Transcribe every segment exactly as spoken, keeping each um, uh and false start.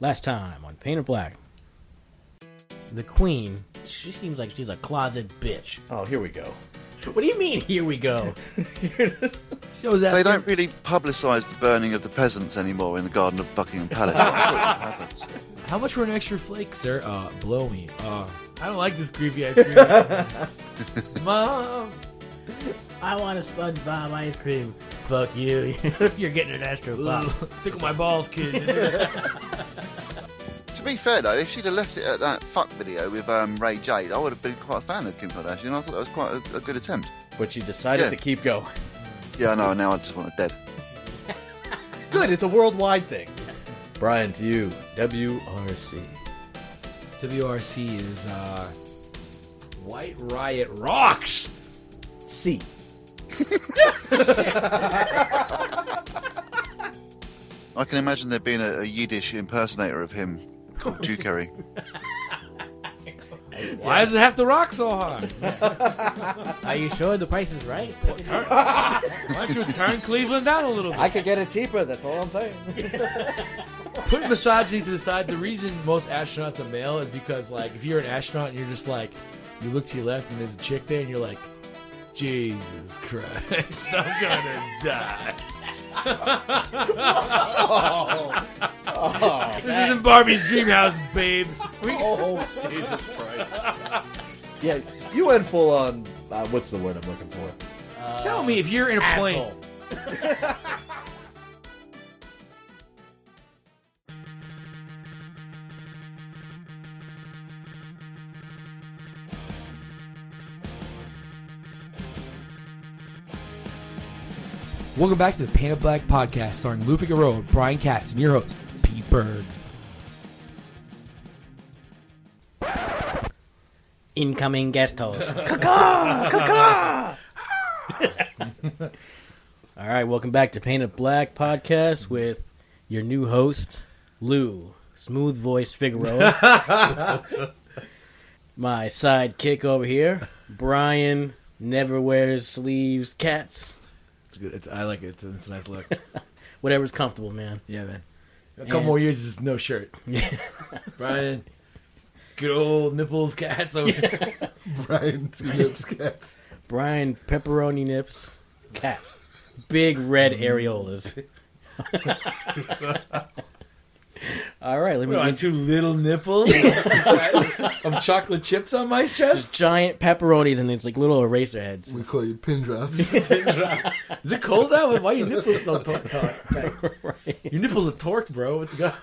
Last time on Painted Black. The Queen, she seems like she's a closet bitch. Oh, here we go. What do you mean, here we go? Shows they don't really publicise the burning of the peasants anymore in the garden of Buckingham Palace. How much for an extra flake, sir? Uh, blow me. Uh, I don't like this creepy ice cream. Mom! I want a SpongeBob ice cream. Fuck you. You're getting an extra pop. Tickle my balls, kid. To be fair, though, if she'd have left it at that fuck video with um, Ray Jade, I would have been quite a fan of Kim Kardashian. I thought that was quite a, a good attempt. But she decided Yeah. to keep going. Yeah, I know. Now I just want it dead. Good, it's a worldwide thing. Brian, to you, W R C. W R C is uh, White Riot Rocks. C. I can imagine there being a, a Yiddish impersonator of him called Drew Carey. Why does it have to rock so hard? Are you sure the price is right? Why don't you turn Cleveland down a little bit? I could get it cheaper, that's all I'm saying. Put misogyny to the side. The reason most astronauts are male is because, like, if you're an astronaut and you're just like, you look to your left and there's a chick there and you're like, Jesus Christ, I'm gonna die. oh, oh, This isn't Barbie's dream house, babe. We- oh, Jesus Christ. Yeah, you went full on, uh, what's the word I'm looking for? Uh, Tell me if you're in a plane. asshole. Welcome back to the Painted Black podcast, starring Lou Figueroa, Brian Katz, and your host, Pete Berg. Incoming guest host. Caw-caw! Caw-caw! All right, welcome back to Painted Black podcast with your new host, Lou, smooth voice Figueroa. My sidekick over here, Brian, never wears sleeves, Katz. It's good. It's, I like it. It's a, it's a nice look. Whatever's comfortable, man. Yeah, man. A couple And- more years, is no shirt. Brian, good old nipples, Cats over here. Brian, two nips, cats. Brian, pepperoni nips, Katz. Big red areolas. All right, let me. On two little nipples of chocolate chips on my chest. Giant pepperonis and it's like little eraser heads. We call you pin drops. Is it cold out? Why are your nipples so tor- tor- tight? Right. Your nipples are torqued, bro. What's going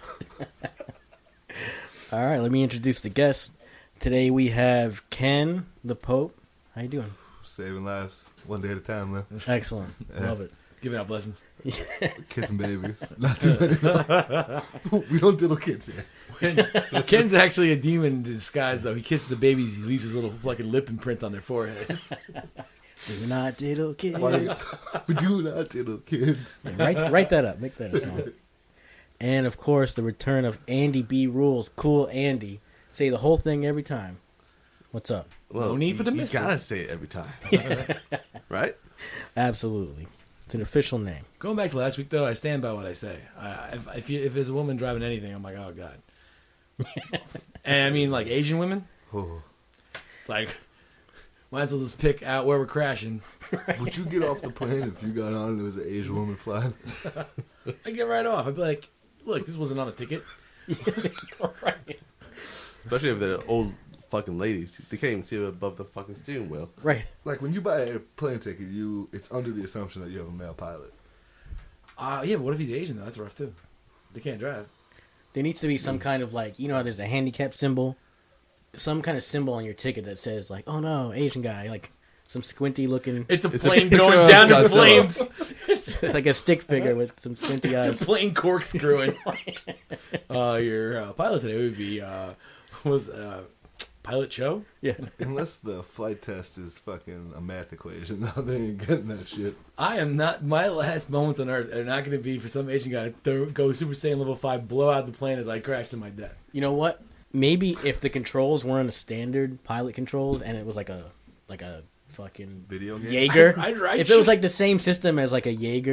All right, let me introduce the guests. Today we have Ken, the Pope. How you doing? Saving lives. One day at a time, man. Excellent. Yeah. Love it. Giving out blessings. Kissing babies. Not too many. We don't diddle kids here. Ken's actually a demon in disguise, though. He kisses the babies. He leaves his little fucking lip imprint on their forehead. Do not diddle kids. Why- We do not diddle kids. Yeah, write, write that up. Make that a song. And, of course, the return of Andy B. Rules. Cool Andy. Say the whole thing every time. What's up? Well, No need for the you, you mystery. gotta say it every time. Right? Absolutely. It's an official name. Going back to last week, though, I stand by what I say. I, if if, you, if there's a woman driving anything, I'm like, oh, God. And I mean, like, Asian women, Oh. it's like, might as well just pick out where we're crashing. Would you get off the plane if you got on and there was an Asian woman flying? I get right off. I'd be like, look, this wasn't on the ticket. Right. Especially if they're old fucking ladies. They can't even see above the fucking steering wheel. Right. Like when you buy a plane ticket, you it's under the assumption that you have a male pilot. Uh, yeah, but what if he's Asian, though? That's rough, too. They can't drive. There needs to be some kind of, like, you know how there's a handicap symbol? Some kind of symbol on your ticket that says, like, oh, no, Asian guy. Like, some squinty looking... It's a It's a plane picture going of down in Godzilla. flames. It's like a stick figure with some squinty It's eyes. a plane corkscrewing. uh, your uh, pilot today would be, uh, was, uh, Pilot Cho? Yeah. Unless the flight test is fucking a math equation, no, they ain't getting that shit. I am not, my last moments on Earth are not going to be for some Asian guy to throw, go Super Saiyan level five, blow out the plane as I crash to my death. You know what? Maybe if the controls weren't a standard pilot controls and it was like a like a fucking Video game? Jaeger. I'd- I'd- I'd if it was shoot- like the same system as like a Jaeger,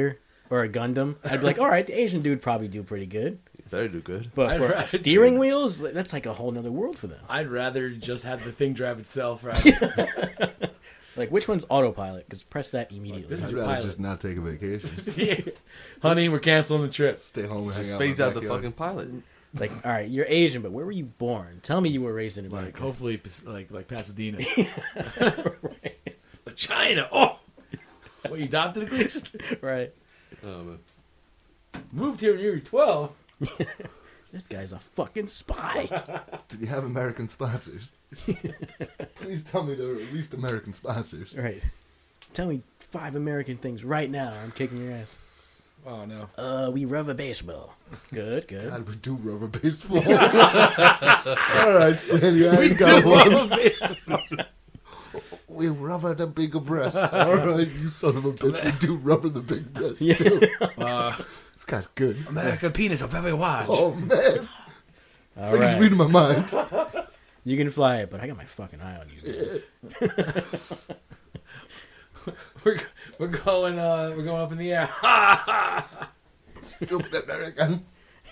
or a Gundam, I'd be like, all right, the Asian dude probably do pretty good. You better do good. But I'd for rather- steering wheels, that's like a whole nother world for them. I'd rather just have the thing drive itself, right? Like, which one's autopilot? Because press that immediately. This is I'd your rather pilot. just not take a vacation. Honey, we're canceling the trip. Stay home and hang out. Phase in my out the backyard. fucking pilot. It's like, all right, you're Asian, but where were you born? Tell me you were raised in Like, America. hopefully, Pas- like like Pasadena. Like China. Oh! What, you adopted at least? Right. Oh, man. Moved here when you were twelve. This guy's a fucking spy. Did you have American sponsors? Please tell me there are at least American sponsors. Right. Tell me five American things right now. I'm kicking your ass. Oh, no. Uh, we rubber baseball. Good, good. God, we do rubber baseball. All right, Slaney, I ain't got one. We rubber the big breast. All right, you son of a bitch. We do rubber the big breast, Yeah. too. Uh, This guy's good. American penis of every watch. Oh, man. It's All like he's right. reading my mind. You can fly it, but I got my fucking eye on you. We're we're going uh we're going up in the air. Stupid American.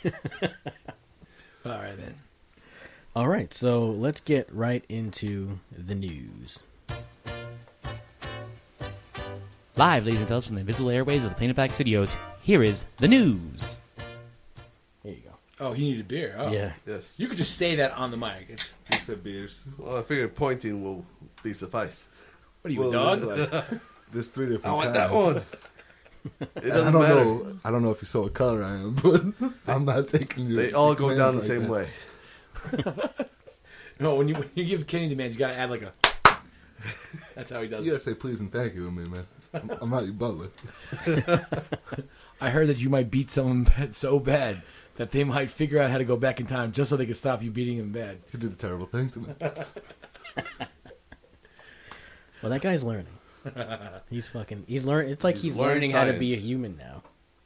All right, then. All right, so let's get right into the news. Live, ladies and fellas, from the invisible airways of the Planet Black Studios, here is the news. Here you go. Oh, he needed beer. Oh. Yeah. Yes. You could just say that on the mic. It's, He said beers. Well, I figured pointing will be suffice. what are you, Well, a dog? there's, like, there's three different I want kinds. that one. It I doesn't don't matter. know. I don't know if you saw what color I am, but I'm not taking your They all go commands down the like same that. way. No, when you when you give Kenny demands, you gotta add like a. That's how he does You it. gotta say please and thank you to me, man. I'm, I'm not your butler. I heard that you might beat someone bad so bad that they might figure out how to go back in time just so they can stop you beating them bad. You did a terrible thing to me. Well, that guy's learning. He's fucking. He's learning. It's like he's, He's learning learning how to be a science. human now.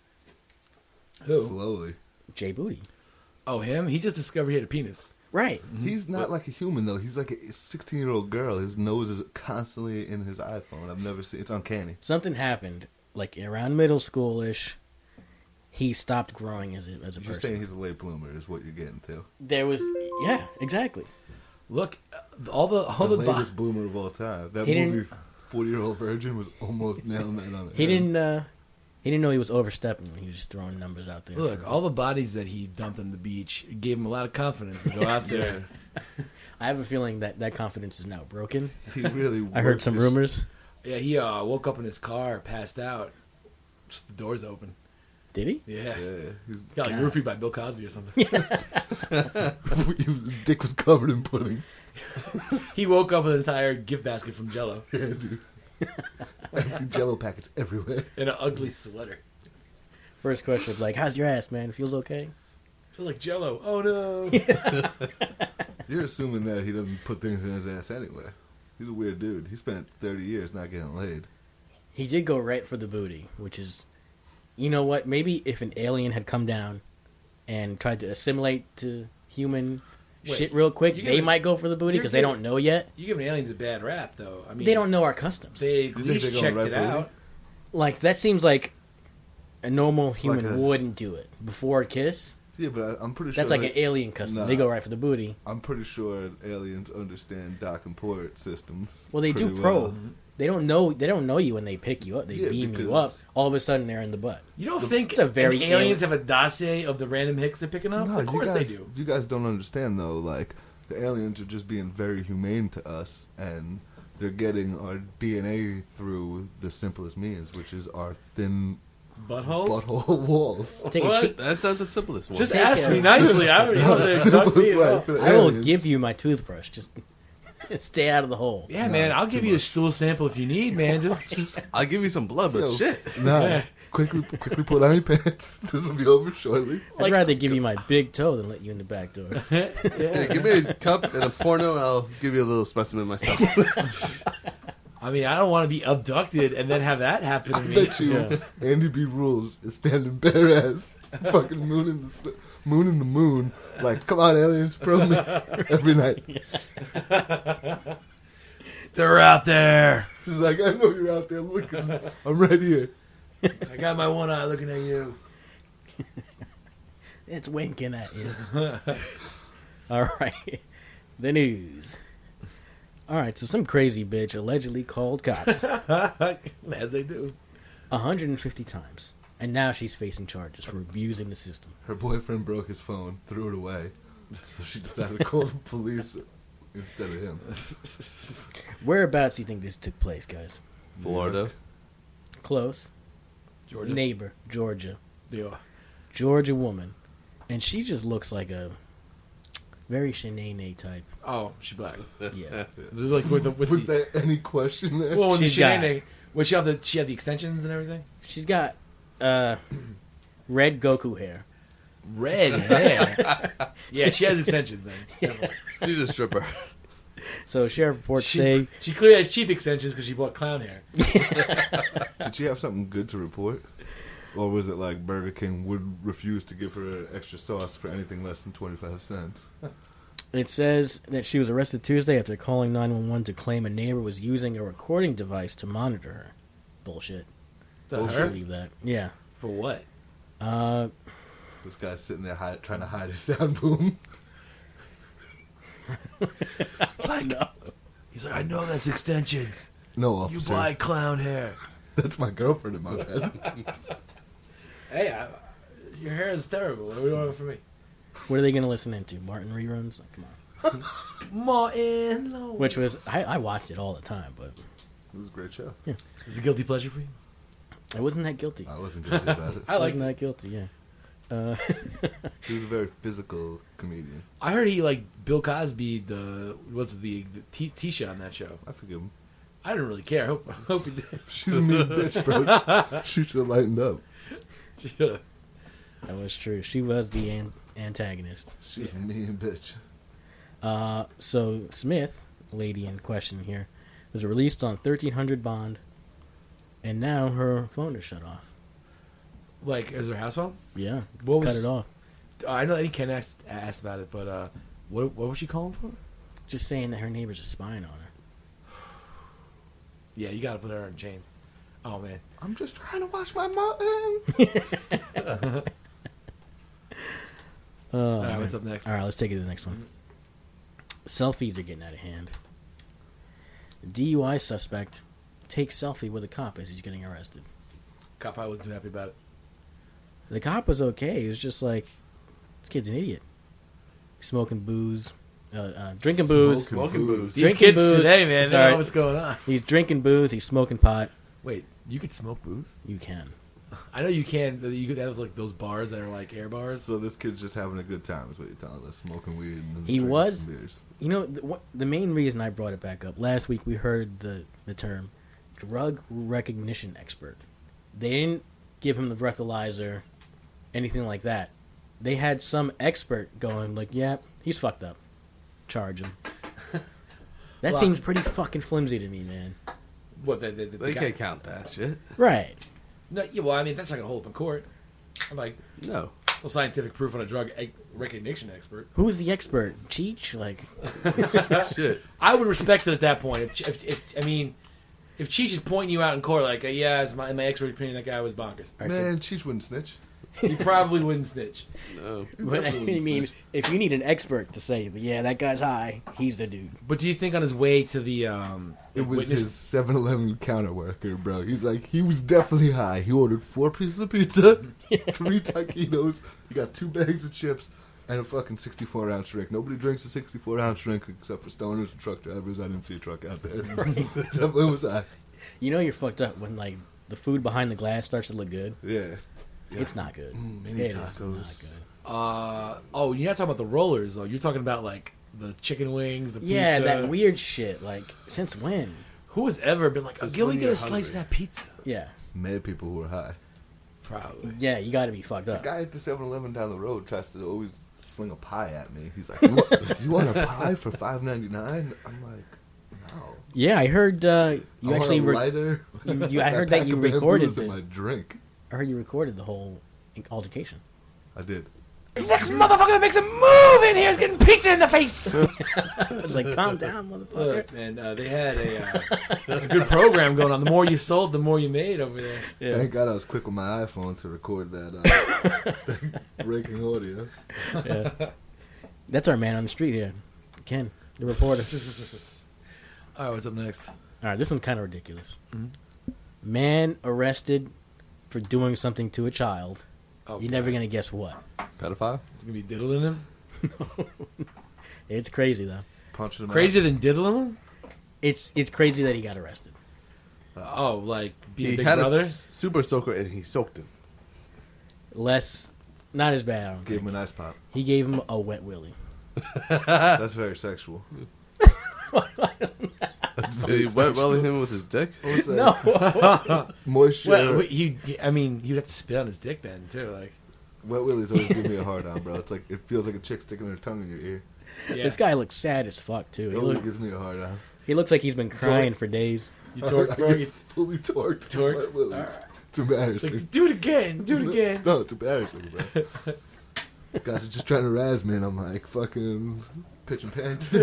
Who? Slowly. Jay Booty. Oh, him? He just discovered he had a penis. Right. He's not like a human though. He's like a sixteen-year-old girl. His nose is constantly in his iPhone. I've never seen. It's uncanny. Something happened, like around middle schoolish. He stopped growing as a as a You're just person. saying he's a late bloomer is what you're getting to. There was, yeah, exactly. Look, uh, all the all the the, bo- latest bloomer of all time. That He movie, didn't- forty-year-old Virgin, was almost nailing that on it. He didn't. uh He didn't know he was overstepping when he was just throwing numbers out there. Look, all the bodies that he dumped on the beach gave him a lot of confidence to go out there. I have a feeling that that confidence is now broken. He really. I heard works some his- rumors. Yeah, he uh, woke up in his car, passed out, just the doors open. Did he? Yeah, Yeah, he's got like God. roofied by Bill Cosby or something. his dick was covered in pudding. He woke up with an entire gift basket from Jello Yeah, dude. Empty Jello packets everywhere. in an ugly sweater. First question, like, how's your ass, man? Feels okay? Feels like Jello. Oh no! You're assuming that he doesn't put things in his ass anyway. He's a weird dude. He spent thirty years not getting laid. He did go right for the booty, which is, you know what? Maybe if an alien had come down and tried to assimilate to human Wait, shit real quick, you they give- might go for the booty you're because they giving- don't know yet. You giving aliens a bad rap, though. I mean, They don't know our customs. They at think least they're going checked right it booty? out. Like, that seems like a normal human a- wouldn't do it. Before a kiss, Yeah, but I, I'm pretty sure that's like that- an alien custom. Nah. They go right for the booty. I'm pretty sure aliens understand dock and port systems. Well, they do pretty probe. well. They don't know. They don't know you when they pick you up. They Yeah, beam you because- up. All of a sudden, they're in the butt. You don't think it's a very the aliens have a dossier of the random hicks they're picking up? No, of course you guys, they do. You guys don't understand though. Like the aliens are just being very humane to us, and they're getting our D N A through the simplest means, which is our thin Buttholes? butthole walls. Take a What? cheap- That's not the simplest one. Just Take ask care. me nicely. I would, you know, The they duck simplest me way up. for the I will aliens. give you my toothbrush. Just stay out of the hole. Yeah, No, man, it's I'll too give you a much. stool sample if you need, man. Just I'll give you some blood, but Yo, shit. Nah, quickly, quickly pull down your pants. This will be over shortly. I'd rather give you my big toe than let you in the back door. Yeah, give me a cup and a porno, and I'll give you a little specimen myself. I mean, I don't want to be abducted and then have that happen to I me. bet you Andy B. Rules is standing bare ass, fucking moon in the s- moon in the moon. Like, come on, aliens, probe me every night. They're out there. He's like, I know you're out there looking. I'm right here. I got my one eye looking at you. It's winking at you. All right. The news. All right, so some crazy bitch allegedly called cops As they do. one hundred fifty times. And now she's facing charges for abusing the system. Her boyfriend broke his phone, threw it away, so she decided to call the police instead of him. Whereabouts do you think this took place, guys? Florida. Close. Georgia. Neighbor, Georgia. Yeah. Georgia woman. And she just looks like a very Shanae type. Oh, she black. Yeah. Like with the, with Was the, there any question there? well, when She's the got- shenanigans, would she have the she had the extensions and everything? She's got uh, red Goku hair. Red hair. Yeah, she has extensions. Then. Definitely. She's a stripper. So sheriff reports She, say she clearly has cheap extensions because she bought clown hair. Did she have something good to report? Or was it like Burger King would refuse to give her extra sauce for anything less than twenty-five cents? it says that she was arrested Tuesday after calling nine one one to claim a neighbor was using a recording device to monitor her. Bullshit. To I her? believe that. Yeah. For what? Uh, This guy's sitting there hide, trying to hide his sound boom. It's like, no. he's like, I know that's extensions. No, You officer. buy clown hair. That's my girlfriend in my bed. Hey, I, your hair is terrible. What do you want from me? What are they going to listen into? Martin reruns? Like, come on. Martin Lowe. Which was I, I watched it all the time, but It was a great show. is a guilty pleasure for you? I wasn't that guilty. I wasn't guilty about it. I like wasn't it. that guilty. Yeah. Uh, He was a very physical comedian. I heard he like Bill Cosby. The was it the, the T- Tisha on that show. I forgive him. I didn't really care. I hope, I hope he did. She's a mean bitch, bro. She should have lightened up. Should've. that was true. She was the an- antagonist. She's a mean bitch. Uh, so Smith, lady in question here, was released on thirteen hundred bond, and now her phone is shut off. Like, is her house phone? Yeah, What cut was- it off. Uh, I know Eddie Ken asked, asked about it, but uh, what what was she calling for? Just saying that her neighbors are spying on her. Yeah, you got to put her in chains. Oh man, I'm just trying to watch my mutton. Oh, all right, man. what's up next? All right, let's take it to the next one. Selfies are getting out of hand. D U I suspect takes selfie with a cop as he's getting arrested. Cop probably wasn't too happy about it. The cop was okay. He was just like, this kid's an idiot. Smoking booze. Uh, uh, drinking booze. Smoking booze. These Drinking kids booze. today, man, they Sorry. don't know what's going on. He's drinking booze. He's smoking pot. Wait, you could smoke booze? You can. I know you can. You could have like those bars that are like air bars. So this kid's just having a good time, is what you're telling us. Smoking weed and He drinking was- some beers. You know, the, what, the main reason I brought it back up, last week we heard the, the term drug recognition expert. They didn't give him the breathalyzer, anything like that. They had some expert going like, yeah, he's fucked up. Charge him. That Well, seems pretty fucking flimsy to me, man. What the, the, the, They the can't guy, count that shit. Right. no, yeah, well, I mean, that's not gonna hold up in court. I'm like, No. no scientific proof on a drug e- recognition expert. Who's the expert? Cheech? Like, Shit. I would respect it at that point. If, if, if I mean, if Cheech is pointing you out in court, like, uh, yeah, it's my, in my expert opinion, that guy was bonkers. all right, so- Man, Cheech wouldn't snitch. He probably wouldn't snitch. No. but I Definitely mean, snitch. if you need an expert to say, yeah, that guy's high, he's the dude. But do you think on his way to the um, It was witness- his seven eleven counter worker, bro. He's like, he was definitely high. He ordered four pieces of pizza, three taquitos, he got two bags of chips, and a fucking sixty-four ounce drink. Nobody drinks a sixty-four ounce drink except for stoners and truck drivers. I didn't see a truck out there. Definitely was high. You know you're fucked up when, like, the food behind the glass starts to look good. Yeah. Yeah. It's not good. Mm, mini It is tacos. not good. Uh oh, you're not talking about the rollers though. You're talking about like the chicken wings, the Yeah, pizza. that weird shit. Like, since when? Who has ever been like, oh, Since can we when get you're a slice of hungry. that pizza? Yeah. Mad people who are high. Probably. Yeah, you got to be fucked The up. guy at the seven eleven down the road tries to always sling a pie at me. He's like, you want, do you want a pie for five ninety-nine? I'm like, no. Yeah, I heard uh, you I want actually. a Re- lighter. you, you, I a heard that pack you of recorded. bamboos and The, my drink. I heard you recorded the whole altercation. I did. Next motherfucker that makes a move in here guy's getting pizza in the face. It's like, calm down, motherfucker. Look, man, uh, they had a, uh, a good program going on. The more you sold, the more you made over there. Yeah. Thank God I was quick with my iPhone to record that, uh, that breaking audio. Yeah. That's our man on the street here, Ken, the reporter. All right, what's up next? All right, this one's kind of ridiculous. Mm-hmm. Man arrested for doing something to a child. Oh, You're never gonna guess what. Pedophile? It's gonna be diddling him. It's crazy though. Punching him Crazier than diddling him? It's it's crazy that he got arrested. Oh, like being He a big had brother. a s- super soaker and he soaked him. Less, not as bad. I don't Gave think. him a nice pop. He gave him a wet willy. That's very sexual. Did he wet welling him with his dick? What was that? No. Moisture. Well, he, I mean, you'd have to spit on his dick then too. Like, Wet Willie's always give me a hard on, bro. It's like, it feels like a chick sticking her tongue in your ear. yeah. This guy looks sad as fuck too. It He, always look, gives me a hard on. he looks like he's been crying Torqued. for days. You torque, I bro. get You, fully torqued. from Torqued? Wet Willie's. It's embarrassing. like, do it again. Do it again. No, it's embarrassing, bro. Guys are just trying to razz me, and I'm like, fucking pitching pants.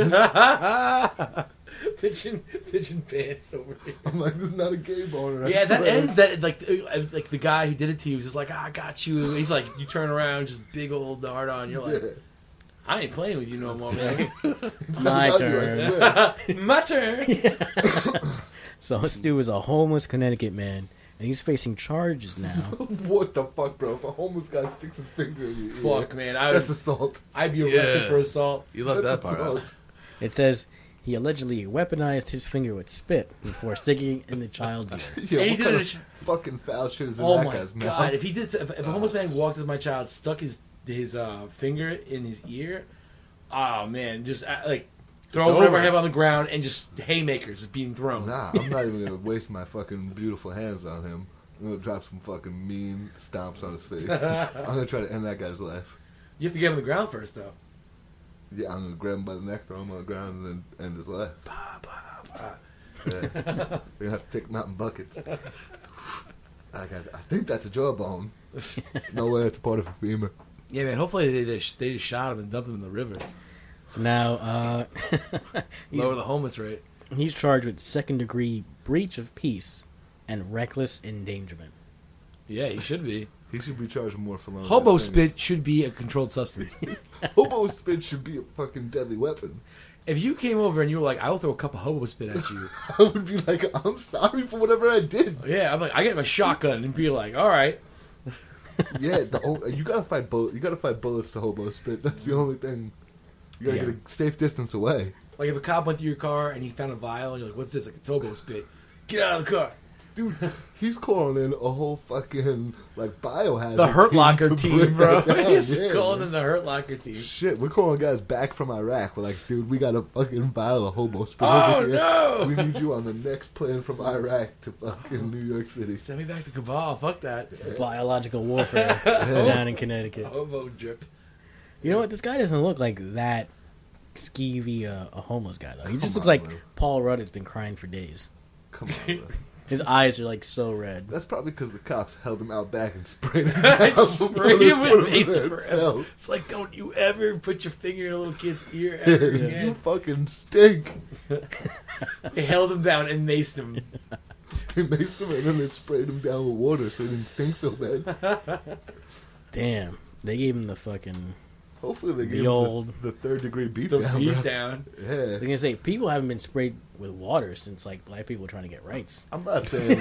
pitching, pitching pants over here. I'm like, this is not a gay boner. I Yeah, that swear. ends that like uh, like the guy who did it to you was just like, ah, I got you. He's like, you turn around, just big old dart on. You're like, Yeah. I ain't playing with you no more, man. It's My not about you, I turn. swear. My turn. So Stu is a homeless Connecticut man, and he's facing charges now. What the fuck, bro? If a homeless guy sticks his finger in your ear, Fuck, man. I would, that's assault. I'd be arrested Yeah. for assault. You left That's that part assault. out. It says he allegedly weaponized his finger with spit before sticking it in the child's ear. Yeah, And he what did kind it- of fucking foul shit is in Oh that my guy's god! mouth? If he did, if, if a homeless man walked with my child, stuck his his uh, finger in his ear, oh man, just uh, like throw It's whatever over. I have on the ground and just haymakers just being thrown. Nah, I'm not even gonna waste my fucking beautiful hands on him. I'm gonna drop some fucking mean stomps on his face. I'm gonna try to end that guy's life. You have to get him on the ground first, though. Yeah, I'm gonna grab him by the neck, throw him on the ground, and then end his life. Bah, bah, bah. Yeah. We're gonna have to take him out in buckets. I, got, I think that's a jawbone. No way, it's part of a femur. Yeah, man. Hopefully they they, they just shot him and dumped him in the river. So now uh, he's, Lower the homeless rate. he's charged with second degree breach of peace and reckless endangerment. Yeah, he should be. He should be charged more for loan. Hobo spit should be a controlled substance. Hobo spit should be a fucking deadly weapon. If you came over and you were like, I will throw a cup of hobo spit at you. I would be like, I'm sorry for whatever I did. Yeah, I'm like, I get my shotgun and be like, all right. Yeah, the, o- you gotta fight bullet. You gotta fight bullets to hobo spit. That's the only thing. You gotta Yeah. get a safe distance away. Like if a cop went through your car and he found a vial and you're like, what's this? Like a Tobo spit. Get out of the car. Dude, he's calling in a whole fucking like biohazard. The Hurt team Locker to team, bring bro. that down. He's Yeah, calling man. in the Hurt Locker team. Shit, we're calling guys back from Iraq. We're like, dude, we got a fucking vial of hobo spit Oh, over here. no! We need you on the next plane from Iraq to fucking New York City. Send me back to Cabal. Fuck that. Biological warfare down in Connecticut. Hobo drip. You know what? This guy doesn't look like that skeevy uh, a homeless guy though. He just Come looks on, like man. Paul Rudd has been crying for days. Come on, bro. His eyes are like so red. That's probably because the cops held him out back and sprayed him down. before Sprayed they him put with in mace there forever. itself. It's like, don't you ever put your finger in a little kid's ear ever You again. fucking stink. They held him down and maced him. They maced him and then they sprayed him down with water so he didn't stink so bad. Damn. They gave him the fucking. Hopefully they The gave him old- the, the third degree beat The down. beat bro. down. Yeah. They're gonna say people haven't been sprayed with water since like black people were trying to get rights. I'm not saying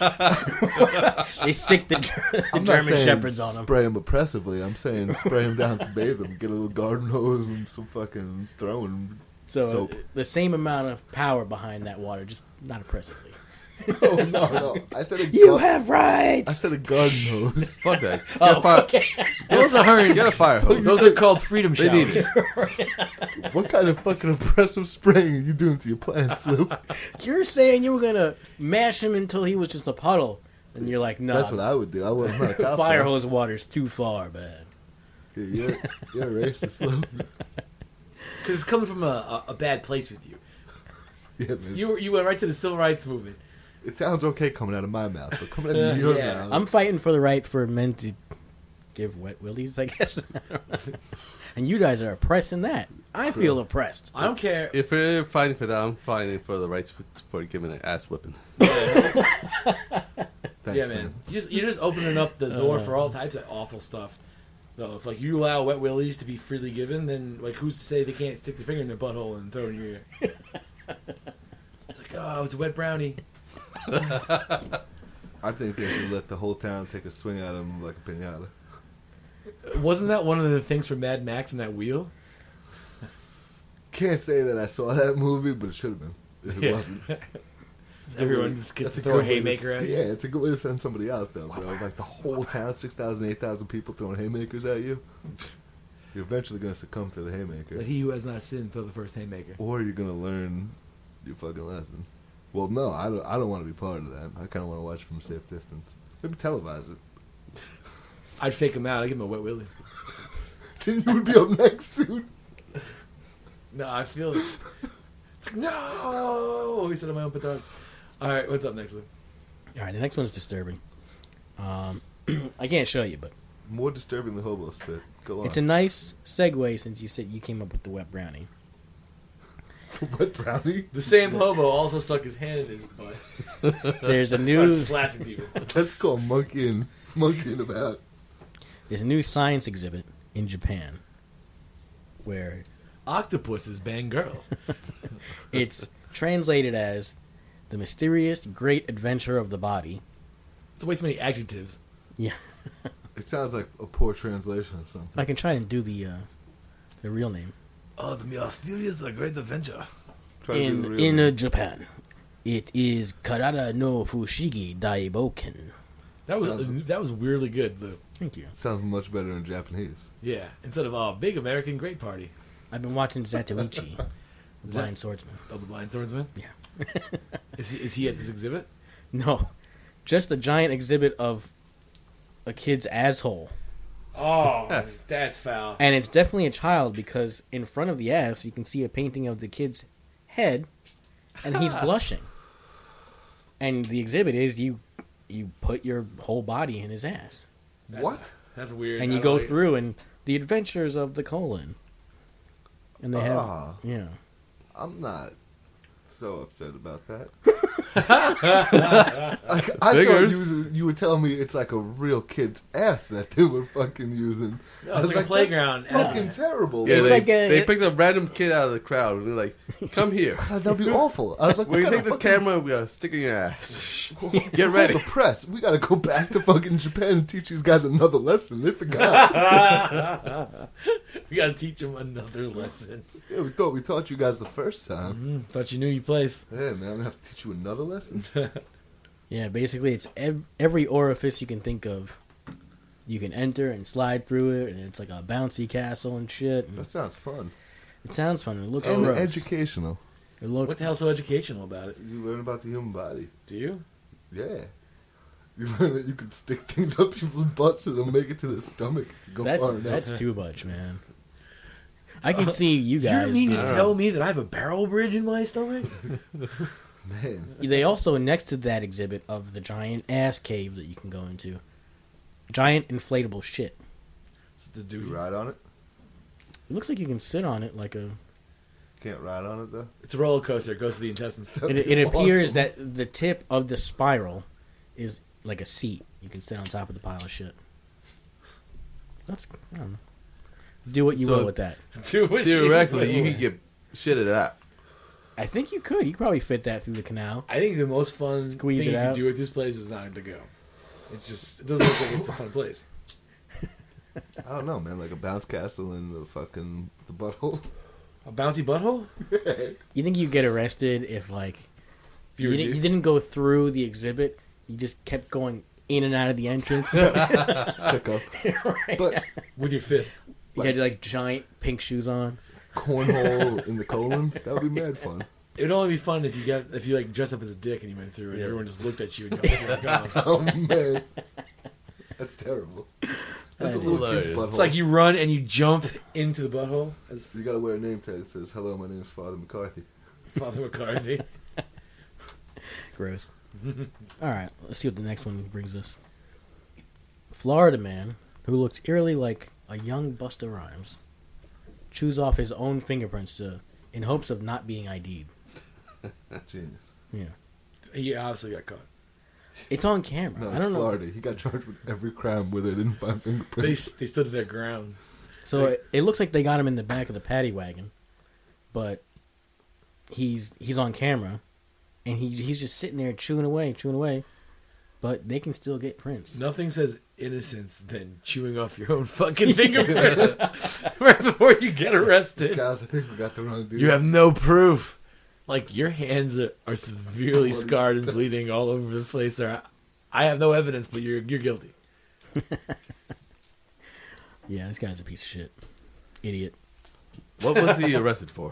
They stick the, the I'm not German saying shepherds on them. spray him oppressively. I'm saying spray him down to bathe him. Get a little garden hose and some fucking throwing. So soap. uh, the same amount of power behind that water, just not oppressively. No, no, no. I said a You gar- have rights. I said a garden hose. Fuck that. Get, Oh, a fire, okay. Those are get a fire hose. Those are called freedom They need showers. it. What kind of fucking oppressive spraying are you doing to your plants, Lou? You're saying you were gonna mash him until he was just a puddle, and you're like, no, That's what I would do. I wouldn't not a cop. fire though. hose water's too far, man. Yeah, you're, you're a racist, Lou. Because it's coming from a, a, a bad place with you. Yeah, man. You were- you went right to the civil rights movement. It sounds okay coming out of my mouth, but coming out of your Yeah. mouth. I'm fighting for the right for men to give wet willies, I guess. And you guys are oppressing that. I feel oppressed. I don't care. If you're fighting for that, I'm fighting for the rights for giving an ass whipping. Thanks, Yeah, man. You just, you're just opening up the door for all types of awful stuff. Though, if like you allow wet willies to be freely given, then like who's to say they can't stick their finger in their butthole and throw it in your ear? It's like, oh, it's a wet brownie. I think they should let the whole town take a swing at him like a piñata. Wasn't that one of the things from Mad Max in that wheel? Can't say that I saw that movie, but it should have been. If it Yeah. wasn't. Everyone just gets That's to a throw a good way to haymaker s- at you. Yeah, it's a good way to send somebody out, though, bro. Like the whole town, six thousand, eight thousand people throwing haymakers at you. You're eventually going to succumb to the haymaker. Let he who has not sinned throw the first haymaker. Or you're going to learn your fucking lesson. Well, no, I don't, I don't want to be part of that. I kind of want to watch from a safe distance. Maybe televise it. I'd fake him out. I'd give him a wet willy. Then you would be up next, dude. No, I feel it. It's like, no! He said on my own petard. All right, what's up next one? All right, the next one's disturbing. Um, I can't show you, but More disturbing than hobo spit. Go on. it's a nice segue since you said you came up with the wet brownie. What brownie? The same hobo also stuck his hand in his butt. There's a Started new slapping people. That's called monkeying. Monkeying about. there's a new science exhibit in Japan where Octopuses bang girls. it's translated as the mysterious great adventure of the body. It's way too many adjectives. Yeah, It sounds like a poor translation of something. I can try and do the uh, the real name. Oh, the mysterious great adventure. Try to do the In real in name. uh, Japan, it is Karada no Fushigi Daiboken. That was Sounds- that was weirdly good, Lou. Thank you. Sounds much better in Japanese. Yeah, instead of uh, big American great party. I've been watching Zatoichi, the Is that- blind swordsman. Oh, the blind swordsman. Yeah. Is he is he at this exhibit? No, just a giant exhibit of a kid's asshole. Oh, that's foul. And it's definitely a child because in front of the ass you can see a painting of the kid's head and he's blushing. And the exhibit is you you put your whole body in his ass. That's, What? That's weird. And I you don't go like- through and the adventures of the colon. And they have Ah. yeah. I'm not so upset about that. like, I thought Figures. you, you were telling me it's like a real kid's ass that they were fucking using. No, I it's was like a playground That's ass. fucking terrible. Yeah, It's they, like a- they picked a random kid out of the crowd and they're like, come here. I thought that'd be awful. I was like, When we you gotta take this fucking- camera, we gotta stick it in your ass. Get Get ready. The press. We gotta go back to fucking Japan and teach these guys another lesson. They forgot. We gotta teach him another lesson. yeah, we thought we taught you guys the first time. Mm, thought you knew your place. Yeah, man, I'm gonna have to teach you another lesson. Yeah, basically it's ev- every orifice you can think of. You can enter and slide through it and it's like a bouncy castle and shit. And That sounds fun it sounds fun. It looks and gross. educational. It looks What the hell's so educational about it? You learn about the human body. Do you? Yeah. You learn that you can stick things up people's butts and they'll make it to the stomach. Go far That's enough. that's too much, man. I can see you You guys. mean to being- tell me that I have a barrel bridge in my stomach? Man. They also next to that exhibit of the giant ass cave that you can go into, giant inflatable shit. To Do do you ride on it? It looks like you can sit on it like a. Can't ride on it though. It's a roller coaster. It goes to the intestines. It, it appears Awesome. that the tip of the spiral is like a seat. You can sit on top of the pile of shit. That's I don't know. Do what you So- will with that. Do what Theoretically, you will. could get shit at that. I think you could. You could probably fit that through the canal. I think the most fun Squeeze thing it you can out. do at this place is not to go. It just it doesn't look like it's a fun place. I don't know, man. Like a bounce castle in the fucking the butthole. A bouncy butthole? You think you'd get arrested if like If you you, were didn't, dude? you didn't go through the exhibit? You just kept going in and out of the entrance. Sicko. Right. But With your fist. You had like giant pink shoes on. cornhole in the colon, that would be mad fun. It would only be fun if you got if you like dressed up as a dick and you went through and everyone just looked at you and you were gone. Oh man, that's terrible. That's a little kid's Hilarious. butthole. It's like you run and you jump into the butthole as You gotta wear a name tag that says, "Hello, my name is Father McCarthy." Father McCarthy. Gross. All right, let's see what the next one brings us. Florida man who looks eerily like a young Busta Rhymes chews off his own fingerprints to, in hopes of not being I D'd. Genius. Yeah, He obviously got caught. it's on camera. No, I it's don't know. Florida. He got charged with every crime where they didn't find They fingerprints. they stood their ground. So it, it looks like they got him in the back of the paddy wagon, but he's he's on camera, and he he's just sitting there chewing away, chewing away, but they can still get prints. Nothing says innocence than chewing off your own fucking fingerprint right before you get arrested. Guys, I think we got the wrong dude. You have no proof. Like, your hands are, are severely Bloody scarred and steps. bleeding all over the place. There, I have no evidence, but you're you're guilty. Yeah, this guy's a piece of shit, idiot. What was he arrested for?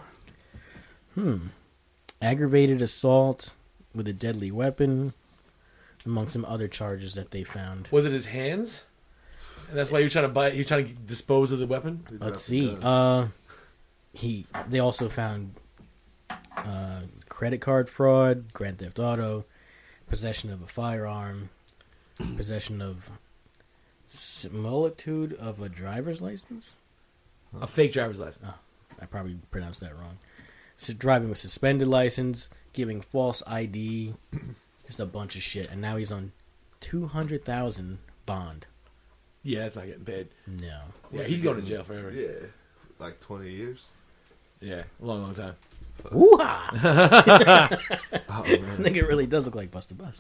Aggravated assault with a deadly weapon, among some other charges that they found. Was it his hands? And that's why you're trying to buy. You're trying to dispose of the weapon. He dropped Let's the see. gun. Uh, he. They also found uh, credit card fraud, Grand Theft Auto, possession of a firearm, possession of similitude of a driver's license. A fake driver's license. I probably pronounced that wrong. So driving with suspended license, giving false I D, just a bunch of shit. And now he's on two hundred thousand bond. Yeah, that's not getting paid. No. Yeah, What's he's he going to getting? jail forever. Yeah, like twenty years. Yeah, a long, long time. Woo-ha! Oh This man, nigga really does look like Busta Bust.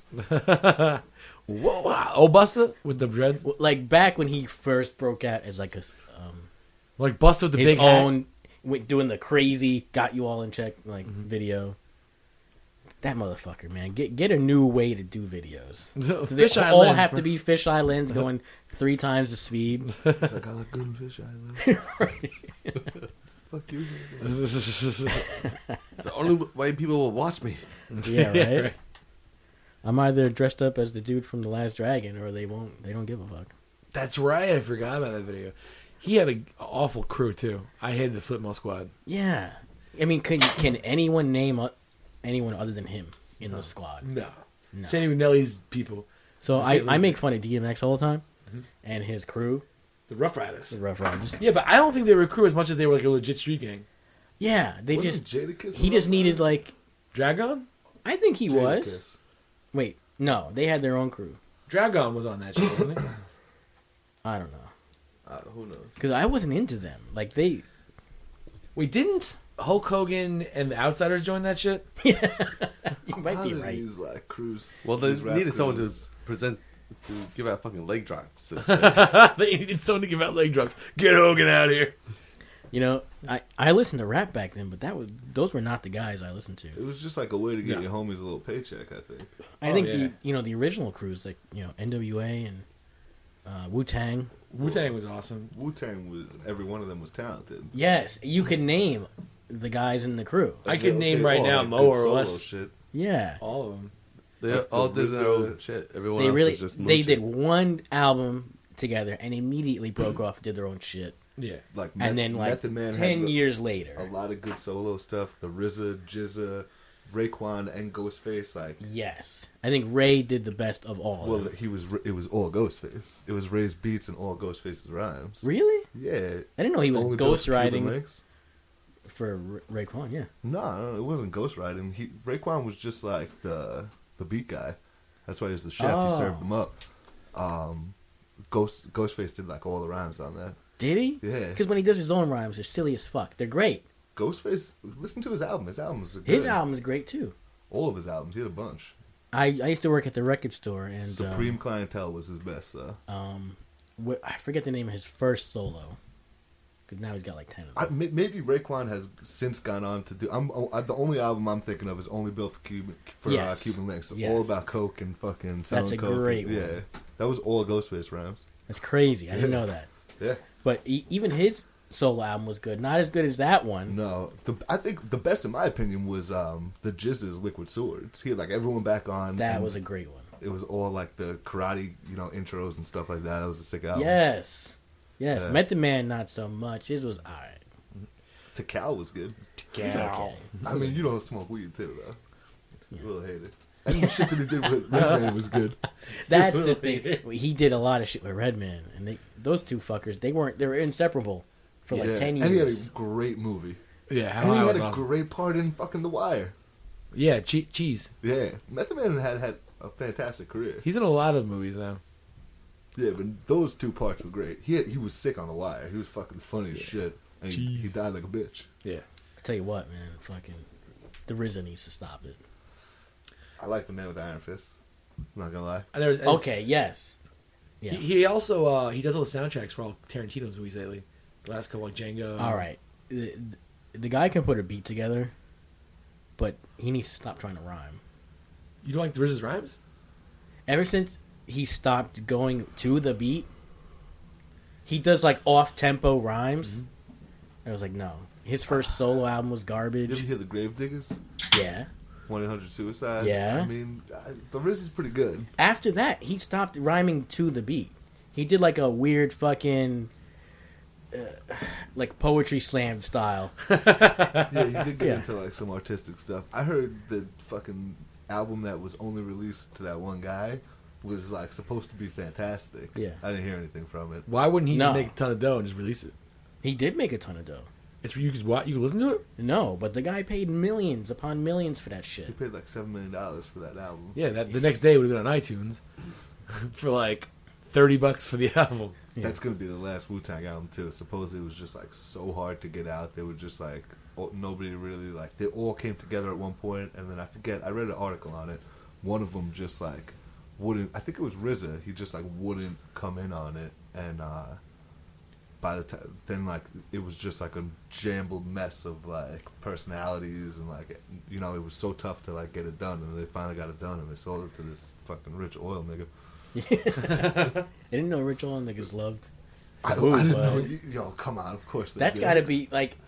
Whoa, wow. Oh, Busta with the dreads, Well, like back when he first broke out as like a um, like Busta with the his big hat. own went doing the crazy got you all in check like video. That motherfucker, man, get get a new way to do videos. They Fish all Islands, have bro. to be fisheye lens going three times the speed. it's like I look good in fish eye. Fuck you. It's the only way people will watch me. Yeah, Yeah, right? right. I'm either dressed up as the dude from The Last Dragon, or they won't. They don't give a fuck. That's right. I forgot about that video. He had an awful crew too. I hated the Flipmo Squad. Yeah, I mean, can can anyone name uh, anyone other than him in the squad? No, No. Sandy McNally's people, So The I, Saint I make Louis. fun of D M X all the time, and his crew, the Rough Riders. the Rough Riders. Yeah, but I don't think they were a crew as much as they were like a legit street gang. Yeah, they Wasn't just Jadakiss he a just Rough needed Rider? like Dragon? I think he was. Jadakiss. Wait, no, they had their own crew. Dragon was on that shit, wasn't he? I don't know Uh, who knows? because I wasn't into them. Like they, Wait, didn't Hulk Hogan and the Outsiders join that shit? you might How be did right. These like crews. Well, they these rap needed someone to crews- present, to give out fucking leg drops. They needed someone to give out leg drugs. Get Hogan out of here. You know, I, I listened to rap back then, but that was those were not the guys I listened to. It was just like a way to get No. your homies a little paycheck. I think. I Oh, think yeah. the you know the original crews like you know N W A and uh, Wu Tang. Wu Tang was awesome. Wu Tang was every one of them was talented. Yes, you could name the guys in the crew. I could They- name they right all now had more good or solo less. Shit. Yeah, All of them. They Like the all did their own RZA. shit. Everyone they else really was just they did mooching. one album together and immediately broke off, and did their own shit, Yeah. Like and Meth- then like Method Man had ten the- years a later, lot of good solo stuff. The R Z A, Jizza, Raekwon, and Ghostface. Like, yes, I think Ray did the best of all. of well, them. he was. It was all Ghostface. It was Ray's beats and all Ghostface's rhymes. Really? Yeah. I didn't know he was Only built for Cuban ghostwriting links. for Ra- Raekwon. Yeah, No, no, it wasn't ghostwriting. He Raekwon was just like the the beat guy. That's why he was the chef. Oh. He served them up. Um, Ghost Ghostface did like all the rhymes on that. did he? Yeah. Because when he does his own rhymes, they're silly as fuck. They're great. Ghostface, listen to his album. His albums are good. His album is great too. All of his albums. He had a bunch. I, I used to work at the record store and Supreme Clientele was his best. Uh, um, um wh- I forget the name of his first solo because now he's got like ten of I, them. may- maybe Raekwon has since gone on to do. I'm oh, I, the only album I'm thinking of is only built for Cuban for Yes. uh, Cuban links. Yes. All about coke and fucking selling a coke. great Yeah, one. that was all Ghostface rhymes. That's crazy. I didn't Yeah. know that. Yeah. But e- even his solo album was good. Not as good as that one. No, the, I think the best in my opinion was um, the Jizz's Liquid Swords. He had like everyone back on. That and was a great one. It was all like the karate, you know, intros and stuff like that. That was a sick album. Yes. Yes. Yeah. Method Man, not so much. His was alright. Tikal was good. He's okay. I mean, you don't smoke weed too, though. You will hate it. And the shit that he did with Redman was good. That's the thing. He did a lot of shit with Redman, and they those two fuckers they weren't they were inseparable for like Yeah. ten And he had a years. great movie. Yeah, How And he High had was a awesome. great part in fucking The Wire. Yeah, che- cheese. Yeah. Method Man had had a fantastic career. He's in a lot of movies now. Yeah, but those two parts were great. He had, he was sick on The Wire. He was fucking funny as shit. And he, Jeez. he died like a bitch. Yeah. I tell you what, man, fucking the R Z A needs to stop it. I like The Man with the Iron Fist. I'm not gonna lie. I never, it's- Okay, yes, yeah, He, he also uh, he does all the soundtracks for all Tarantino's movies lately. The last couple like Django. all right. The, the guy can put a beat together, but he needs to stop trying to rhyme. You don't like the R Z A's rhymes? Ever since he stopped going to the beat, he does like off-tempo rhymes. I was like, no. His first solo album was Did you garbage. ever hear The Gravediggers? Yeah. one eight hundred suicide? Yeah. I mean, I, the Riz is pretty good. After that, he stopped rhyming to the beat. He did like a weird fucking uh, like poetry slam style. Yeah, he did get Yeah. into like some artistic stuff. I heard the fucking album that was only released to that one guy was like supposed to be fantastic. Yeah. I didn't hear anything from it. Why wouldn't he No. just make a ton of dough and just release it? He did make a ton of dough. It's for you could watch, you could listen to it. No, but the guy paid millions upon millions for that He shit. paid like seven million dollars for that album. Yeah, that the next day it would have been on iTunes for like thirty bucks for the album. Yeah. That's gonna be the last Wu Tang album too. Supposedly it was just like so hard to get out. They were just like oh, nobody really like. They all came together at one point, and then I forget. I read an article on it. One of them just like wouldn't. I think it was R Z A. He just like wouldn't come in on it, and uh, by the time then like it was just like a jumbled mess of like personalities and like you know it was so tough to like get it done, and they finally got it done, and they sold it to this fucking rich oil nigga. I didn't know rich oil niggas loved. I, Ooh, I didn't but- know. You, yo, come on. Of course, they That's did. got to be like.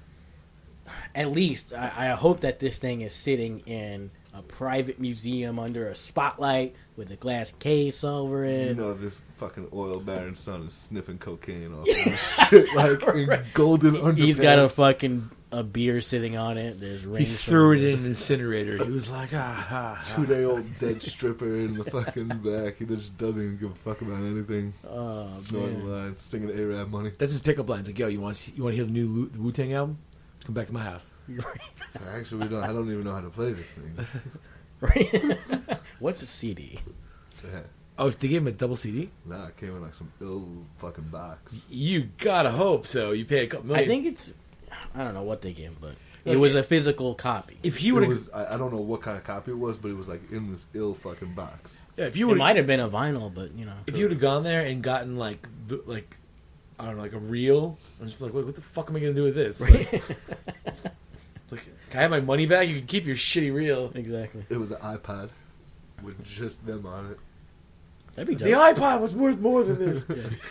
At least I, I hope that this thing is sitting in a private museum under a spotlight with a glass case over it. You know, this fucking oil baron's son is sniffing cocaine off this shit, like in golden underpants. He's got a fucking a beer sitting on it. There's He rings. threw from it in an incinerator. He was like, ah, ah, ah. two-day-old dead stripper in the fucking back. He just doesn't even give a fuck about anything. Oh Snorting man. lines, singing A-Rap money. That's his pickup line. It's like, yo, you want to you want to hear the new Wu Tang album? Just come back to my house. Actually, we don't. I don't even know how to play this thing. Right? What's a C D? Yeah. Oh, they gave him a double C D. Nah, it came in like some ill fucking box. You gotta hope so. You paid a couple million. I think it's. I don't know what they gave, but it was a physical copy. if he It would have, was. I, I don't know what kind of copy it was, but it was like in this ill fucking box. yeah, if you It would, might have been a vinyl, but you know. if you would have gone there and gotten like, the, like, I don't know, like a reel, I'm just like, wait, what the fuck am I gonna do with this? Like, like, can I have my money back? You can keep your shitty reel. Exactly. It was an iPod with just them on it. That'd be The dope. iPod was worth more than this.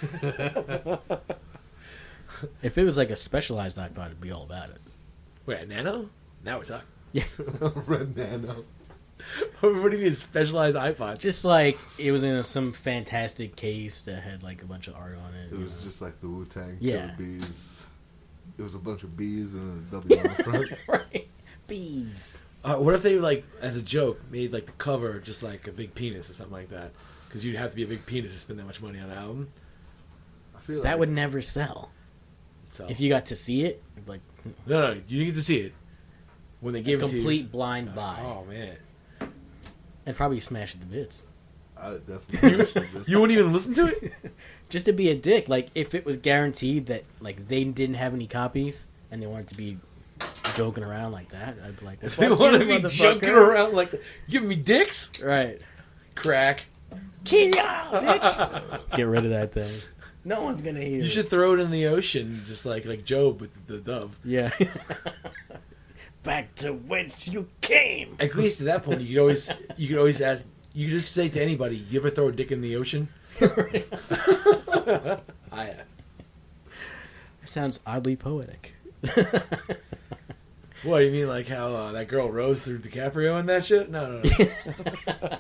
If it was like a specialized iPod, I'd be all about it. Wait, a Nano? Now we're talking. Red Nano. What do you mean specialized iPod? Just like it was in a, some fantastic case that had like a bunch of art on it. It you was know. just like the Wu Tang Yeah. Killer Bees. It was a bunch of bees and a W on the front. right. Bees. Uh, what if they like, as a joke, made like the cover just like a big penis or something like that? Because you'd have to be a big penis to spend that much money on an album. I feel That like would never sell. So If you got to see it, it'd be like no, no, you didn't get to see it when they a gave it to you. complete blind buy. Oh man, And probably smash it to bits. I would definitely. you wouldn't even listen to it. Just to be a dick. Like if it was guaranteed that like they didn't have any copies and they wanted to be joking around like that, I'd be like, well, If they fuck want you, to be motherfucker. joking around like, that. You giving me dicks? Right. Crack. Kill ya, bitch. Get rid of that thing. No one's gonna hear. You it. should throw it in the ocean, just like like Job with the, the dove. Yeah. Back to whence you came. At least at that point, you could always you could always ask. You could just say to anybody, "You ever throw a dick in the ocean?" I. It sounds oddly poetic. What do you mean, like how uh, that girl rose through DiCaprio and that shit? No, no, no.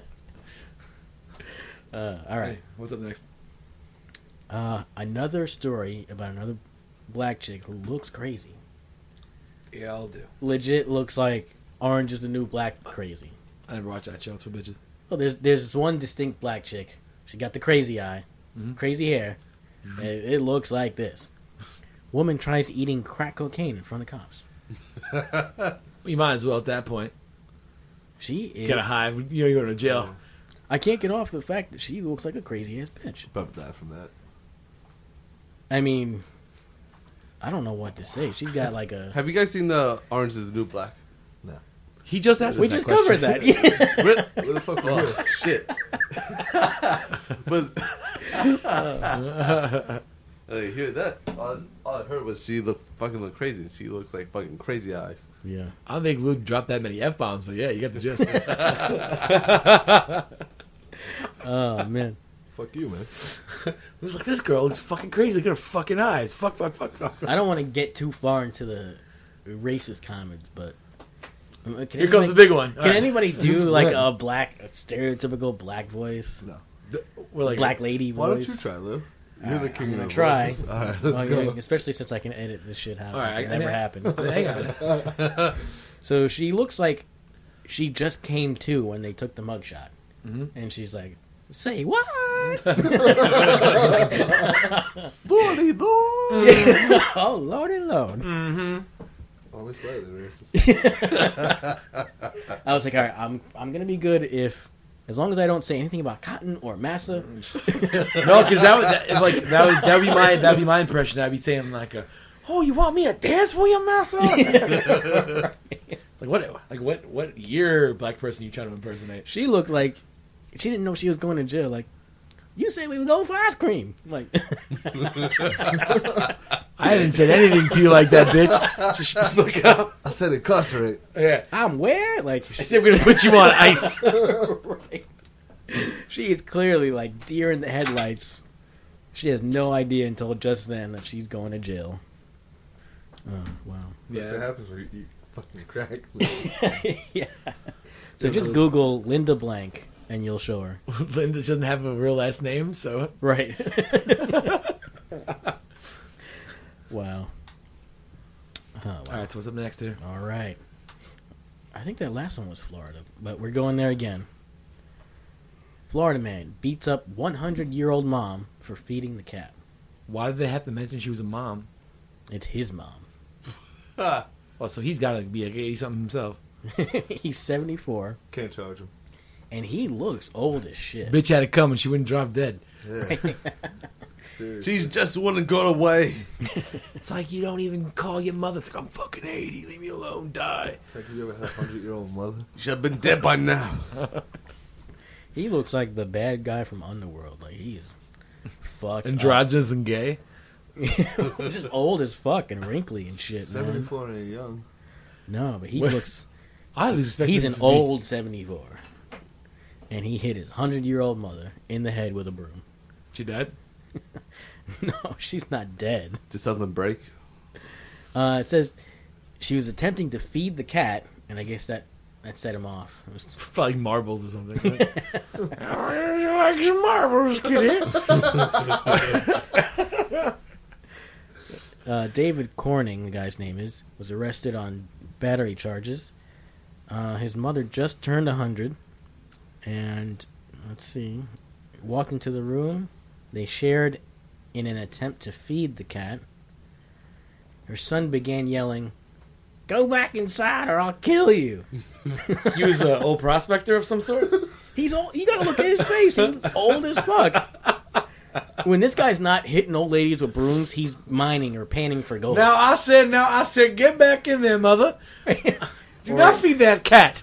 Uh, all right. Hey, what's up next? Uh, another story about another black chick who looks crazy. Yeah, I'll do. Legit looks like Orange is the New Black crazy. I never watched that show. It's for bitches. Well, there's there's this one distinct black chick. She got the crazy eye, Mhm. crazy hair. It, it looks like this. Woman tries eating crack cocaine in front of cops. You might as well at that point. She is. Get a high. You know, you're going to jail. I can't get off the fact that she looks like a crazy ass bitch. Probably die from that. I mean, I don't know what to say. She's got like a. Have you guys seen the Orange is the New Black? No. He just asked We us just that question. covered that. Yeah. Really? Where the fuck were you? Oh, shit. But I didn't hear that. All, all I heard was she looked fucking look crazy. She looks like fucking crazy eyes. Yeah. I don't think Luke dropped that many F-bombs, but yeah, you got the gist. Oh man. Fuck you, man. It was like, this girl looks fucking crazy. Look at her fucking eyes. Fuck, fuck, fuck, fuck. I don't want to get too far into the racist comments, but um, can Here comes the big one. Can All right. anybody do Since like when? a black, a stereotypical black voice, No. We're like, black lady Why don't voice? you try, Lou? You're the king I'm of gonna the try. voices. All right, Oh, let's yeah, go. especially since I can edit this shit out. All right, it I- never I- happened. Hang on. So she looks like she just came to when they took the mugshot, Mhm. and she's like, "Say what?" Lordy, Lord. Oh lordy lord! Only slightly racist. I was like, all right, I'm I'm gonna be good if, as long as I don't say anything about cotton or massa. No, because that would that, like that would that would be my that would be my impression. I'd be saying like, a, "Oh, you want me to dance for you, massa?" It's like what like what what year black person are you trying to impersonate? She looked like she didn't know she was going to jail. Like, you said we were going for ice cream. Like, I haven't said anything to you like that, bitch. Just shut the fuck up. I said incarcerate. Yeah, I'm where? Like, I said we're gonna put you on ice. right. She is clearly like deer in the headlights. She has no idea until just then that she's going to jail. Oh wow. That's what Yeah, happens when you eat fucking crack. Yeah. So just Google Linda Blank and you'll show her. Linda doesn't have a real last name, so Right. Wow. Oh, wow. all right. So what's up next here? All right. I think that last one was Florida, but we're going there again. Florida man beats up one hundred year old mom for feeding the cat. Why did they have to mention she was a mom? It's his mom. Well, so he's got to be like eighty something himself. He's seventy-four, Can't charge him. and he looks old as shit. Bitch had it coming. She wouldn't drop dead. Yeah. Seriously. She just wouldn't go away. It's like you don't even call your mother. It's like, I'm fucking eighty. Leave me alone. Die. It's like, have you ever had a hundred-year-old mother? You should have been dead by now. He looks like the bad guy from Underworld. Like, he is fucked up. Androgynous and gay. Just old as fuck and wrinkly and shit, man. seventy-four ain't young. No, but he Where- looks... I was expecting He's him an to be- old seventy-four. And he hit his hundred-year-old mother in the head with a broom. She dead? No, she's not dead. Did something break? Uh, it says she was attempting to feed the cat, and I guess that, that set him off. It was Probably marbles or something. Oh, you like some marbles, kitty? uh, David Corning, the guy's name is, was arrested on battery charges. Uh, his mother just turned one hundred, and let's see, walked into the room. They shared in an attempt to feed the cat. Her son began yelling, "Go back inside or I'll kill you." He was an old prospector of some sort? He's old. You gotta look at his face. He's old as fuck. When this guy's not hitting old ladies with brooms, he's mining or panning for gold. Now I said, now I said, get back in there, mother. Do not feed that cat.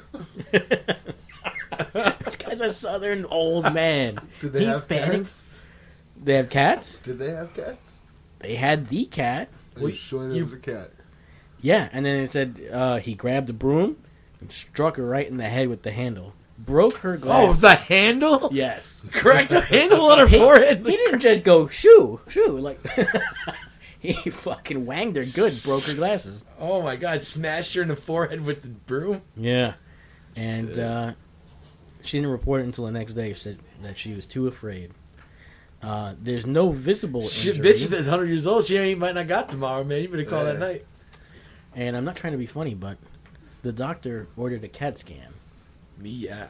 This guy's a southern old man. Did they He's have panning. cats? They have cats. Did they have cats? They had the cat. Are you sure there you- was a cat? Yeah, and then it said uh, he grabbed a broom and struck her right in the head with the handle. Broke her glass. Oh, the handle? Yes. Cracked the handle on her He, forehead. he didn't just go shoo shoo like he fucking wanged her good, broke her glasses. Oh my god, smashed her in the forehead with the broom? Yeah, and uh, she didn't report it until the next day. She said that she was too afraid. Uh, there's no visible Shit, injury, bitch that's one hundred years old. She ain't, might not got tomorrow, man. You better call that Yeah. night. and I'm not trying to be funny, but the doctor ordered a CAT scan. Meow.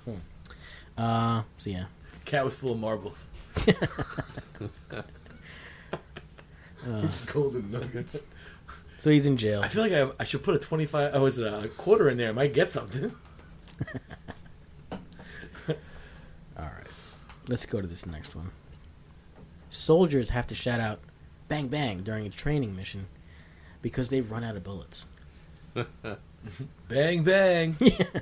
Uh, so yeah. Cat was full of marbles. Golden nuggets. So he's in jail. I feel like I, I should put a twenty-five. Oh, is it a quarter in there? I might get something. All right. Let's go to this next one. Soldiers have to shout out "bang bang" during a training mission because they've run out of bullets. Bang bang.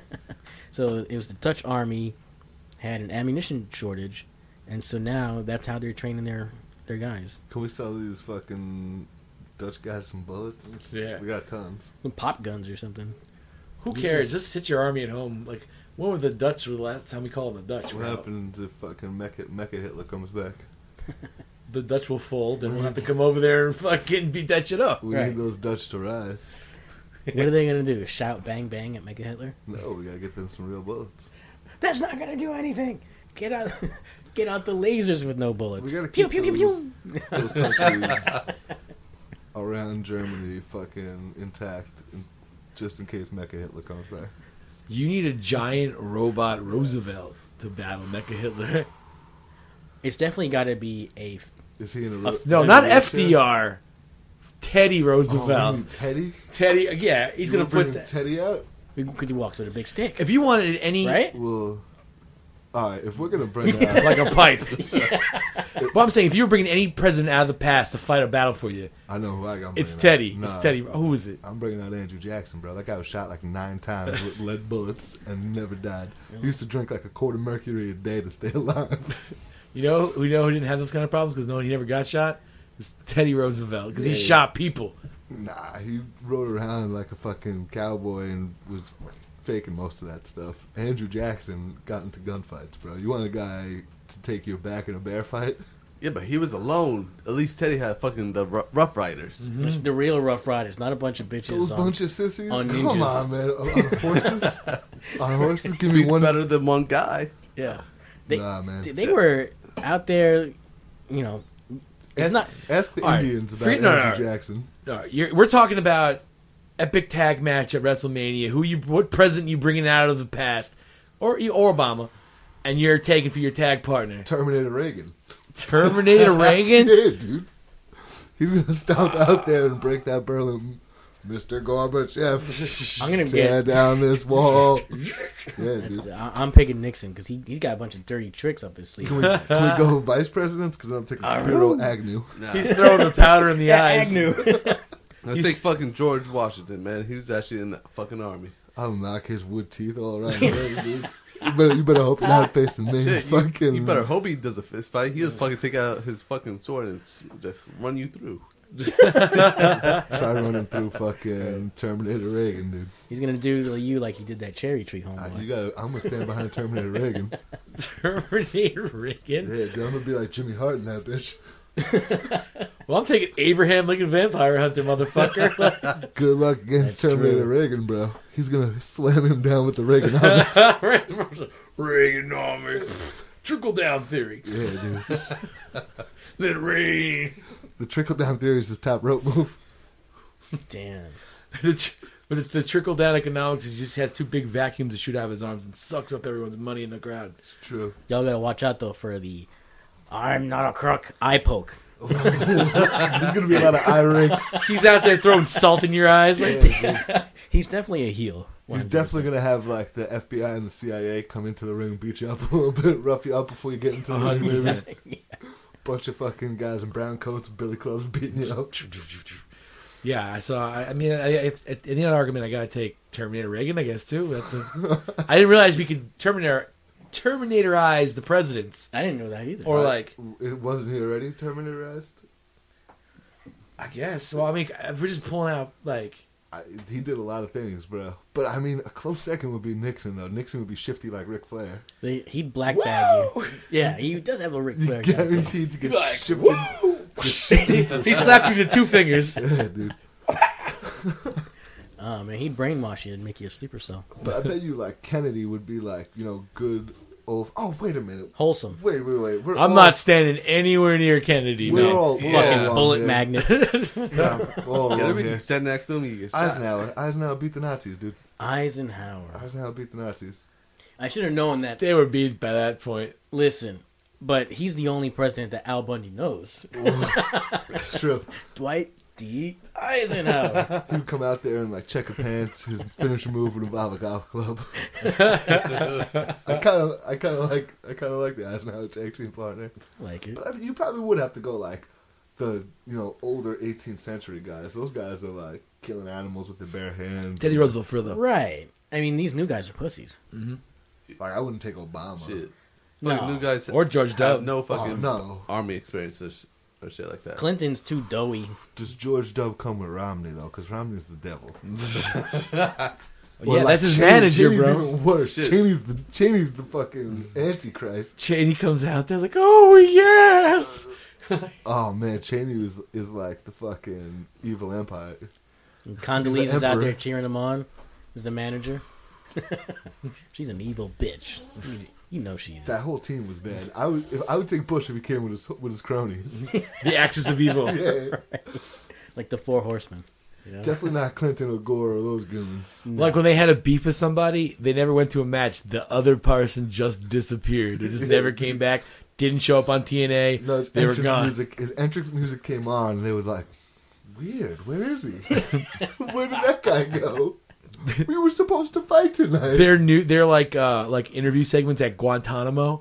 So it was the Dutch army had an ammunition shortage, and so now that's how they're training their their guys. Can we sell these fucking Dutch guys some bullets? Yeah. We got tons. Pop guns or something. Who cares? Just sit your army at home. Like, when were the Dutch? The last time we called them the Dutch? What Well, happens if fucking Mecha, Mecha Hitler comes back? The Dutch will fold, and we'll have to come over there and fucking beat that shit up. We Right. need those Dutch to rise. What are they gonna do? Shout "bang bang" at Mega Hitler? No, we gotta get them some real bullets. That's not gonna do anything. Get out, get out the lasers with no bullets. We gotta pew keep pew pew those, pew. those countries around Germany fucking intact, in, just in case Mecha Hitler comes back. You need a giant robot Roosevelt to battle Mecha Hitler. It's definitely got to be a. Is he in a... Ro- No, is he not in a F D wheelchair? R. Teddy Oh, Roosevelt. we need Teddy? Teddy, yeah, he's You gonna wanna put bring that. Teddy out? Because he walks with a big stick, If you wanted any, right? Well, alright, if we're gonna bring out... like a pipe. But I'm saying, if you were bringing any president out of the past to fight a battle for you, I know who I got. it's bringing Teddy. out. Nah, It's Teddy. Who is it? I'm bringing out Andrew Jackson, bro. That guy was shot like nine times with lead bullets and never died. He used to drink like a quart of mercury a day to stay alive. You know, we know who didn't have those kind of problems because no, he never got shot. It was Teddy Roosevelt because he Yeah. shot people. Nah, he rode around like a fucking cowboy and was faking most of that stuff. Andrew Jackson got into gunfights, bro. You want a guy to take your back in a bear fight? Yeah, but he was alone. At least Teddy had fucking the Ru- Rough Riders. Just the real Rough Riders, not a bunch of bitches. Those on- bunch of sissies? on Come ninjas. on, man. On, on horses? On horses? Give me He's one. better than one guy. Yeah, they Nah, man. they- they were out there, you know. It's Ask, not. ask the All right. Indians about Free- no, no, Andrew no. Jackson. All right, you're, we're talking about epic tag match at WrestleMania. Who you, what president you bringing out of the past, or or Obama, and you're taking for your tag partner, Terminator Reagan. Terminator Reagan. Yeah, dude. He's gonna stomp out there and break that Berlin. Mister Gorbachev, I'm gonna tear get. down this wall. Yeah, dude. I- I'm picking Nixon because he he's got a bunch of dirty tricks up his sleeve. Can we, can we go vice presidents? Because I'm taking Spiro Agnew. Nah. He's throwing the powder in the eyes. Agnew. Let's take fucking George Washington, man. He was actually in the fucking army. I'll knock his wood teeth all around his head, dude. You better, you better hope you're not facing me. Shit, you, fucking, you better hope he does a fist fight. He'll fucking take out his fucking sword and s- just run you through. try running through fucking Terminator Reagan, dude. He's gonna do to you like he did that cherry tree Uh, homeboy. you got. I'm gonna stand behind Terminator Reagan. Terminator Reagan. Yeah, dude, I'm gonna be like Jimmy Hart in that bitch. Well, I'm taking Abraham Lincoln Vampire Hunter, motherfucker. Good luck against That's Terminator true. Reagan, bro. He's gonna slam him down with the Reaganomics. Reaganomics. Trickle down theory. Yeah, dude. Then rain. The trickle down theory is his top rope move. Damn. The, tr- but the, the trickle down economics, he just has two big vacuums to shoot out of his arms and sucks up everyone's money in the crowd. It's true. Y'all gotta watch out though for the "I'm not a crook" eye poke. There's gonna be a lot of eye rakes. He's out there throwing salt in your eyes. Like, He's definitely a heel. He's definitely gonna have like the F B I and the C I A come into the ring, beat you up a little bit, rough you up before you get into the one hundred ring. percent. Maybe. Bunch of fucking guys in brown coats, billy clubs beating you up. Yeah, I saw. I, I mean, I, if, if, in the other argument, I gotta take Terminator Reagan, I guess too. That's a, I didn't realize we could Terminator Terminatorize the presidents, I didn't know that either. or like, It wasn't he already Terminatorized? I guess. Well, I mean, if we're just pulling out like. I, he did a lot of things, bro. But I mean, a close second would be Nixon, though. Nixon would be shifty like Ric Flair. They, he'd black bag you. Yeah, he does have a Ric Flair. guy. Guaranteed to get Like, shifted. He slapped you with two fingers. Yeah, dude. Oh man, he'd brainwash you and make you a sleeper cell. But I bet you, like, Kennedy would be like, you know, good old. Oh, wait a minute. Wholesome. Wait, wait, wait. We're I'm all, not standing anywhere near Kennedy, We're man. all Fucking yeah, bullet yeah. magnet. Yeah, we're all Yeah, along we here. can stand next to him. He gets shot. Eisenhower. Eisenhower beat the Nazis, dude. Eisenhower. Eisenhower beat the Nazis. I should have known that. They were beat by that point. Listen, But he's the only president that Al Bundy knows. True. Dwight D. Eisenhower. He would come out there and like check her pants. His finisher move would involve a golf club. I kind of, I kind of like, I kind of like the Eisenhower tag team partner. Like it. But I mean, you probably would have to go like the, you know, older eighteenth century guys. Those guys are like killing animals with their bare hands. Teddy Roosevelt for them. Right. I mean, these new guys are pussies. Like I wouldn't take Obama. Shit. No. Fucking new guys Or George have W. no fucking Oh, no. army experience or, sh- or shit like that. Clinton's too doughy. Does George W. come with Romney though? Because Romney's the devil. Yeah, that's his manager, Cheney's bro. Even worse. Shit. Cheney's the Cheney's the fucking antichrist. Cheney comes out there like, oh yes. Oh man, Cheney is is like the fucking evil empire. And Condoleezza is out emperor. there cheering him on. Is the manager. She's an evil bitch. You, you know she is. That whole team was bad. I would if I would take Bush if he came with his with his cronies. The axis of evil. Yeah, Like the Four Horsemen. You know? definitely not Clinton or Gore or those goons. Like when they had a beef with somebody, they never went to a match. The other person just disappeared. It just never came back. Didn't show up on T N A. No, his They were entrance gone. music. His entrance music came on, and they were like, "Weird. Where is he? Where did that guy go? We were supposed to fight tonight." They're new. They're like uh, like interview segments at Guantanamo.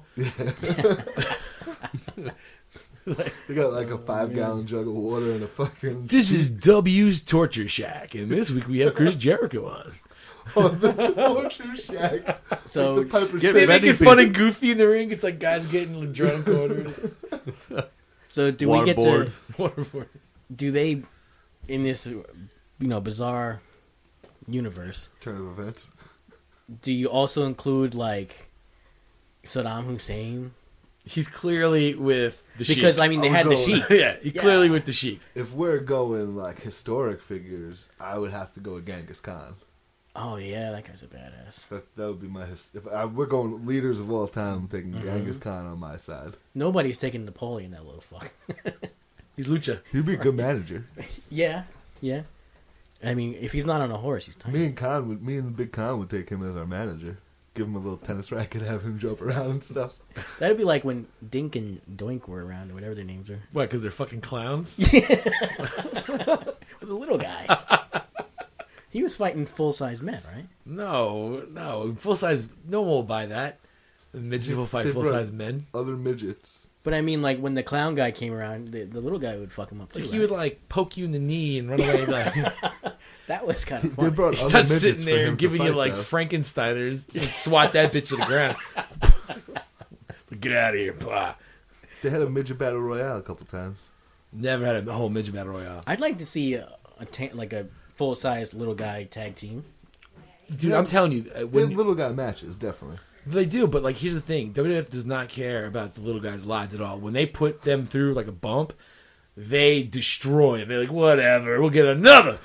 They got like a five gallon jug of water and a fucking. This is W's Torture Shack, and this week we have Chris Jericho on. Oh, the torture shack. So Like the Piper's Get They Pit. make ready it for fun you. and goofy in the ring. It's like guys getting drunk orders. so do we get to Waterboard. Waterboard. do they in this you know bizarre universe? Turn of events. Do you also include like Saddam Hussein? He's clearly with the Because Sheik. I mean they I had would the go- Sheik. yeah, he Yeah. clearly with the Sheik. If we're going like historic figures, I would have to go with Genghis Khan. Oh yeah, that guy's a badass. That that would be my. His, if I, we're going leaders of all time, I'm taking Mm-hmm. Genghis Khan on my side. Nobody's taking Napoleon, that little fuck. He's Lucha. He'd be a good manager. yeah, yeah. I mean, if he's not on a horse, he's tiny. Me and Khan would, me and the big Khan would take him as our manager. Give him a little tennis racket, have him jump around and stuff. That'd be like when Dink and Doink were around, or whatever their names are. What? Because they're fucking clowns. With a little guy. He was fighting full size men, right? No, no, full size. No one will buy that. The midgets will fight They full brought size men. Other midgets. But I mean, like when the clown guy came around, the, the little guy would fuck him up too. Like, he right? would like poke you in the knee and run away. Like, That was kind of They fun. brought he other starts midgets sitting for there him to giving you fight, like though. Frankensteiners. Just swat that bitch to the ground. So get out of here, blah. They had a midget battle royale a couple times. Never had a whole midget battle royale. I'd like to see a, a ta- like a full size little guy tag team. Dude, I'm telling you, uh, They when had little guy matches, definitely. they do, but like here's the thing: W W F does not care about the little guys' lives at all. When they put them through like a bump, they destroy them. They're like, whatever, we'll get another.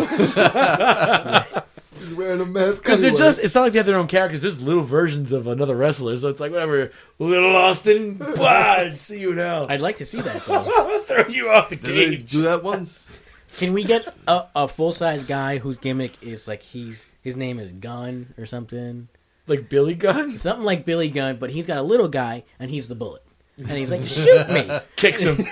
He's wearing a mask Because they're anyway. just, it's not like they have their own characters. There's little versions of another wrestler. So it's like, whatever, little Austin, blah, see you now. I'd like to see that though. I'll throw you off the Did they cage. do that once? Can we get a, a full size guy whose gimmick is like he's his name is Gunn or something, Like Billy Gunn something like Billy Gunn, but he's got a little guy and he's the bullet, and he's like shoot me, kicks him.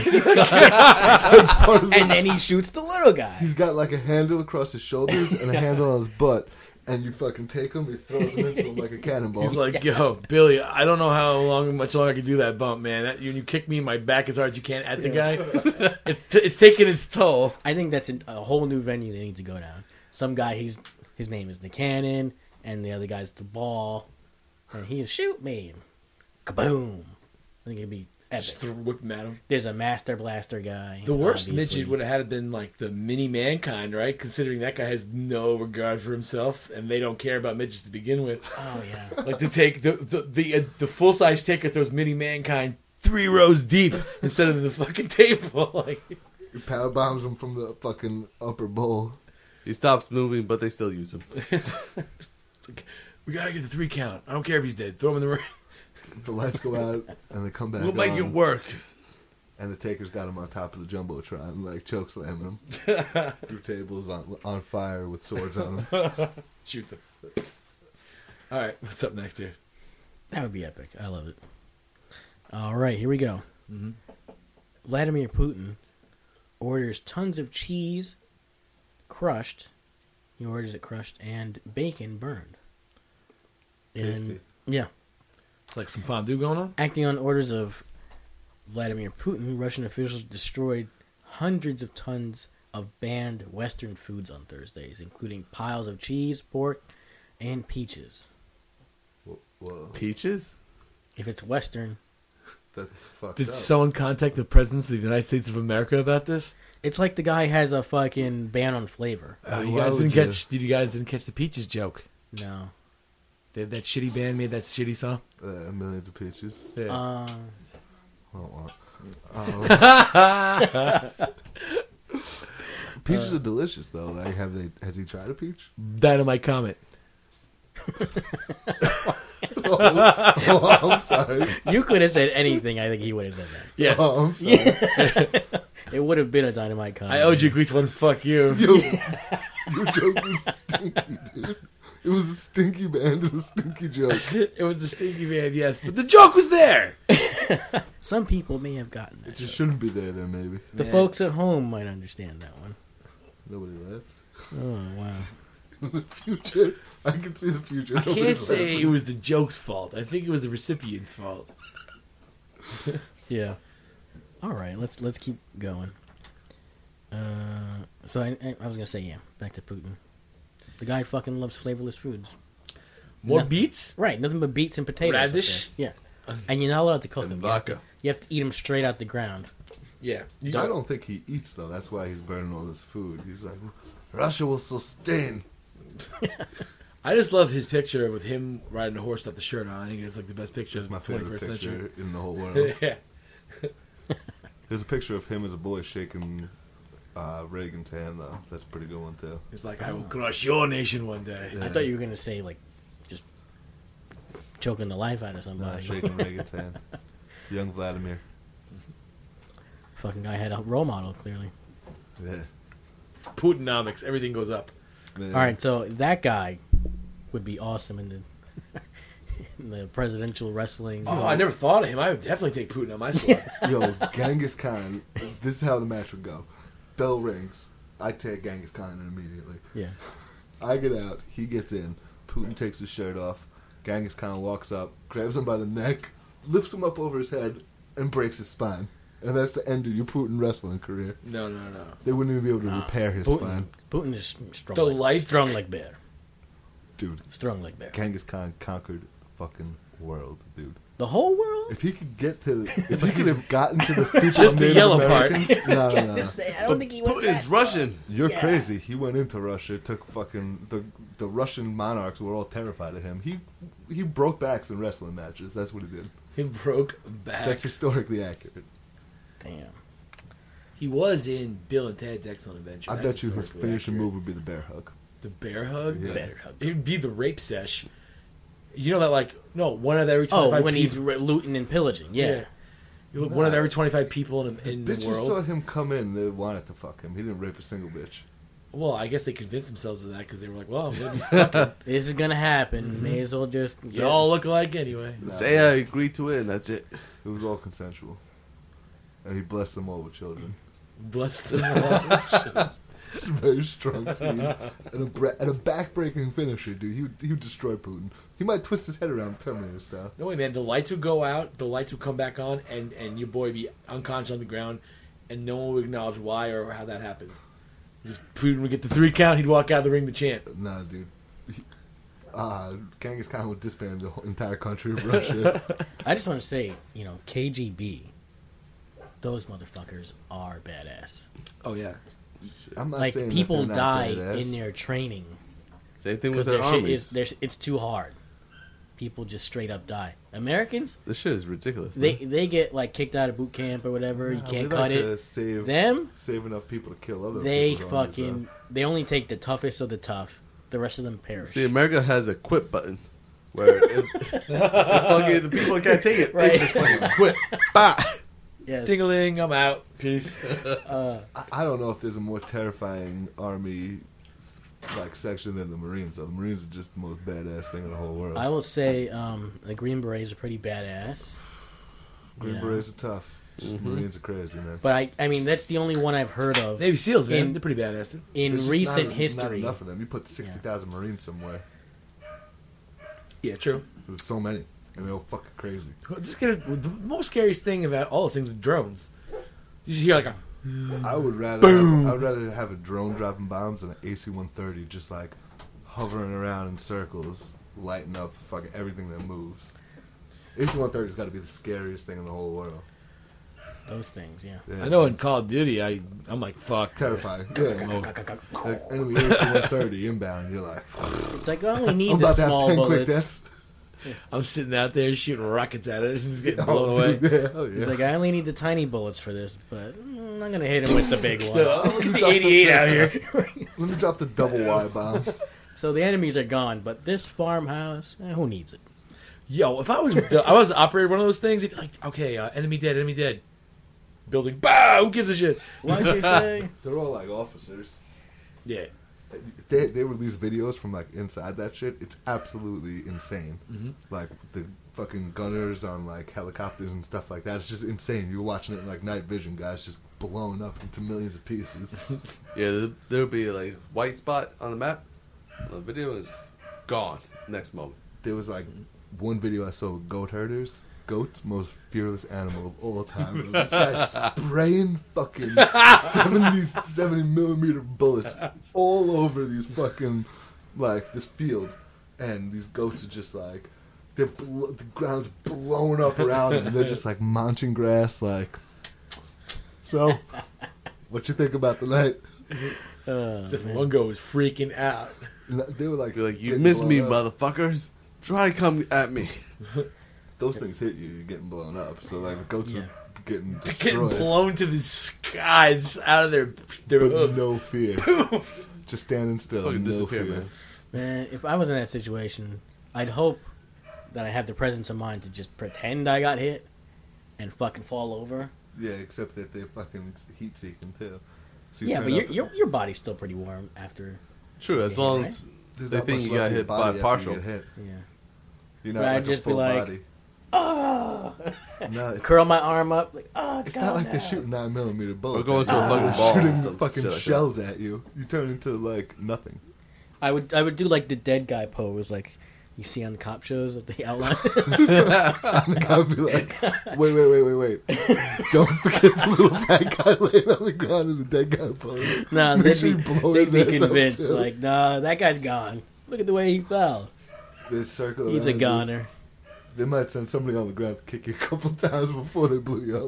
and then he shoots the little guy. He's got like a handle across his shoulders and a handle on his butt. And you fucking take him, he throws him into him like a cannonball. He's like, yo, Billy, I don't know how long, much longer I can do that bump, man. That, you, you kick me in my back as hard as you can at the guy. It's t- it's taking its toll. I think that's a, a whole new venue they need to go down. Some guy, he's his name is the Cannon, and the other guy's the Ball, and he is shoot me, kaboom. I think it'd be epic. Just throw, whip him at him. There's a Master Blaster guy. The worst obviously. midget would have had to been like the mini mankind, right? Considering that guy has no regard for himself, and they don't care about midgets to begin with. Oh yeah. Like to take the the the, uh, the full size taker throws mini mankind three rows deep instead of the fucking table. Like, He power bombs him from the fucking upper bowl. He stops moving, but they still use him. it's like, we gotta get the three count. I don't care if he's dead. Throw him in the ring. The lights go out and they come back We'll make on, it work. and the taker's got him on top of the jumbotron, like choke slamming him through tables on on fire with swords on them. Shoots him. All right, what's up next here? That would be epic. I love it. All right, here we go. Mm-hmm. Vladimir Putin orders tons of cheese crushed. He orders it crushed and bacon burned. And, Tasty. yeah. It's like some fondue going on. Acting on orders of Vladimir Putin, Russian officials destroyed hundreds of tons of banned Western foods on Thursdays, including piles of cheese, pork, and peaches. Whoa. Peaches? If it's Western, That's fucked Did up. someone contact the presidents of the United States of America about this? it's like the guy has a fucking ban on flavor. Oh, you Why guys would didn't you? catch. Did you guys didn't catch the peaches joke? No. They, that shitty band made that shitty song. Uh, millions of peaches. Yeah. Uh, I don't want. Um, peaches are delicious, though. Like, have they? Has he tried a peach? Dynamite comment. oh, oh, I'm sorry. you could have said anything. I think he would have said that. Yes. Oh, I'm sorry. It would have been a dynamite comment. I owed you at least one fuck you. Yo, your joke was stinky, dude. It was a stinky band and a stinky joke. It was the stinky man, yes, but the joke was there. Some people may have gotten It that. just shouldn't be there, there, maybe. The Yeah. folks at home might understand that one. Nobody laughed. Oh, wow. The future. I can see the future. I can't say it was the joke's fault. I think it was the recipient's fault. Yeah. All right, let's let's keep going. Uh, so I, I, I was gonna say yeah. Back to Putin. The guy fucking loves flavorless foods. More Nothing- beets? Right, nothing but beets and potatoes. up Radish? there. Yeah. And you're not allowed to cook And them. vodka. You have to eat them straight out the ground. Yeah. I don't think he eats, though. That's why he's burning all this food. He's like, Russia will sustain. I just love his picture with him riding a horse without the shirt on. I think it's like the best picture That's of my the favorite twenty-first picture century. in the whole world. Yeah. There's a picture of him as a boy shaking uh, Reagan's hand, though. That's a pretty good one, too. It's like, I will crush your nation one day. Yeah. I thought you were gonna say like, just choking the life out of No, somebody. shaking Reagan's hand. Young Vladimir. Fucking guy had a role model clearly. Yeah. Putinomics, everything goes up. Yeah. All right, so that guy would be awesome in the in the presidential wrestling. Oh, I never thought of him. I would definitely take Putin on my squad. Yo, Genghis Khan. This is how the match would go. Bell rings. I take Genghis Khan in immediately. Yeah. I get out. He gets in. Putin takes his shirt off. Genghis Khan walks up, grabs him by the neck, lifts him up over his head, and breaks his spine. And that's the end of your Putin wrestling career. No, no, no. They wouldn't even be able to Nah, repair his Putin, spine. Putin is strong. The like, light- strong like bear. Dude, Strong like bear. Genghis Khan conquered the fucking world, dude. The whole world. If he could get to, if he could have gotten to the super Just the Native yellow part. Americans, no, no, no. I don't think he went Putin's Russian. You're Yeah. crazy. He went into Russia, took fucking the the Russian monarchs were all terrified of him. He he broke backs in wrestling matches. That's what he did. He broke back. That's historically accurate. Damn. He was in Bill and Ted's Excellent Adventure. I That's bet you his historically finishing accurate. move would be the bear hug. The bear hug? Yeah. Better hug. It would be the rape sesh. You know that, like, no, one of every Oh, twenty-five when he's people. re- looting and pillaging. Yeah. You look, one of every twenty-five people in, in the Bitches world. saw him come in. They wanted to fuck him. He didn't rape a single bitch. Well, I guess they convinced themselves of that because they were like, well, I'm going to be fucking. This is gonna happen. May as well just. They get- all look alike anyway. Nah, Say I agreed to it, and that's it. It was all consensual. And he blessed them all with children. Bless them all. It's a very strong scene. And a, bra- and a back-breaking finisher, dude. He would, he would destroy Putin. He might twist his head around Terminator style. No way, man. The lights would go out, the lights would come back on, and, and your boy would be unconscious on the ground, and no one would acknowledge why or how that happened. Just Putin would get the three count, he'd walk out of the ring to chant. Nah, dude. He, uh, Genghis Khan would disband the whole entire country of Russia. I just want to say, you know, K G B. Those motherfuckers are badass. Oh, yeah. I'm not Like saying that people they're not die badass. in their training Same thing because with their their shit armies. is there's it's too hard. People just straight up die. Americans, This shit is ridiculous. they man. they get like kicked out of boot camp or whatever. You Nah, can't we cut like it. to Save, Them, save enough people to kill other they people's armies, fucking they only take the toughest of the tough. The rest of them perish. See, America has a quit button. Where if, if fucking the people can't take it, Right. they just fucking quit. Bah! Yes. Ding-a-ling, I'm out. Peace. Uh, I, I don't know if there's a more terrifying army like section than the Marines. Though. The Marines are just the most badass thing in the whole world. I will say um, the Green Berets are pretty badass. Green You know? Berets are tough. Just Mhm. Marines are crazy, man. But I, I mean, that's the only one I've heard of Navy SEALs, man, In- they're pretty badass. in There's just recent not, history. Not enough of them. You put sixty thousand Marines somewhere. Yeah, true. There's so many, and they're all fucking crazy. Just get a, the most scariest thing about all those things is drones. You just hear like a I would rather Boom. have, I would rather have a drone dropping bombs than an A C one thirty just like hovering around in circles, lighting up fucking everything that moves. A C one thirty's got to be the scariest thing in the whole world. Those things, yeah. Yeah. I know in Call of Duty, I I'm like fuck. Terrifying. Yeah. Oh, Like enemy A C one thirty inbound, you're like, It's like, I only I'm need the about to have small ten quick bullets. deaths. I'm sitting out there shooting rockets at it and just getting Oh, blown away. dude, yeah, hell yeah. He's like, I only need the tiny bullets for this, but mm, I'm gonna hit him with the big one. Let's get the eighty-eight out here. Let me drop the double Y bomb. So the enemies are gone, but this farmhouse, eh, who needs it? Yo, if I was the, I was the operator of one of those things, it'd be like, okay, uh, enemy dead, enemy dead. Building, bow, who gives a shit? What'd you say? They're all like officers. Yeah. They they release videos from like inside that shit. It's absolutely insane. Mm-hmm. Like the fucking gunners on like helicopters and stuff like that. It's just insane. You're watching it in like night vision, guys, just blown up into millions of pieces. Yeah, there, there'll be like white spot on the map, on the video, and it's gone next moment. There was like one video I saw with goat herders. Goats, most fearless animal of all time. This guy's spraying fucking seventy, seventy millimeter bullets all over these fucking, like, this field. And these goats are just like, they're blo- the ground's blowing up around them. They're just like munching grass, like, so, what you think about the night? Uh, Except man. one go was freaking out. And they were like, You're like, you getting miss me, blown up. motherfuckers. Try to come at me. Those things hit you, you're getting blown up. So, like, the goats Yeah. are getting They're getting destroyed. blown to the skies out of their their But hooves. no fear. Just standing still. Fucking No disappear, fear. man. Man, if I was in that situation, I'd hope that I have the presence of mind to just pretend I got hit and fucking fall over. Yeah, except that they're fucking heat seeking too. So you Yeah, turn but your, up- your your body's still pretty warm after. True, as Yeah, long right? as there's they not think much you left got of your hit by body after partial. you get hit. Yeah. You're not But I'd like just a be full like, body. Oh! No, it's, Curl my arm up, like, oh, it's, it's gone not like now. they're shooting nine millimeter bullets. going at to a you. fucking They're ball or shooting some fucking shit like that. shells at you. You turn into like nothing. I would I would do like the dead guy pose, like you see on the cop shows of the outline. I'd be like, wait, wait, wait, wait, wait! Don't forget the little fat guy laying on the ground in the dead guy pose. nah, Make they'd sure be, you blow they'd his be ass up, convinced, too. like, nah, that guy's gone. Look at the way he fell. They circle He's a around you. goner. They might send somebody on the ground to kick you a couple times before they blew you up.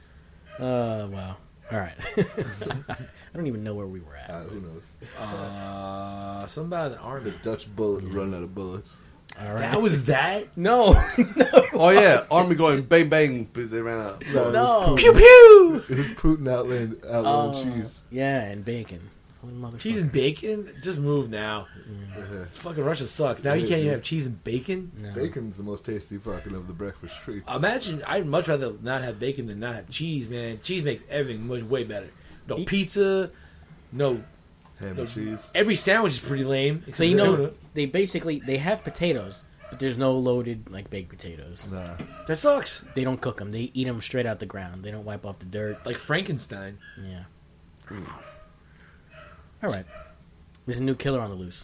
Uh, wow. All right. I don't even know where we were at. Uh, who knows? Uh, somebody in the army. The Dutch bullet run out of bullets. All right. That was that. No. Oh yeah, army going bang bang because they ran out. No, No. It Pew was pew. Putin, it was Putin outlaying, outlaying Oh, cheese. yeah, and bacon. What motherfucker. Cheese and bacon? Just move now. Uh-huh. Fucking Russia sucks. Now you can't even have cheese and bacon? No. Bacon's the most tasty fucking of the breakfast treats. Imagine, I'd much rather not have bacon than not have cheese, man. Cheese makes everything much way better. No Eat- pizza, no. Ham no and cheese. Every sandwich is pretty lame. So except you for know, tuna. they basically they have potatoes, but there's no loaded like baked potatoes. Nah. That sucks. They don't cook them. They eat them straight out the ground. They don't wipe off the dirt. Like Frankenstein. Yeah. All right. There's a new killer on the loose,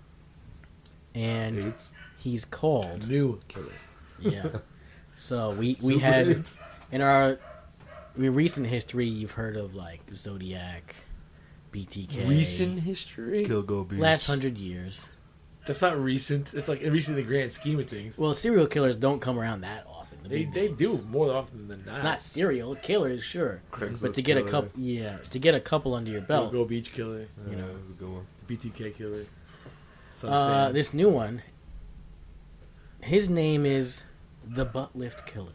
and AIDS. he's called. New killer. Yeah. So we we Super had AIDS. in our in recent history, you've heard of like Zodiac, B T K. Recent history? Kilgo Beach. last hundred years. That's not recent. It's like recent in the grand scheme of things. Well, serial killers don't come around that often. the They big they names. do more often than not. Not serial killers, sure, Craigslist but to get a killer. couple, yeah, to get a couple under your belt. Go Beach killer, Yeah, you know. that was a good one. B T K killer. Sun Uh, Sand. this new one, his name is the Butt Lift Killer,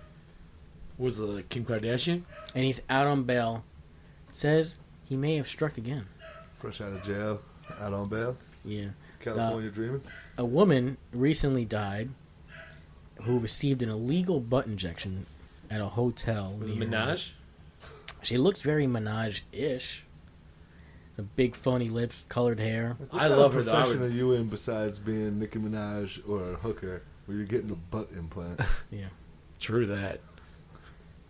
was uh, Kim Kardashian. and he's out on bail. Says he may have struck again. Fresh out of jail, out on bail. Yeah, California dreaming. a woman recently died who received an illegal butt injection at a hotel. Was it near- Minaj? She looks very Minaj-ish. The big phony lips, colored hair. What I kind love of her, though. I profession would- are you in besides being Nicki Minaj or a hooker where you're getting a butt implant? Yeah. True that.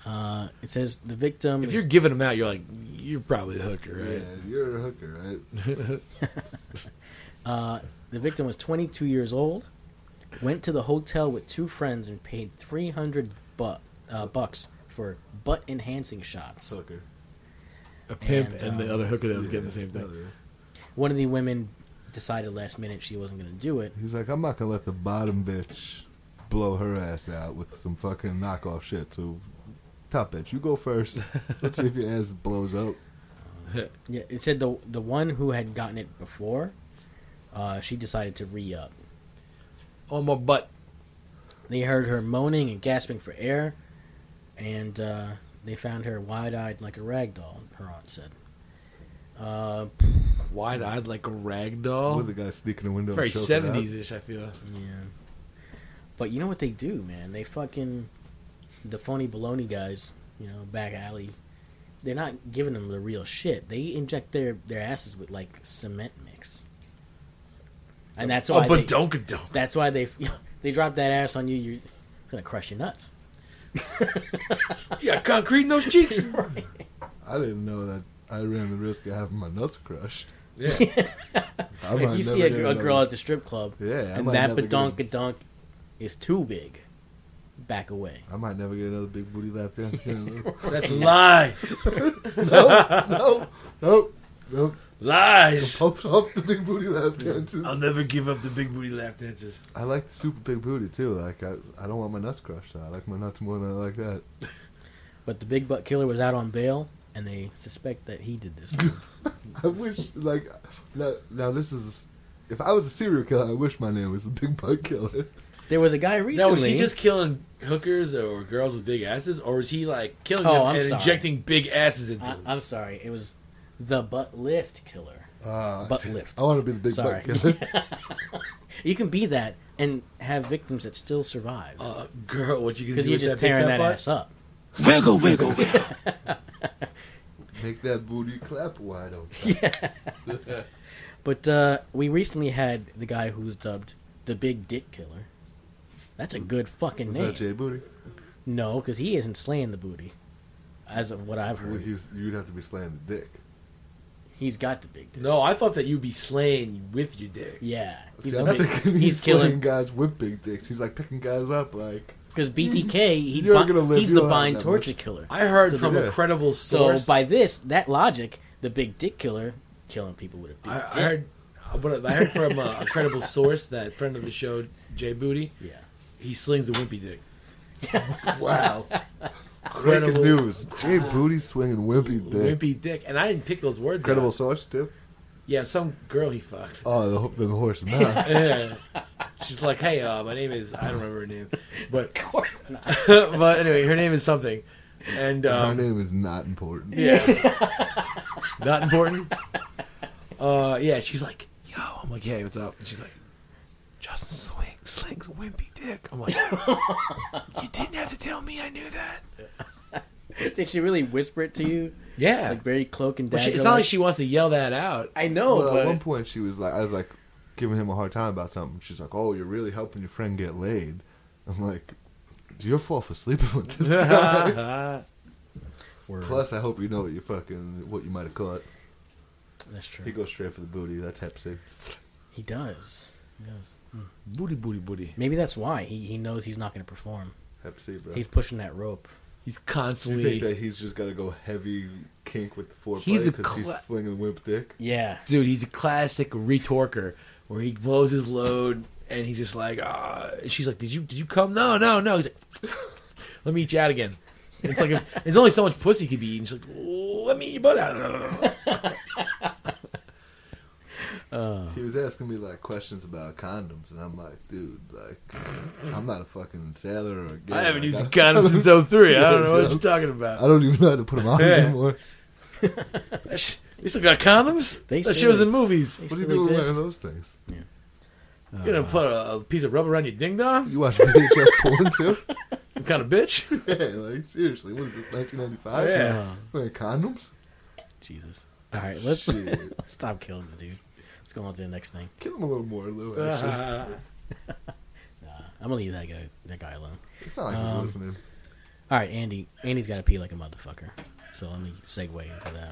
Uh, it says the victim. If is- you're giving them out, you're like, you're probably a hooker, right? Yeah, you're a hooker, right? Uh, the victim was twenty-two years old, went to the hotel with two friends and paid three hundred bu- uh, bucks for butt-enhancing shots. Hooker. A pimp and, And, the um, other hooker that was getting the same thing. One of the women decided last minute she wasn't going to do it. He's like, I'm not gonna let the bottom bitch blow her ass out with some fucking knockoff shit. So, top bitch, you go first. Let's see if your ass blows up. Yeah, it said the the one who had gotten it before, uh, she decided to re-up. On my butt. They heard her moaning and gasping for air, and uh, they found her wide-eyed like a rag doll, her aunt said. Uh, Wide-eyed like a rag With doll. the guy sneaking in the window. Very and choking seventies-ish, I feel. yeah. But you know what they do, man? They fucking... The phony baloney guys, you know, back alley, they're not giving them the real shit. They inject their, their asses with, like, cement mix. And that's Oh, why but they... donka donk. That's why they... They drop that ass on you, you're it's gonna crush your nuts. You got concrete in those cheeks. out. I didn't know that I ran the risk of having my nuts crushed. Yeah. I might If you see never a, get a girl another- at the strip club Yeah, I and might that never get badonka dunk is too big, back away. I might never get another big booty lap dance again. That's a lie. no, no, no. Lies. Pop off the big booty lap dances. I'll never give up the big booty lap dances. I like the super big booty too. Like I, I don't want my nuts crushed. I like my nuts more than I like that. But the big butt killer was out on bail, and they suspect that he did this. I wish, like, now, now this is, if I was a serial killer, I wish my name was the Big Butt Killer. There was a guy recently. Now, was he just killing hookers or girls with big asses, or was he like killing Oh, them I'm and sorry. injecting big asses into I, them? I'm sorry, it was the butt lift killer. Uh, Butt lift. I want to be the Big Sorry. Butt Killer. You can be that and have victims that still survive Uh, girl, what you gonna because do you're with just that big tearing fat that butt? ass up. Wiggle, wiggle, wiggle. Make that booty clap wide open. But uh, we recently had the guy who's dubbed the Big Dick Killer. That's a good fucking Was name. that Jay Booty? No, because he isn't slaying the booty, as of what I've Well, heard. he was, you'd have to be slaying the dick. He's got the big dick. No, I thought that you'd be slaying with your dick. Yeah, he's, See, the I'm big- thinking he's he's slaying killing guys with big dicks. He's like picking guys up like. because B T K. He You're bi- gonna live, he's you the don't have bind that torture much. killer. I heard So from the- a credible So source. by this, that logic, the Big Dick Killer killing people with a big I, dick. I heard, but I heard from a, a credible source that friend of the show, Jay Booty, Yeah. he slings a wimpy dick. Wow. Credible- Breaking news. Jay Booty swinging wimpy dick. Wimpy dick, and I didn't pick those words. Credible out. source too. Yeah, some girl he fucked. Oh, the, the horse mouth. Yeah. She's like, hey, uh, my name is, I don't remember her name, but Of course not. but anyway, her name is something, and Her um, name is not important. yeah, not important. Uh, yeah, she's like, yo, I'm like, hey, what's up? And she's like, Justin Swing slings wimpy dick. I'm like, you didn't have to tell me, I knew that. Did she really whisper it to you, Yeah, like very cloak and Well, dagger? she, it's not like she wants to yell that out. I know, Well, but at one point she was like, I was like giving him a hard time about something. She's like, "Oh, you're really helping your friend get laid." I'm like, "Do you fall for sleeping with this guy?" Word. Plus, I hope you know what you fucking what you might have caught. That's true. He goes straight for the booty. That's Hep C. He does. He does. Booty, booty, booty. Maybe that's why he he knows he's not going to perform. Hep C, bro. He's pushing that rope. He's you constantly. think that he's just got to go heavy kink with the foreplay He's a because he's cla- slinging wimp dick? Yeah. Dude, he's a classic retorker where he blows his load and he's just like, ah. And she's like, "Did you did you come? No, no, no." He's like, "Let me eat you out again." And it's like if, there's only so much pussy could be eaten. She's like, "Let me eat your butt out." Uh, He was asking me like questions about condoms, and I'm like, dude, like, I'm not a fucking sailor or a gay. I haven't Like, used a I- condom since oh three. I don't know what Yeah, you're talking I about. don't even know how to put them on Yeah. anymore. That sh- You still got condoms? They That shit still- was in movies. they What do you still do with exist. those things? You're gonna put a, a piece of rubber around your ding dong? You watch V H S porn too? Some kind of bitch? Yeah, like seriously, what is this, nineteen ninety-five? Yeah. Uh, Wearing condoms? Jesus. All right, let's, Shit. let's stop killing the dude. Let's go on to the next thing. Kill him a little more, Lou. Actually, Nah, I'm gonna leave that guy that guy alone. it's not like he's um, listening. All right, Andy. Andy's got to pee like a motherfucker. So let me segue into that.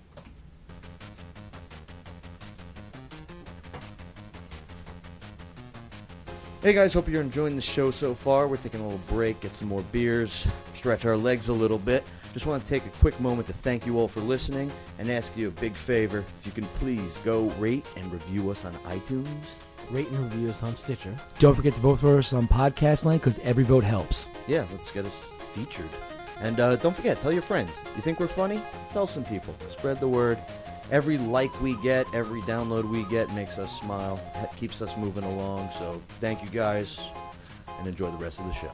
Hey guys, hope you're enjoying the show so far. We're taking a little break, get some more beers, stretch our legs a little bit. Just want to take a quick moment to thank you all for listening and ask you a big favor. If you can please go rate and review us on iTunes. Rate and review us on Stitcher. Don't forget to vote for us on Podcast Land, because every vote helps. Yeah, let's get us featured. And uh, don't forget, tell your friends. You think we're funny? Tell some people. Spread the word. Every like we get, every download we get makes us smile. That keeps us moving along. So thank you guys, and enjoy the rest of the show.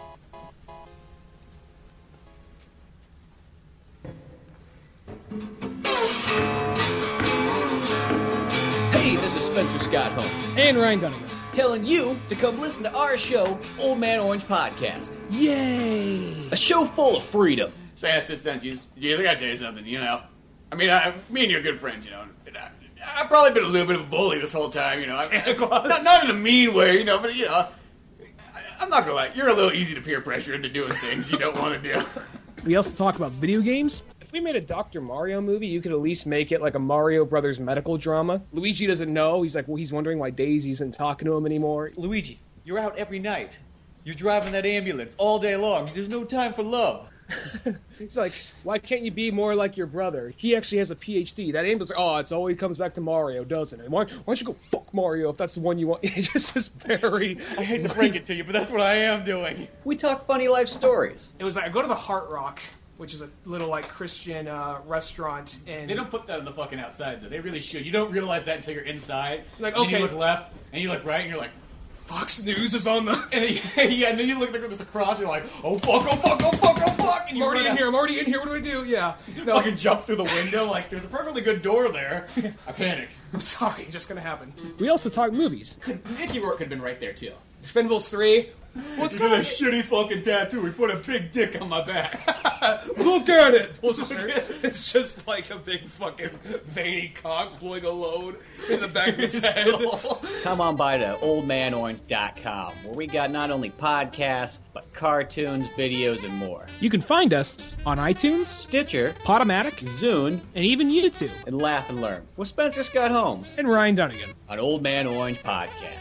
Hey, this is Spencer Scott Holmes And Ryan Dunnigan. telling you to come listen to our show, Old Man Orange Podcast. Yay! A show full of freedom. So I asked this then, Jesus, I gotta tell you something, you know. I mean, I, me and you are good friends, you know. And I, I've probably been a little bit of a bully this whole time, you know. I, Santa Claus. Not, not in a mean way, you know, but, you know, I, I'm not gonna lie, you're a little easy to peer pressure into doing things you don't want to do. We also talk about video games. If we made a Doctor Mario movie, you could at least make it like a Mario Brothers medical drama. Luigi doesn't know. He's like, well, he's wondering why Daisy isn't talking to him anymore. Luigi, you're out every night. You're driving that ambulance all day long. There's no time for love. He's like, why can't you be more like your brother? He actually has a P H D. That ambulance, like, oh, it's always comes back to Mario, doesn't it? Why, why don't you go fuck Mario if that's the one you want? It's just is very... I hate to break it to you, but that's what I am doing. We talk funny life stories. It was like I go to the Heart Rock, which is a little like Christian uh, restaurant, and They don't put that on the fucking outside, though. They really should. You don't realize that until you're inside. Like, and then okay. you look left, and you look right, and you're like, Fox News is on the. and then, yeah, and then you look there's a cross, you're like, oh fuck, oh fuck, oh fuck, oh fuck, and I'm you already run in out. here. I'm already in here. What do I do? Yeah. No, Fucking jump through the window, like, there's a perfectly good door there. I panicked. I'm sorry. Just gonna happen. We also talk movies. Mickey Rourke could have been right there, too. Expendables three. What's He going got on? a shitty fucking tattoo. He put a big dick on my back. Look at it. It's just like a big fucking veiny cock blowing a load in the back of his head. Come on by to old man orange dot com, where we got not only podcasts, but cartoons, videos, and more. You can find us on iTunes, Stitcher, Podomatic, Zune, and even YouTube. and Laugh and Learn with Spencer Scott Holmes And Ryan Dunnigan. on Old Man Orange Podcast.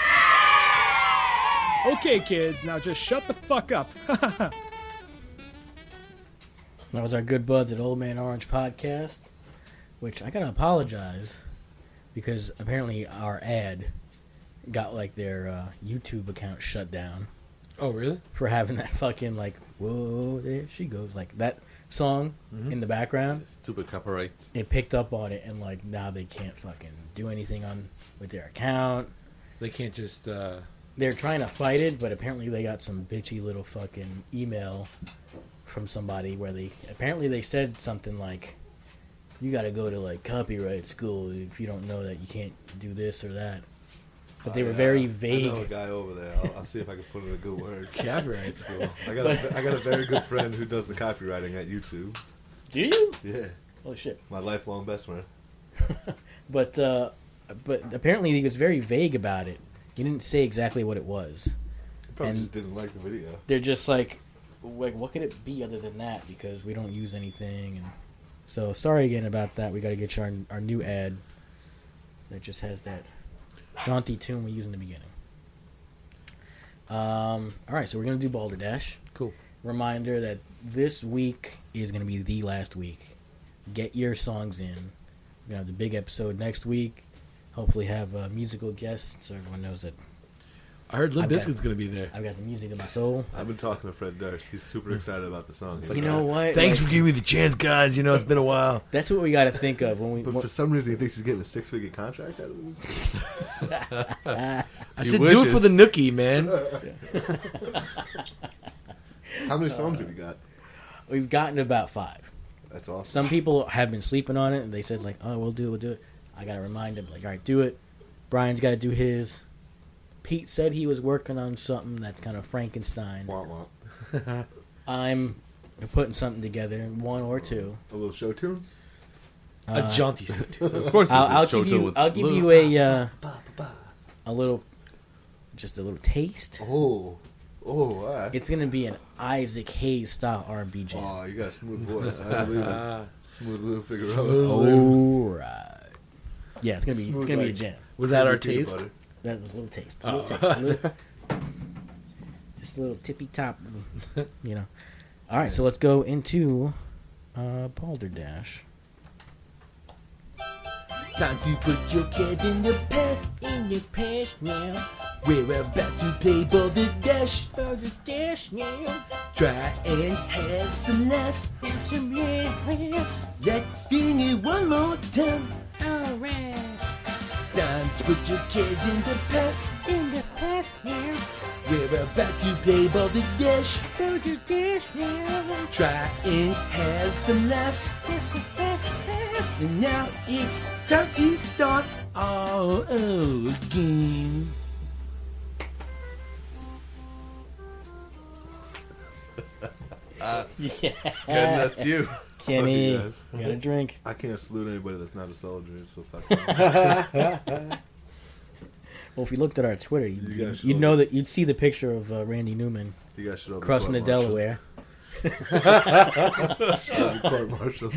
Okay, kids, now just shut the fuck up. That was our good buds at Old Man Orange Podcast, which I gotta apologize because apparently our ad got like their uh, YouTube account shut down Oh, really? for having that fucking like whoa there she goes like that song in the background. Stupid copyrights. It picked up on it and like now they can't fucking do anything on with their account. They can't just. Uh... They're trying to fight it, but apparently they got some bitchy little fucking email from somebody where they apparently they said something like, "You got to go to like copyright school if you don't know that you can't do this or that." But they Oh, were yeah. very I vague. know a guy over there. I'll, I'll see if I can put in a good word. Copyright school. I got a, I got a very good friend who does the copywriting at YouTube. Do you? Yeah, Oh shit! my lifelong best friend. But uh, but apparently he was very vague about it. He didn't say exactly what it was. Probably And- just didn't like the video. They're just like, like, what could it be other than that? Because we don't use anything, and so sorry again about that. We got to get you our, our new ad that just has that jaunty tune we use in the beginning. Um, all right, so we're gonna do Balderdash. Cool. Reminder that this week is gonna be the last week. Get your songs in. We're gonna have the big episode next week. Hopefully, have uh, musical guests so everyone knows that I heard Limp I've got- Bizkit's going to be there. I've got the music in my soul. I've been talking to Fred Durst. He's super excited about the song. You know what? Thanks Like, for giving me the chance, guys. You know, it's been a while. that's what we got to think of when we. But for some reason, he thinks he's getting a six-figure contract out of this. I He said do it wishes. for the nookie, man. How many songs have you got? We've gotten about five. That's awesome. Some people have been sleeping on it, and they said like, "Oh, we'll do it, we'll do it." I got to remind them, like, "All right, do it." Brian's got to do his. Pete said he was working on something that's kind of Frankenstein. Wah, wah. I'm putting something together, one or two. A little show tune? Uh, a jaunty suit. Of course, I'll, there's a I'll show give tune you. with I'll give Lou. you a uh, a little, just a little taste. Oh. Oh, all right. It's gonna be an Isaac Hayes style R and B jam. Oh, you got a smooth voice. I believe it. Smooth Lou Figueroa. All right. Yeah, it's gonna be Smooth it's gonna be a like jam. Was that our peanut taste? butter. That's a little taste. A Oh. little taste. A little, just a little tippy top, you know. All right, so let's go into uh, Balderdash. Time to put your kids in the past, in the past now. We're about to play Balderdash, Balderdash now. Try and have some laughs, have some laughs. Let's sing it one more time. Alright. Time to put your kids in the past, in the past now. We're about to play Balderdash, Balderdash now. Try and have some laughs, have some laughs. And now it's time to start all again. Uh, Yeah. Good, that's you. Kenny, Fuck you guys. got a drink. I can't salute anybody that's not a soldier, so fuck them. Well, if you looked at our Twitter, You you'd, guys you'd, should you'd all- know that you'd see the picture of uh, Randy Newman You guys should all be crossing the court-martialed. Delaware. Should be court-martialed.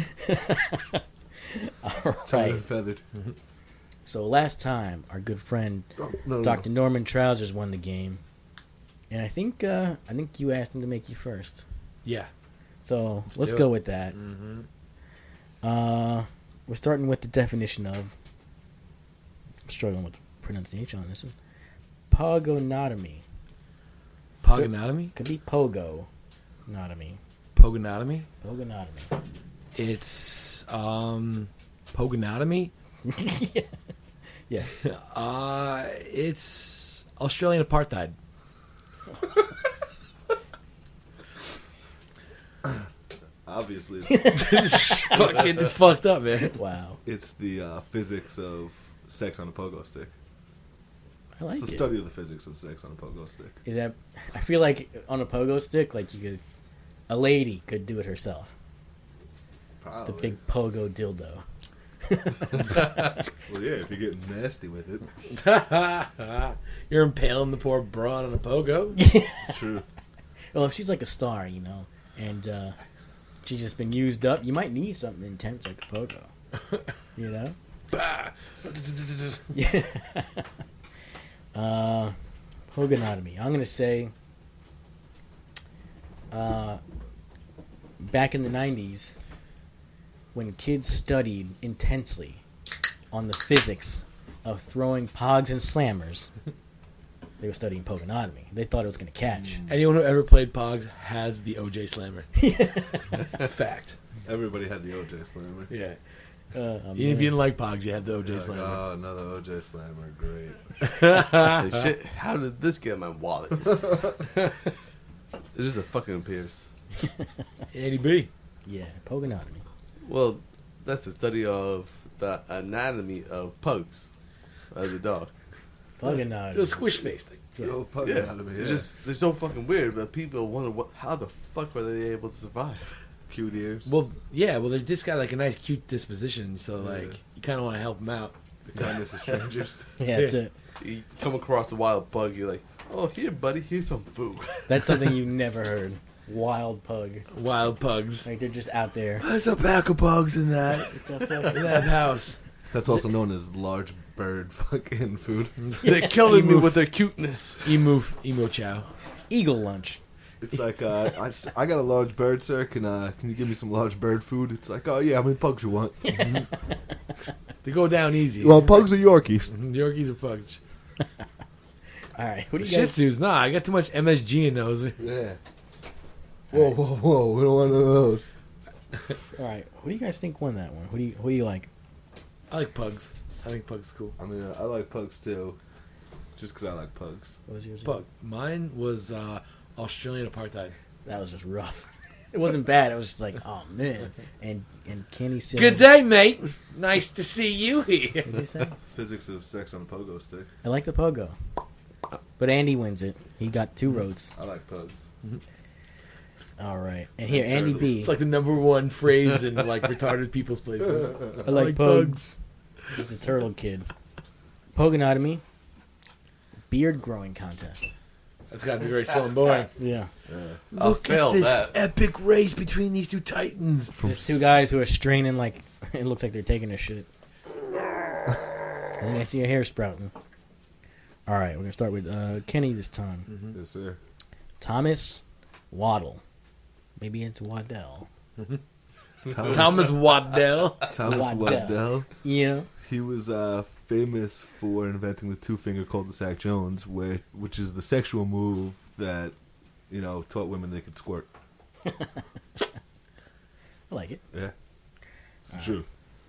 All Tied right. and feathered. So last time, our good friend Oh, no, no, Doctor Norman Trousers won the game, and I think uh, I think you asked him to make you first. Yeah. So Let's let's do go it. with that. Mm-hmm. Uh, we're starting with the definition of. I'm struggling with pronunciation on this one. Pogonotomy. Pogonotomy? Could be pogo-notomy. Pogonotomy? Pogonotomy. It's um pogonotomy. yeah. Yeah. Uh, it's Australian apartheid. Obviously, It's fucking, it's fucked up, man. Wow. it's the uh, physics of sex on a pogo stick. I like It's the it. study of the physics of sex on a pogo stick. Is that? I feel like on a pogo stick, like you could, a lady could do it herself. Probably. The big pogo dildo. Well, yeah, if you're getting nasty with it. You're impaling the poor broad on a pogo. True. Well, if she's like a star, you know, and uh, she's just been used up, you might need something intense like a pogo. You know? Yeah. uh, pogonotomy. I'm gonna say. Uh, back in the nineties, when kids studied intensely on the physics of throwing pogs and slammers, they were studying pogonotomy. They thought it was going to catch. Anyone who ever played Pogs has the O J Slammer. Fact. Everybody had the O J Slammer. Yeah. Uh, oh, Even if man. you didn't like Pogs, you had the O J Like, Slammer. oh, another O J Slammer. Great. Hey, shit, how did this get in my wallet? It just a fucking appears. Andy B. Yeah, pogonotomy. Well, that's the study of the anatomy of pugs as a dog. Pogonotomy. The squish face thing. The old pug Yeah, anatomy, it's yeah. just they're so fucking weird, but people wonder what, how the fuck were they able to survive? Cute ears. Well, yeah, well, they just got like a nice, cute disposition, so Yeah. like you kind of want to help them out. The kindness of strangers. Yeah, that's it. You come across a wild pug, you're like, oh, here, buddy, here's some food. That's something you never heard. Wild pug. Wild pugs. Like they're just out there. There's a pack of pugs in that It's a fucking in that house. That's also known as large bird fucking food. They're killing me Emu. with their cuteness. Emu, emo chow. eagle lunch. It's like, uh, I, s- I got a large bird, sir. Can uh, can you give me some large bird food? It's like, oh yeah, how many pugs you want? They go down easy. Well, pugs are Yorkies. Yorkies are pugs. All right, what do you Shih guys? Tzus, nah, I got too much M S G in those. Yeah. Whoa, whoa, whoa! We don't want none of those. All right, who do you guys think won that one? Who do you who do you like? I like pugs. I think pugs are cool. I mean, I like pugs too, just because I like pugs. What was yours? Pug. Mine was uh, Australian apartheid. That was just rough. It wasn't bad. It was just like, oh man. And and Kenny said, Good day, mate. Nice to see you here. What did you say? Physics of sex on a pogo stick. I like the pogo, but Andy wins it. He got two roads. I like pugs. All right, and here And Andy turtles. B. It's like the number one phrase in like retarded people's places. I like pugs. He's the turtle kid. Pogonotomy. Beard growing contest. That's got to be very slow and boring. Yeah. Look I'll at this fail that. epic race between these two titans. There's two guys who are straining like it looks like they're taking a shit. And then I see a hair sprouting. All right, we're gonna start with uh, Kenny this time. Mm-hmm. Yes, sir. Thomas Waddle, maybe into Waddell. Thomas, Thomas Waddell. Thomas Waddell. Waddell. Yeah. He was uh, famous for inventing the two-finger cul-de-sac Jones, where which is the sexual move that you know taught women they could squirt. I like it. Yeah, it's the All truth.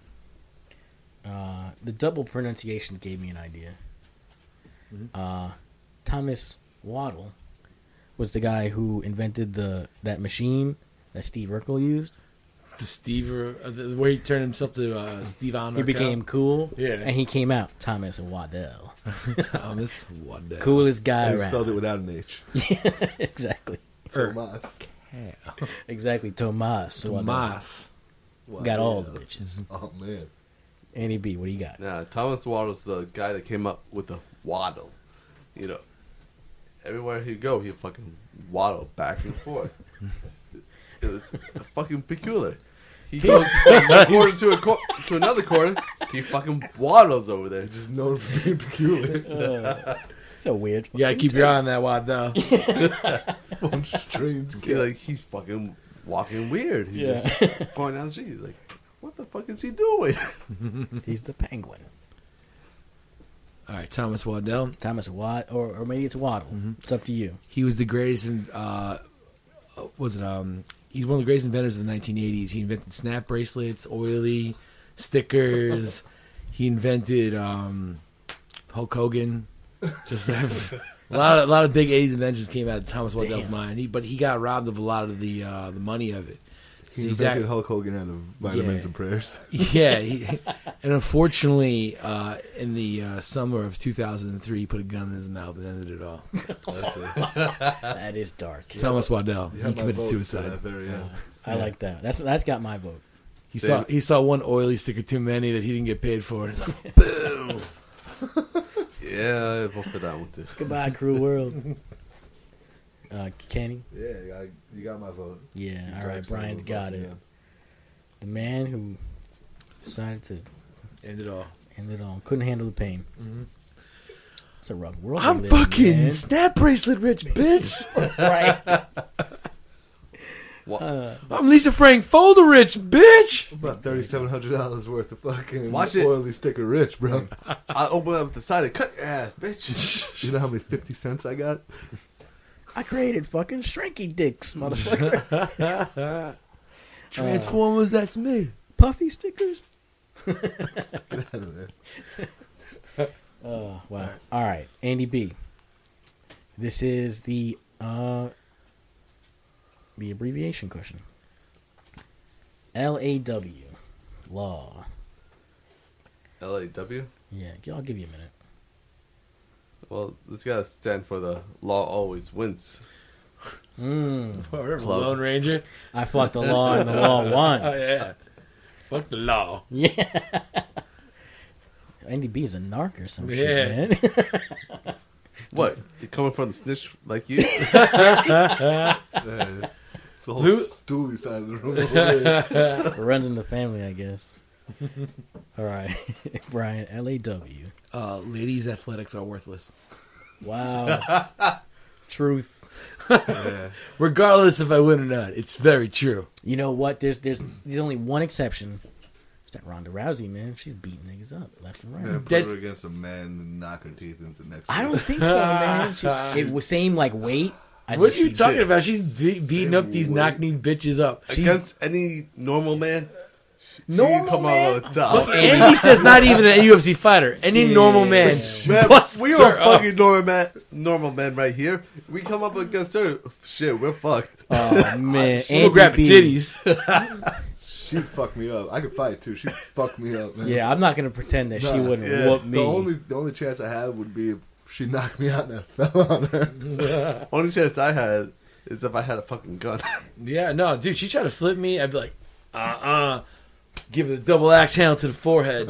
Uh, the double pronunciation gave me an idea. Mm-hmm. Uh, Thomas Waddle was the guy who invented the that machine that Steve Urkel used. The Steve, uh, the, where he turned himself to uh, Steve Allen. He became cool, Yeah. and he came out Thomas Waddell. Thomas Waddell. Coolest guy And he around. spelled it without an H. Yeah, exactly. Tomas. Exactly, Tomas. Waddell. Tomas. Got all the bitches. Oh man. Andy B, what do you got? Nah, Thomas Waddle's the guy that came up with the waddle. You know, everywhere he'd go, he'd fucking waddle back and forth. It was fucking peculiar. He goes from one corner to, a cor- to another corner, he fucking waddles over there. Just known for being peculiar. Uh, so weird. You gotta keep your eye on that Waddell. One strange He, kid. like, he's fucking walking weird. He's Yeah. just going down the street. He's like, what the fuck is he doing? He's the penguin. All right, Thomas Waddell. Thomas Watt, or or maybe it's Waddle. It's up to you. He was the greatest. In, uh, was it? Um, he's one of the greatest inventors of the nineteen eighties. He invented snap bracelets, oily stickers. He invented um, Hulk Hogan. Just have, a lot of a lot of big eighties inventions came out of Thomas Waddell's Damn. mind. He, but he got robbed of a lot of the uh, the money of it. He So he's invented act- Hulk Hogan out of vitamins Yeah. and prayers. Yeah, he, and unfortunately, uh, in the uh, summer of two thousand three, he put a gun in his mouth and ended it all. That's it. That is dark. Thomas Waddell, You he had my committed vote suicide. to that very end. I like that. That's that's got my vote. He Same. saw he saw one oily sticker too many that he didn't get paid for. And he's like, boom. Yeah, I vote for that one too. Goodbye, cruel world. Uh, Kenny. Yeah, you got, you got my vote. Yeah. You All right. dark son of Brian's a got fucking it. man. The man who decided to End it all. end it all. Couldn't handle the pain. Mhm. It's a rough world. I'm we live in, fucking man. snap bracelet rich, bitch. right. What? Uh, I'm Lisa Frank folder rich, bitch. About thirty-seven hundred dollars worth of fucking Watch it. oily sticker rich, bro. I open up the side and cut your ass, bitch. You know how many fifty cents I got? I created fucking shrinky dicks, motherfucker. Transformers, that's me. Puffy stickers. Get out of there. Oh, wow. All right, Andy B. This is the uh, the abbreviation question. L A W, law. L A W? Yeah, I'll give you a minute. Well, this gotta stand for the law always wins. Mm. Whatever, Club. Lone Ranger. I fucked the law and the law won. Oh, yeah. Fuck the law. Yeah. Andy B is a narc or some Yeah. shit, man. What? You coming from the snitch like you? Yeah, it's the whole Who- stooly side of the room over there. Runs in the family, I guess. All right, Brian. L A W. Uh, ladies' athletics are worthless. Wow. Truth. Yeah. Regardless if I win or not, it's very true. You know what? There's there's there's only one exception. It's that Ronda Rousey, man. She's beating niggas up left and right. Man, put That's- her against a man and knock her teeth into next I week. don't think so, man. She, it was same like weight. I What are think you she- talking did. about? She's be- beating Same up these weight. knock-knee bitches up. She's- Against any normal man, she Normal can come man? out on top. Andy says not even a U F C fighter. Any Dude. normal man. Man, busts we her are up. fucking normal man, normal men right here. We come up against her, shit, we're fucked. Oh man, We'll grab her B. titties. She'd fuck me up. I could fight too. She'd fuck me up, man. Yeah, I'm not gonna pretend that she Nah, wouldn't yeah. whoop me. The only the only chance I had would be if she knocked me out and I fell on her. Only chance I had is if I had a fucking gun. Yeah, no, dude, she tried to flip me. I'd be like, uh-uh. Give it a double axe handle to the forehead.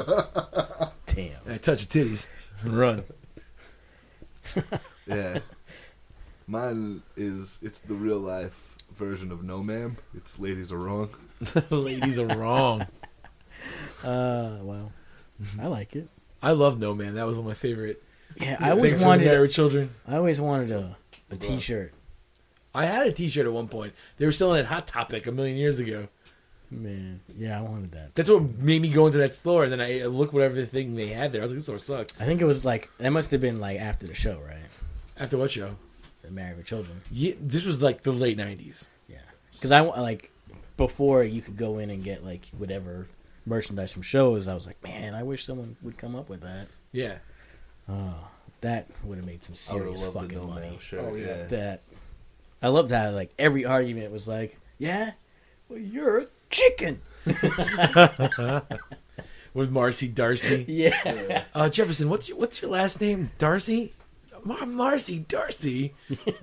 Damn. And I touch her titties and run. Yeah. Mine is it's the real life version of No Ma'am. It's Ladies Are Wrong. Ladies Are Wrong. Uh, well, I like it. I love No Man. That was one of my favorite. Yeah, I always Thanks for the wanted Married Children. I always wanted a a T-shirt. I had a T-shirt at one point. They were selling it at Hot Topic a million years ago. Man, yeah, I wanted that. That's what made me go into that store, and then I looked whatever thing they had there. I was like, this store sucks. I think it was like that must have been like after the show, right? After what show? The Married with Children. Yeah, this was like the late nineties. Yeah, because I like before you could go in and get like whatever merchandise from shows. I was like, man, I wish someone would come up with that. Yeah. Oh, that would have made some I would've serious loved the fucking No money. Man shirt, Oh, yeah. yeah. That I loved how like every argument was like, yeah, well, you're a chicken. With Marcy Darcy. Yeah. Uh, Jefferson, what's your what's your last name? Darcy? Mar- Marcy Darcy.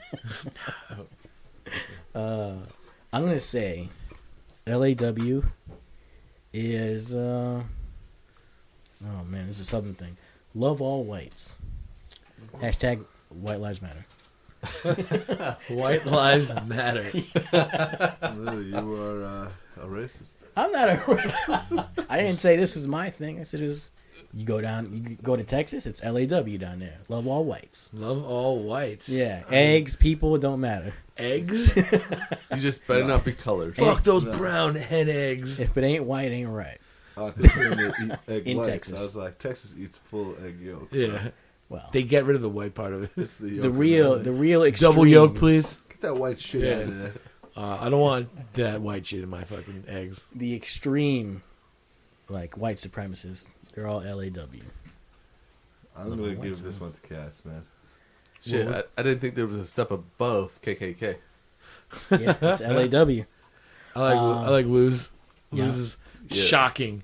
uh, I'm gonna say L A W is uh oh man, this is a southern thing. Love all whites. Hashtag White Lives Matter. White Lives Matter. Lou, you are uh, a racist. I'm not a. I didn't say this was my thing. I said it was. You go down. You go to Texas. It's L A W down there. Love all whites. Love all whites. Yeah, eggs, people, it don't matter. Eggs. You just better not be colored. Fuck those No. brown hen eggs. If it ain't white, it ain't right. Oh, I think they eat egg In whites. Texas. I was like, Texas eats full egg yolk. Yeah. Well, they get rid of the white part of it. It's the yolk the real, the real extreme. Double yolk, please. Get that white shit Yeah. out of there. Uh, I don't want that white shit in my fucking eggs. The extreme, like white supremacists, they're all L A W. I'm Love gonna all give whites, this man. one to Cats, man. Shit, Well, I, I didn't think there was a step above K K K. Yeah, it's L A W. I like Um, I like Luz. yeah. Luz is Yeah. shocking.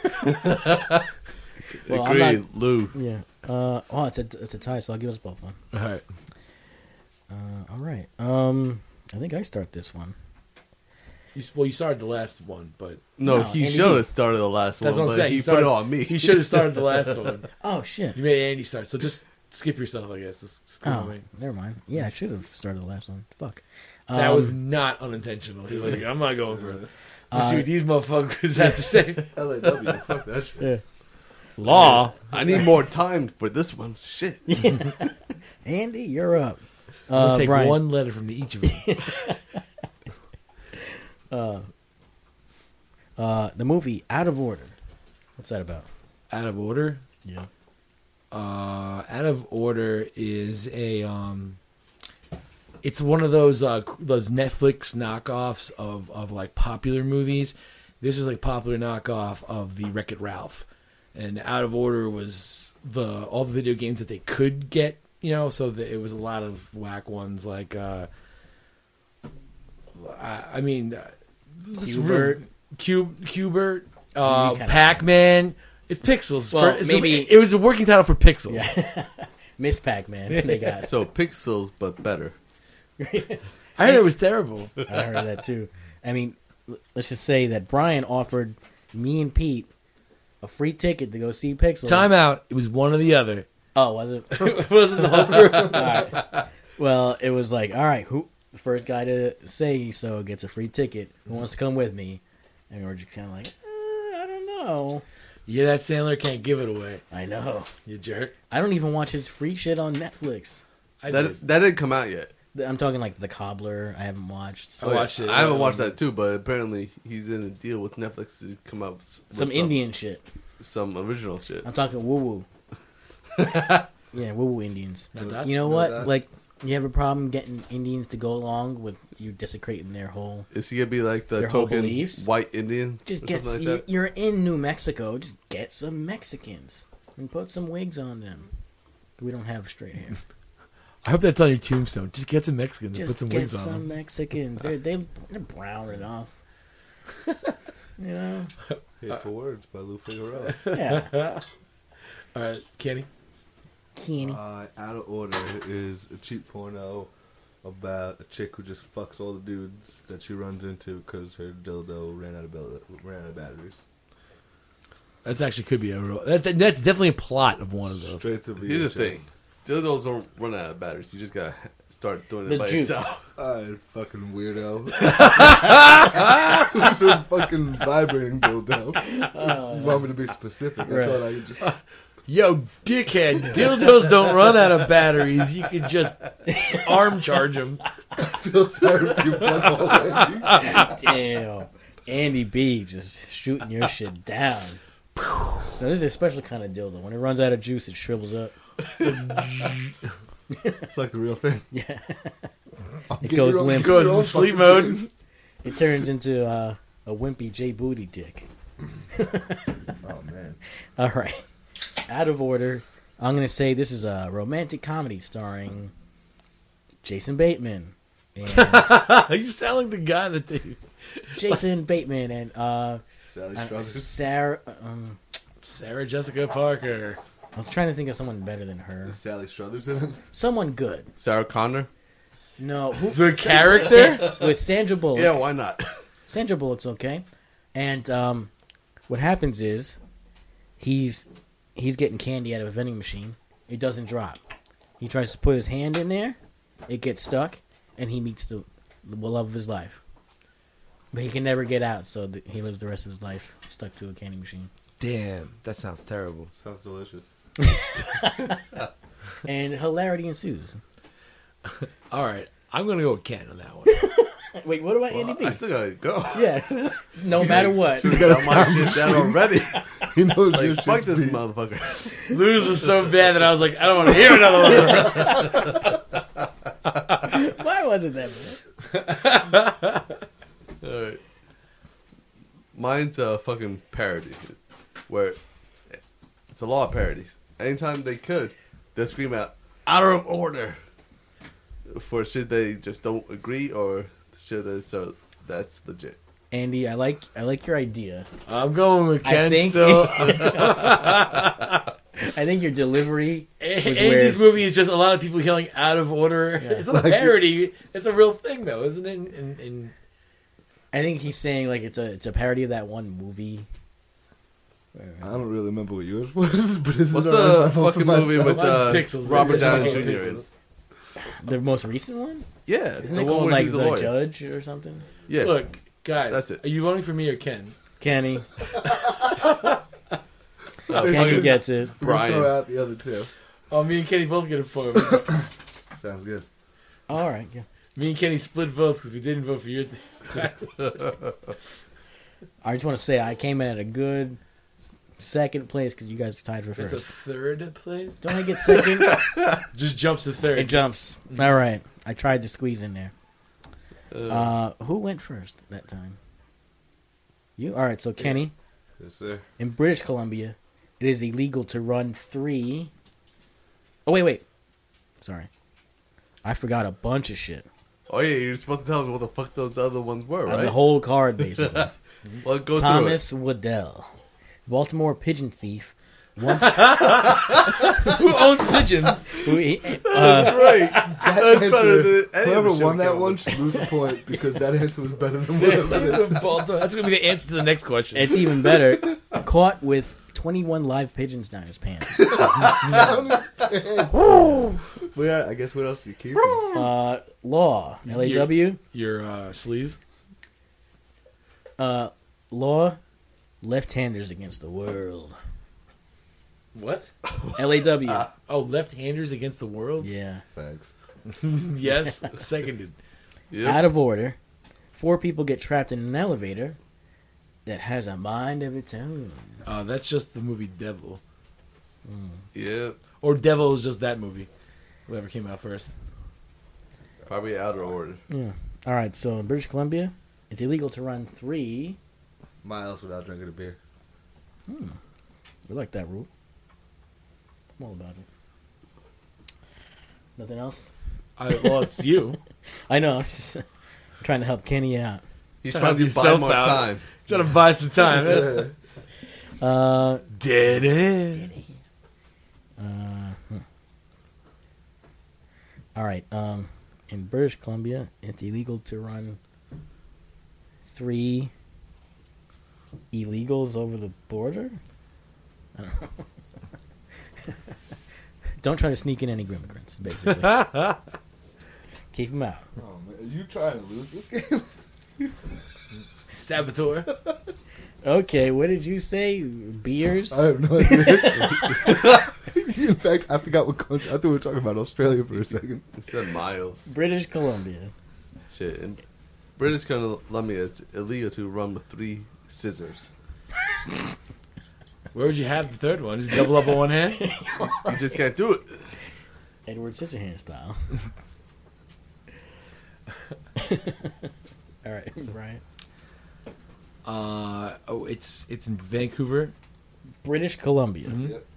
Well, I'm Agreed, not- Lou. Yeah. Uh, oh, it's a it's a tie, so I'll give us both one. All right. Uh, all right. Um, I think I start this one. You, s- well, you started the last one, but No, No, he Andy should B. have started the last that's one, what I'm but saying. he He put started, it on me. He should have started the last one. Oh shit. You made Andy start, so just skip yourself, I guess. Just skip Oh, me. never mind. Yeah, I should have started the last one. Fuck. That Um, was not unintentional. He's like, I'm not going for it. Let's Uh, see what these motherfuckers have to say. L A W, fuck that shit. Yeah. Law. I need more time for this one. Shit. Andy, you're up. We'll Uh, take Brian. one letter from the, each of them. Uh, uh, the movie Out of Order. What's that about? Out of Order. Yeah. Uh, Out of Order is a um, it's one of those uh those Netflix knockoffs of of like popular movies. This is like popular knockoff of the Wreck-It Ralph, and Out of Order was the all the video games that they could get, you know. So that it was a lot of whack ones like uh, I, I mean, uh, Qbert. Cube, Qbert, uh, kinda- Pac-Man. It's Pixels. Well, for, so maybe- it was a working title for Pixels. Yeah. Miss Pac-Man. They got. So Pixels, but better. I heard it was terrible. I heard that too. I mean, l- let's just say that Brian offered me and Pete a free ticket to go see Pixels. Time out. It was one or the other. Oh, was it? It wasn't the whole group. All right. Well, it was like, all right, who the first guy to say so gets a free ticket. Who wants to come with me? And we're just kind of like, uh, I don't know. Yeah, that Sandler can't give it away. I know. You jerk. I don't even watch his free shit on Netflix. I That did. that didn't come out yet. I'm talking like The Cobbler. I haven't watched. I watched it. I haven't watched that too, but apparently he's in a deal with Netflix to come out with Some Indian shit. some original shit. I'm talking woo woo. Yeah, woo woo Indians. Not that. You know Know what? that. Like, you have a problem getting Indians to go along with you desecrating their whole. Is he gonna be like the Their whole token beliefs? white Indian? Just or get. something you- like that? You're in New Mexico. Just get some Mexicans and put some wigs on them. We don't have straight hair. I hope that's on your tombstone. Just get some Mexicans and Just put some get wigs on some them. Mexicans. They're they, they're brown enough. You know. Hateful Words by Lou Figueroa. Yeah. All right, Kenny. Kenny. Uh, Out of Order is a cheap porno about a chick who just fucks all the dudes that she runs into because her dildo ran out of bill- ran out of batteries. That's actually could be a real. That, that- that's definitely a plot of one of those. Straight to V H S. Here's the thing: dildos don't run out of batteries. You just gotta start doing it The by juice. yourself. Alright, fucking weirdo. Who's a fucking vibrating dildo? Uh, You want me to be specific? I right. thought I could just. Yo, dickhead, dildos don't run out of batteries. You can just arm charge them. I feel sorry for you, butthole. Damn. Andy B just shooting your shit down. Now, this is a special kind of dildo. When it runs out of juice, it shrivels up. It's like the real thing. Yeah. I'll It get goes your own- limp. your own fucking games. It turns into uh, a wimpy J Booty dick. Oh, man. All right. Out of order. I'm going to say this is a romantic comedy starring Jason Bateman. And You sound like the guy that they... Jason Bateman and uh, Sally uh, Struthers. Sarah. Um, Sarah Jessica Parker. I was trying to think of someone better than her. Is Sally Struthers in it? Someone good. Sarah Connor? No. Who, The character? Sa- with Sandra Bullock. Yeah, why not? Sandra Bullock's okay. And um, what happens is he's he's getting candy out of a vending machine. It doesn't drop. He tries to put his hand in there. It gets stuck, and he meets the, the love of his life. But he can never get out, so th- he lives the rest of his life stuck to a candy machine. Damn, that sounds terrible. Sounds delicious. And hilarity ensues. All right, I'm going to go with Ken on that one. Wait, what about Well, Andy B? I still gotta go. Yeah. No matter what. You got my shit down already. He knows Like, your fuck shit's this beat. motherfucker. Lose was so bad that I was like, I don't want to hear another one. Why was it that bad? Alright. Mine's a fucking parody. Where it's a lot of parodies. Anytime they could, they'll scream out, out of order. For shit they just don't agree or shit that's, uh, that's legit. Andy, I like I like your idea. I'm going with I Ken think, still. I think your delivery was Andy's where, movie is just a lot of people yelling out of order. Yeah. It's not a Like- parody. It's a real thing, though, isn't it? And, and I think he's saying like it's a it's a parody of that one movie. I don't really remember what yours was, but this What's is all right. the I vote for fucking movie myself. with Mine's uh, Pixels. Robert It's Downey fucking Junior Pixels. in? The most recent one? Yeah, Isn't the it one called where like he's The the lawyer. Judge or something? Yeah. Look, guys, That's it. Are you voting for me or Ken? Kenny. Oh, Kenny fucking gets it. We're gonna Brian. throw out the other two. Oh, me and Kenny both get a four. Sounds good. All right. Yeah. Me and Kenny split votes because we didn't vote for your. Th- I just want to say I came at a good second place because you guys tied for That's a first. third place. Don't I get second? Just jumps to third. It jumps. All right. I tried to squeeze in there. Uh, Uh, who went first that time? You? All right. So Kenny, Yes, sir. in British Columbia, it is illegal to run three. Oh wait, wait. Sorry, I forgot a bunch of shit. oh yeah, you're supposed to tell us what the fuck those other ones were, Uh, right? the whole card, basically. Well, go Thomas Waddell, Baltimore pigeon thief. Once, Who owns pigeons? who he- through uh, it. Right. That That's answer, better than any whoever of the shit won we that came one up should lose a point because that answer was better than whatever this. That's going to be the answer to the next question. it's even better. Caught with twenty-one live pigeons down his pants. Well, I guess what else do you keep? Uh, law, L A W. Your uh, sleeves. Uh, law, left-handers against the world. What? L A W. Oh, left-handers against the world? Yeah. Thanks. Yes, seconded. Yep. Out of order. Four people get trapped in an elevator that has a mind of its own. Uh, that's just the movie Devil. Yeah, Or Devil is just that movie. Whatever came out first. probably out of order. Yeah. All right. So in British Columbia, it's illegal to run three. Miles without drinking a beer. Hmm. We like that rule. I'm all about it. Nothing else? I, well, it's you. I know. I'm just trying to help Kenny out. He's Trying trying to to buy yourself more out. time. Trying to buy some time. eh? Uh, Did it? uh, hmm. All right. Um, in British Columbia, it's illegal to run three illegals over the border. I don't know. Don't try to sneak in any immigrants, basically. Keep him out. Oh man, are you trying to lose this game? Saboteur. Okay, what did you say? Beers? I have no idea. In fact, I forgot what country. I thought we were talking about Australia for a second. It said miles. British Columbia. Shit. In British Columbia, it's illegal to run with three scissors. Where would you have the third one? Just double up on one hand? You just can't do it. Edward Scissorhands style. All right, Brian. Uh, oh, it's it's in Vancouver. British Columbia. Mm-hmm. Yep.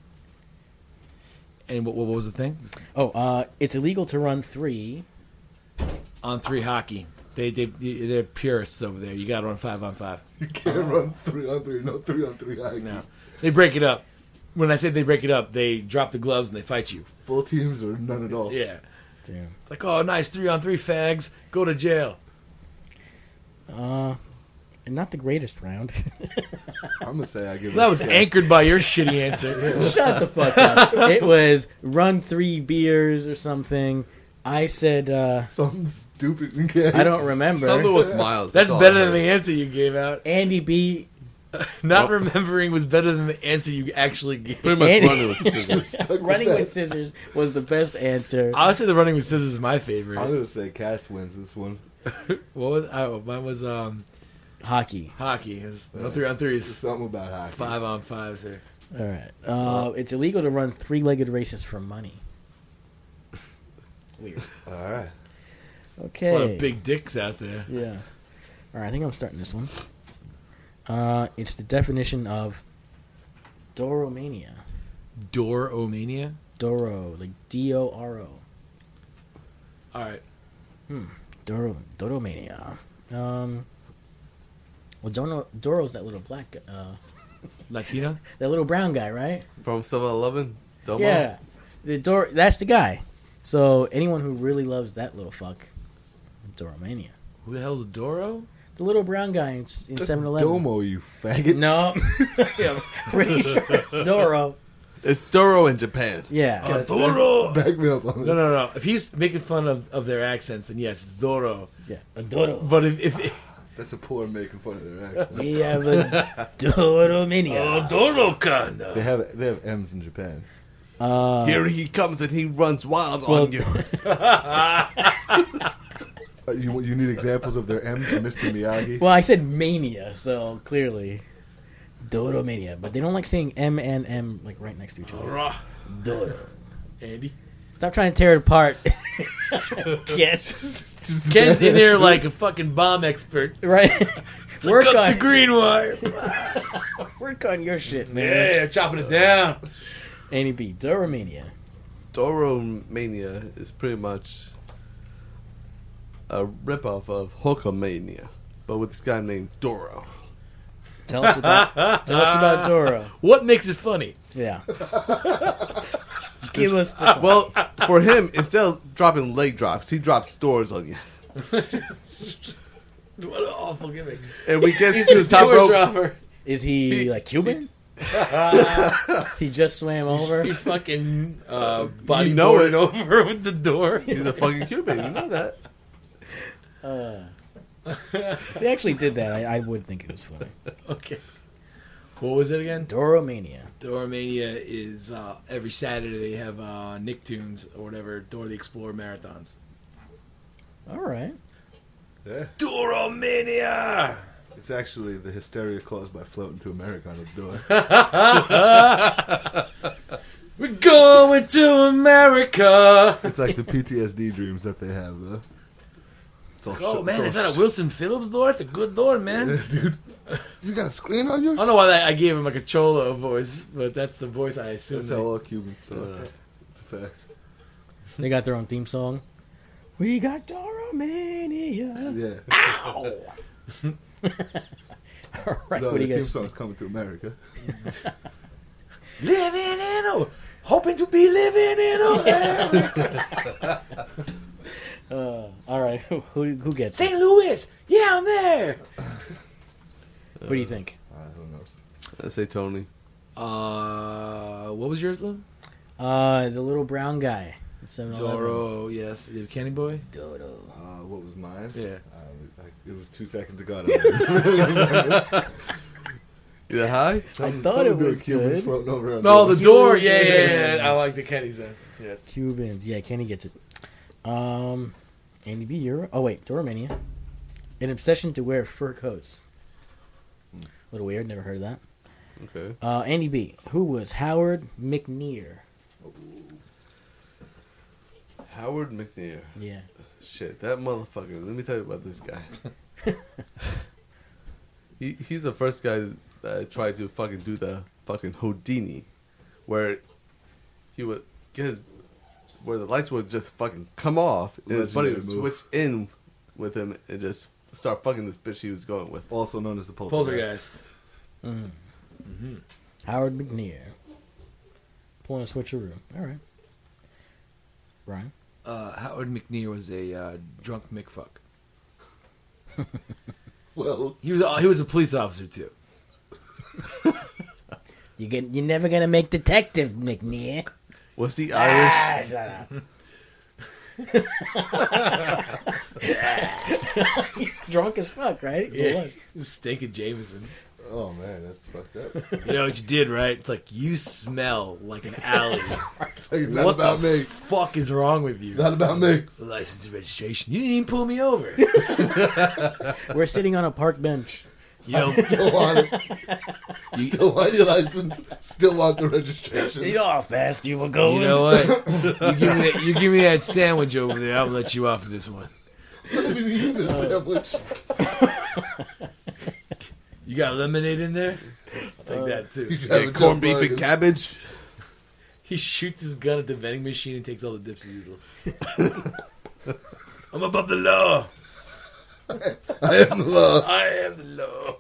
And what, what was the thing? Oh, uh, it's illegal to run three. On three hockey. They, they, they're purists over there. You got to run five on five. You can't run three on three, no three on three hockey. No. They break it up. When I say they break it up, they drop the gloves and they fight you. Full teams or none at all? Yeah. Damn. It's like, oh, nice, three on three, fags. Go to jail. Uh, not the greatest round. I'm going to say I give Well, that was yes. anchored by your shitty answer. Shut the fuck up. It was run three beers or something. I said... Uh, Something stupid and gay. I don't remember. Something with miles. That's all better I than heard. the answer you gave out. Andy B... Not remembering was better than the answer you actually gave. Pretty much Andy- running with scissors. running with scissors was the best answer. I would say the running with scissors is my favorite. I'm going to say Cats wins this one. What was oh, mine was um Hockey. hockey. It was, no three on threes. Something about hockey. Five on fives there. All right. Uh, it's illegal to run three-legged races for money. Weird. All right. Okay. A lot of big dicks out there. Yeah. All right, I think I'm starting this one. Uh, it's the definition of Doromania. Doromania? Doro, like D O R O. All right. Hmm. Doro, Doromania. Um. Well, Doro, Doro's that little black, uh, Latino? that little brown guy, right? From seven eleven? Domo? Yeah. The Dor. That's the guy. So anyone who really loves that little fuck, Doromania. Who the hell is Doro? The little brown guy in seven eleven. Domo, you faggot. No. Yeah, I'm pretty sure it's Doro. It's Doro in Japan. Yeah. Uh, Doro! Back me up on No, it. no, no. If he's making fun of, of their accents, then yes, it's Doro. Yeah. A Doro. But if... if, if That's a poor making fun of their accent. We have a Doromania. oh, Doro-kan. They have they have M's in Japan. Uh, Here he comes and he runs wild well- on you. Uh, you you need examples of their M's, Mister Miyagi. well, I said mania, so clearly Doromania. But they don't like saying M and M like right next to each other. Rah. Doro. Andy? Stop trying to tear it apart. Yes. Ken's in there like a fucking bomb expert. Right. Work Cut on the green wire. work on your shit, man. Yeah, chopping it down. Andy B. Doromania. Doro Mania is pretty much a ripoff of Hulkamania, but with this guy named Doro. Tell us about tell us about Doro. What makes it funny? Yeah. Give us the Well, for him, instead of dropping leg drops, he drops doors on you. What an awful gimmick. And we get to the top Door rope. dropper. Is he, He- like Cuban? He just swam over. He fucking uh, You know bodyboarded it. over with the door. He's a fucking Cuban, you know that. Uh, if they actually did that, I, I would think it was funny. Okay. What was it again? Doromania. Doromania is uh, every Saturday they have uh, Nicktoons or whatever, Dora the Explorer marathons. All right. Yeah. Doromania! It's actually the hysteria caused by floating to America on the door. We're going to America! It's like the P T S D dreams that they have, though. It's all Oh sh- man, it's is all that a Wilson Phillips door? It's a good door, man. sh- Dude, you got a screen on yours? I don't know why I I gave him like a Cholo voice, but that's the voice I assume. That's they- how all Cubans talk. It's a fact. They got their own theme song. We got Doromania. Yeah. Ow! All right, No, what do the you theme guys song's coming to America. Living in a, hoping to be living in America. Uh, all right, who who, who gets it? Saint Louis, yeah, I'm there. What do you think? Uh, who knows? I say Tony. Uh, what was yours, Lou? Uh, the little brown guy. seven Doro, yes. Kenny Boy? Dodo. Uh, what was mine? Yeah. Uh, I, it was two seconds ago. You high? Some, I thought someone it doing was Cubans good. floating over on No, doors. the door. Yeah, yeah, yeah, yeah. I like the Kenny's then. Yes. Cubans. Yeah, Kenny gets it. Um, Andy B. You're... Oh, wait. Doromania. An obsession to wear fur coats. A little weird. Never heard of that. Okay. Uh, Andy B. Who was Howard McNear? Howard McNear. Yeah. Shit, that motherfucker. Let me tell you about this guy. he He's the first guy that tried to fucking do the fucking Houdini, where he would get his, where the lights would just fucking come off, and his buddy would Legendary move. switch in with him and just start fucking this bitch he was going with. Also known as the poltergeist. Poltergeist. Mm. Mm-hmm. Howard McNear. Pulling a switcheroo. All right. Ryan? Uh, Howard McNear was a uh, drunk McFuck. Well, he was uh, he was a police officer too. You get, you're never gonna make detective, McNear. Was he Ah, Irish? shut up. Drunk as fuck, right? Yeah. Stinking Jameson. Oh man, that's fucked up. You know what you did, right? It's like you smell like an alley. It's not what about the me. fuck is wrong with you? It's not about me. The license and registration. You didn't even pull me over. We're sitting on a park bench. You know, Still want it. Still want your license. Still want the registration. You know how fast you were going. You know what? You give me that, you give me that sandwich over there. I'll let you off of this one. Not even even a sandwich. You got lemonade in there? I'll take Uh, that too. you should have Yeah, a corned Joe beef and Rogan. cabbage. He shoots his gun at the vending machine and takes all the dipsy noodles. I'm above the law. I am the law. I am the law.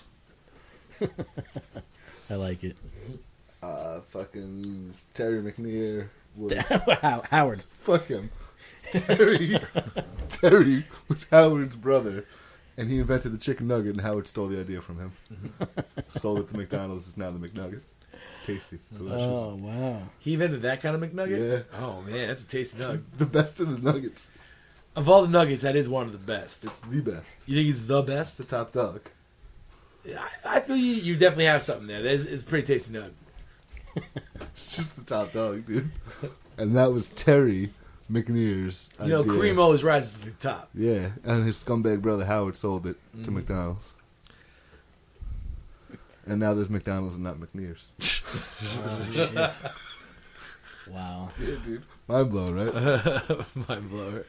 I like it. Uh, fucking Terry McNear was Wow, Howard. fuck him. Terry, Terry was Howard's brother, and he invented the chicken nugget, and Howard stole the idea from him. Sold it to McDonald's. It's now the McNugget. Tasty, delicious. Oh, wow. He invented that kind of McNugget? Yeah. Oh, man, that's a tasty nug. The best of the nuggets. Of all the nuggets, that is one of the best. It's the best. You think it's the best? The top dog. I, I feel you, you definitely have something there. It's, it's a pretty tasty nug. It's just the top dog, dude. And that was Terry McNear's You know, idea. cream always rises to the top. Yeah, and his scumbag brother Howard sold it to Mhm. McDonald's. And now there's McDonald's and not McNear's. Oh, shit. Wow. Yeah, dude. Mind blown, right? Mind blower.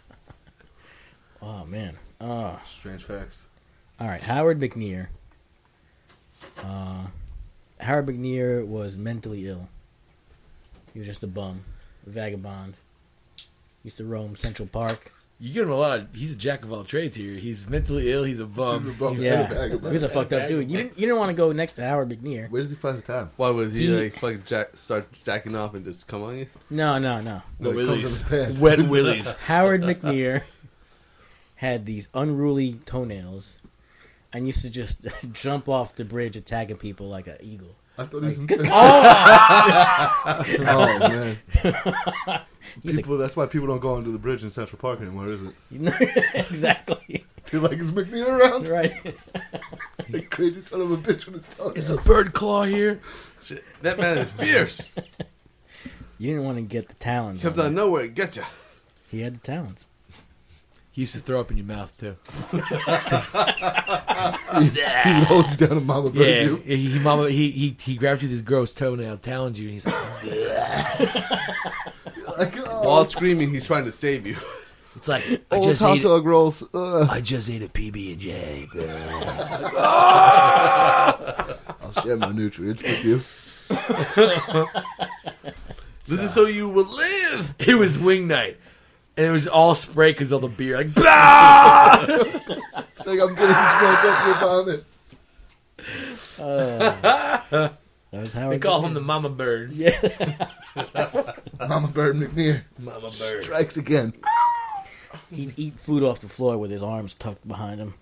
Oh, man. Uh, Strange facts. all right, Howard McNear. Uh, Howard McNear was mentally ill. He was just a bum, a vagabond. Used to roam Central Park. You give him a lot of... He's a jack of all trades here. He's mentally ill. He's a bum. He's a bum. Yeah, And a vagabond. he was a fucked up dude. You didn't, you didn't want to go next to Howard McNear. Where does he find the time? Why would he, He- like fucking jack, start jacking off and just come on you? No, no, no. No, he comes in his pants. Wet willies. Howard McNear had these unruly toenails and used to just jump off the bridge attacking people like an eagle. I thought he was insane. Oh! Oh, man. He's People, that's why people don't go under the bridge in Central Park anymore, is it? Exactly. Feel like is McNear around? Right. Like crazy son of a bitch with his toenails. Is a bird claw here? Shit, that man is fierce. You didn't want to get the talons. Comes on out of him. nowhere and gets you. He had the talons. He used to throw up in your mouth, too. he, he would hold you down and mama bird Yeah, you. he, he, mama, he, he, he grabbed you with his gross toenail, taloned you, and he's like... Like, oh, While screaming, he's trying to save you. It's like, I old just, hot ate, dog rolls. Ugh. I just ate a P B and J. I'll share my nutrients with you. This is so you will live. It was wing night. And it was all spray because of the beer. Like, bah! It's like I'm getting drunk off your vomit. Uh, that was Howard They call McNear. him the mama bird. Yeah. Mama Bird McNear Mama bird. strikes again. He'd eat food off the floor with his arms tucked behind him.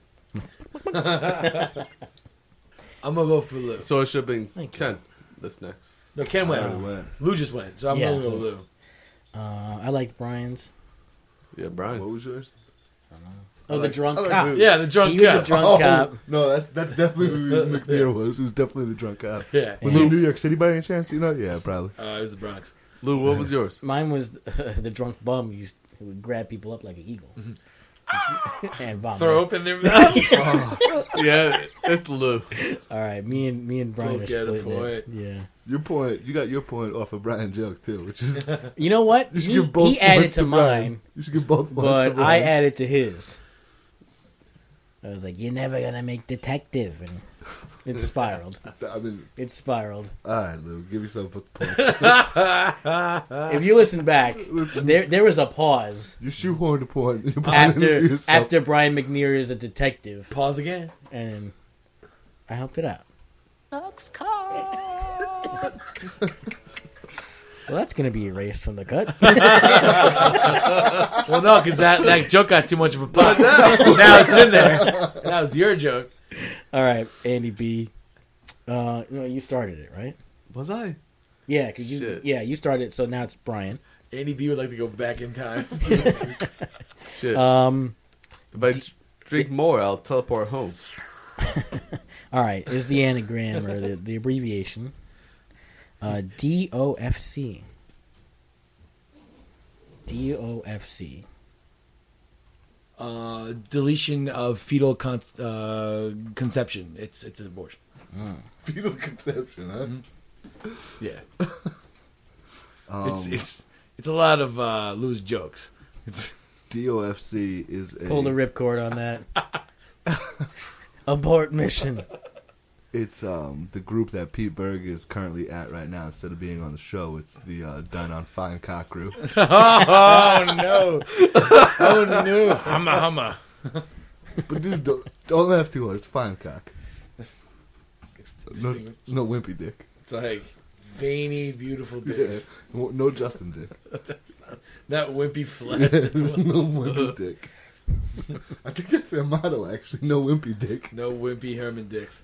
I'm going to vote for Lou. So it should have been Thank you. Ken. That's next. No, Ken went. I already went. Lou just went. So I'm Yeah, going to so- go Lou. Uh, I liked Brian's. Yeah, Brian's. What was yours? Oh, I the like- drunk I like cop. Luke. Yeah, the drunk he was cop. the drunk Oh, cop. No, that's that's definitely who McNear was. It was definitely the drunk cop. Yeah. Was he in New York City by any chance? You know? Yeah, probably. Uh, it was the Bronx. Lou, what was yours? Mine was uh, the drunk bum who, used, who would grab people up like an eagle and vomit. Throw open their mouth. Yeah, it's Lou. All right, me and me and Brian Don't are get a splitting it. point. Yeah. Your point, you got your point off of Brian joke too, which is You know what? you should He, give both he added points to, to Brian. mine, You should give both points to but I Brian. added to his. I was like, "You're never gonna make detective," and it spiraled. I mean, It spiraled. all right, Lou, give yourself a point. If you listen back, Listen. there there was a pause You shoehorned a point. You put it into after yourself. after Brian McNear is a detective, Pause again. and I helped it out. Well, that's gonna be erased from the cut. Well, no, because that, that joke got too much of a pop. Now it's in there. That was your joke. All right, Andy B. Uh, no, you started it, right? Was I? Yeah, cause you Shit. yeah you started. So now it's Brian. Andy B would like to go back in time. Shit. Um, if I d- drink more, I'll teleport home. all right, here's the anagram or the, the abbreviation. Uh, D O F C. D O F C. Uh, deletion of fetal con- uh, conception. It's it's an abortion. Mm. Fetal conception, huh? Yeah. Um, it's it's it's a lot of uh, loose jokes. It's, D O F C is a Pull the ripcord on that. Abort mission. It's um the group that Pete Berg is currently at right now. Instead of being on the show, it's the uh, Dine on Fine Cock Crew. oh no! Oh no! Humma humma. But dude, don't, don't laugh too hard. It's fine cock. No, no wimpy dick. It's like veiny, beautiful Yeah. dicks. No no Justin dick. That wimpy Yeah, flaccid. there's no wimpy dick. I think that's their motto, actually. No wimpy dick. No wimpy Herman dicks.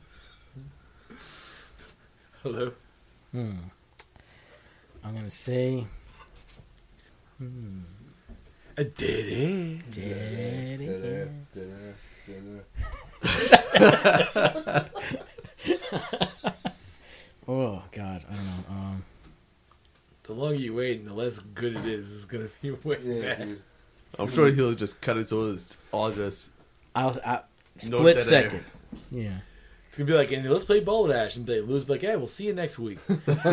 Hello. Hmm. I'm gonna say. Hmm. I did it. Did it. Oh God, I don't know. Um, The longer you wait, and the less good it is. It's gonna be way Yeah, bad. dude. I'm sure he'll just cut it so it's all just. I'll, I No split dead second. air. Yeah. It's gonna be like, and let's play Balderdash, and they lose. Like, yeah, we'll see you next week.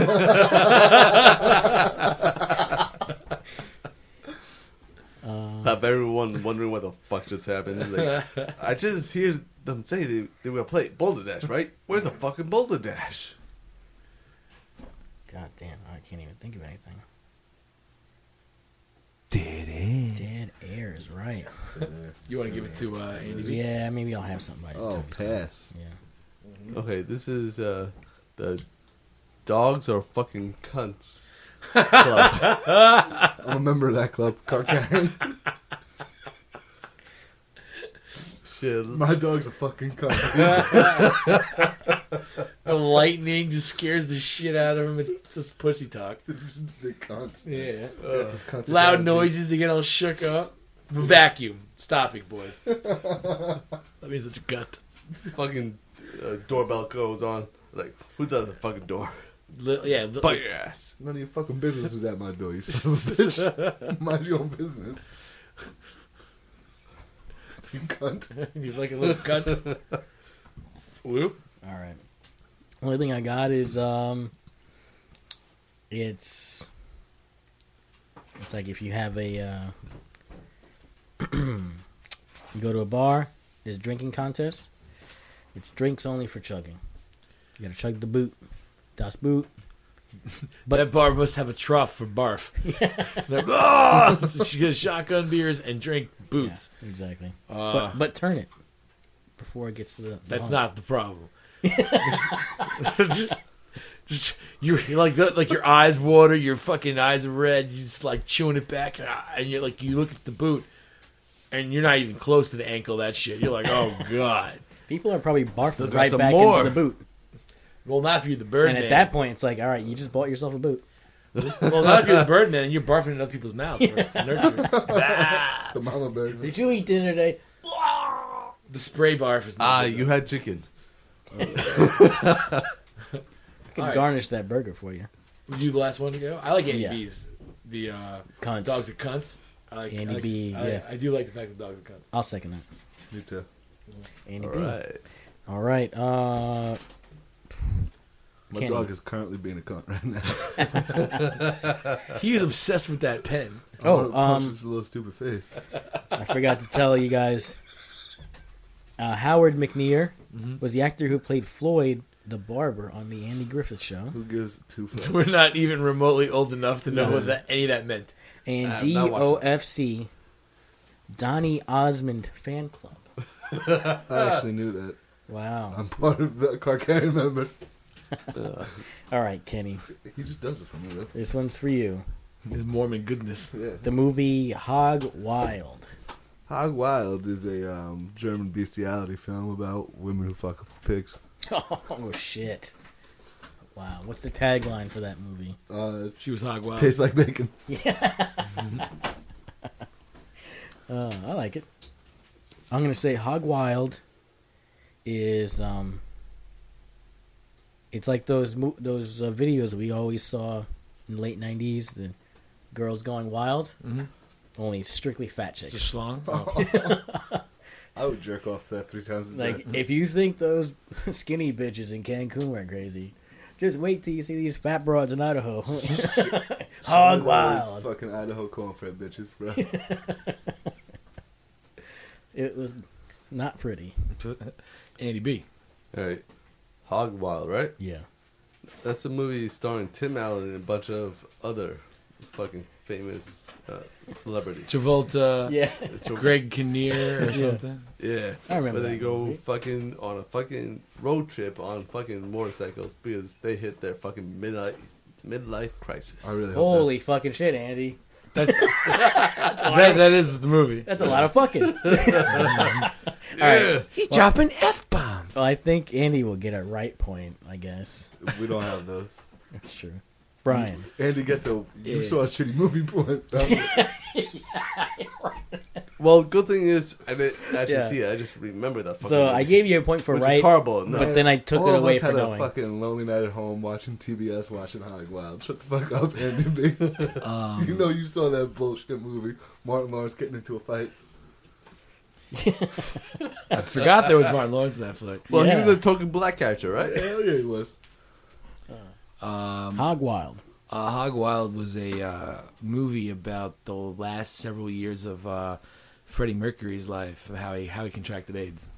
Uh, Have everyone wondering what the fuck just happened. Like, I just hear them say they, they were gonna play Boulder Dash, right? Where's the fucking Boulder Dash? God damn, I can't even think of anything. Did it? Dead air is right. You want to give it to uh, Andy? B? Yeah, maybe I'll have something. By the Oh, time we start. pass. Yeah. Okay, this is uh, the Dogs Are Fucking Cunts Club. I'm a member of that club. Car Karen. Shit. My dog's a fucking cunt. The lightning just scares the shit out of him. It's just pussy talk. The cunt. Yeah. This cunt is Loud out of noises, they get all shook up. Vacuum. Stopping, boys. That means it's a gut. Fucking uh, doorbell goes on. Like, who does the fucking door? Li- yeah. Li- Bite your ass. None of your fucking business was at my door, you son of a bitch. Mind your own business. You cunt. You're like a little cunt. Whoop. All right. Only thing I got is um, it's it's like if you have a uh, you go to a bar, there's a drinking contest. It's drinks only for chugging. You gotta chug the boot, das Boot. But that bar must have a trough for barf. Like, oh! So she gets shotgun beers and drink boots. Yeah, exactly. Uh, but but turn it before it gets to the. the That's home. not the problem. just, just you're, you're like like your eyes water, your fucking eyes are red. You just like chewing it back, and you're like you look at the boot, and you're not even close to the ankle of that shit. You're like, oh god. People are probably Still barfing got right some back more. into the boot. Well, not if you're the bird And man. at that point, it's like, all right, you just bought yourself a boot. Well, not if you're the Birdman and you're barfing in other people's mouths for, for nurture. Ah. The mama bird. Did you eat dinner today? The spray barf is not Ah, good, you though. had chicken. I can All right. garnish that burger for you. Would you the last one to go? I like Andy Yeah. B's. The uh, Cunts. dogs are cunts. I like Andy I like, B, I, yeah. I do like the fact that dogs are cunts. I'll second that. Me too. Andy All B. right. All right. Uh, My Kenny. dog is currently being a cunt right now. He is obsessed with that pen. I Oh, wanna punch um, his little stupid face. I forgot to tell you guys. Uh, Howard McNear Mm-hmm. was the actor who played Floyd the barber on the Andy Griffith Show. Who gives two fucks? We're not even remotely old enough to know No. what that, any of that meant. And I've D not watched O F C, Donny Osmond Fan Club. I actually knew that. Wow. I'm part of the Carcarian member. All right, Kenny. He just does it for me, though. This one's for you. His Mormon goodness. Yeah. The movie Hog Wild. Hog Wild is a um, German bestiality film about women who fuck pigs. Oh, shit. Wow. What's the tagline for that movie? Uh, She was hog wild. Tastes like bacon. Yeah. uh, I like it. I'm going to say Hog Wild is, um, it's like those mo- those uh, videos we always saw in the late nineties, the girls going wild, Mm-hmm. only strictly fat chicks. Just schlong? Oh. I would jerk off to that three times a day. Like, if you think those skinny bitches in Cancun are crazy, just wait till you see these fat broads in Idaho. Hog Wild. Fucking Idaho cornfed bitches, bro. It was not pretty. Andy B. All right. Hog Wild, right? Yeah. That's a movie starring Tim Allen and a bunch of other fucking famous uh, celebrities. Travolta, Yeah. Greg Kinnear or Yeah. something. Yeah. I remember Where they that go movie. fucking on a fucking road trip on fucking motorcycles because they hit their fucking midlife midlife crisis. I really hope Holy that's- fucking shit, Andy. That's that, that is the movie. That's a lot of fucking. All right. He's Well- dropping F bombs. Well, I think Andy will get a right point, I guess. We don't have those. That's true. Brian. Andy gets a, you Yeah. saw a shitty movie point. Well, good thing is I didn't actually Yeah. see it. I just remember that. Fucking So movie, I gave you a point for which right. is horrible. No. But then I took All it of away us for had knowing. a fucking lonely night at home watching T B S, watching Hog Wild. Shut the fuck up, Andy B. Um, You know you saw that bullshit movie, Martin Lawrence getting into a fight. I forgot there was Martin Lawrence in that flick. well, Yeah. he was a token black character, right? Hell yeah, he was. Um, Hog Wild. Uh, Hog Wild was a uh, movie about the last several years of uh, Freddie Mercury's life, of how he how he contracted AIDS.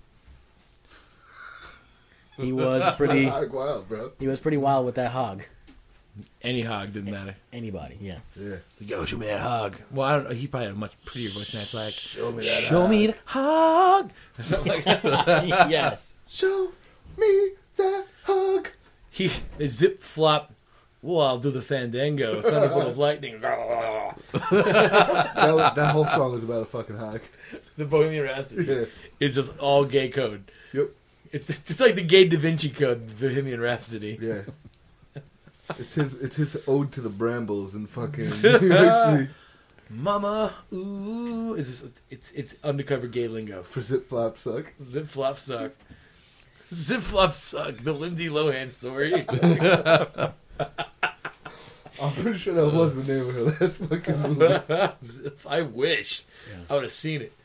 He was pretty. Hog Wild, bro. He was pretty wild with that hog. Any hog didn't matter. Anybody, yeah. Yeah. Like, yo, show me that hog. Well, I don't know. He probably had a much prettier voice than that. It's like, Show me that. show me the hog. Or something like that. Yes. Show me that hug. He they zip flop. Well, I'll do the fandango, thunderbolt of lightning. That, was- that whole song was about a fucking hog. The Bohemian Rhapsody. Yeah. It's just all gay code. Yep. It's it's like the gay Da Vinci Code, the Bohemian Rhapsody. Yeah. It's his it's his ode to the brambles and fucking see, Mama, ooh, is this, it's it's undercover gay lingo. for zip flop suck. Zip flop suck. Zip flop suck. The Lindsay Lohan story. I'm pretty sure that was the name of her last fucking movie. Zip, I wish I would have seen it.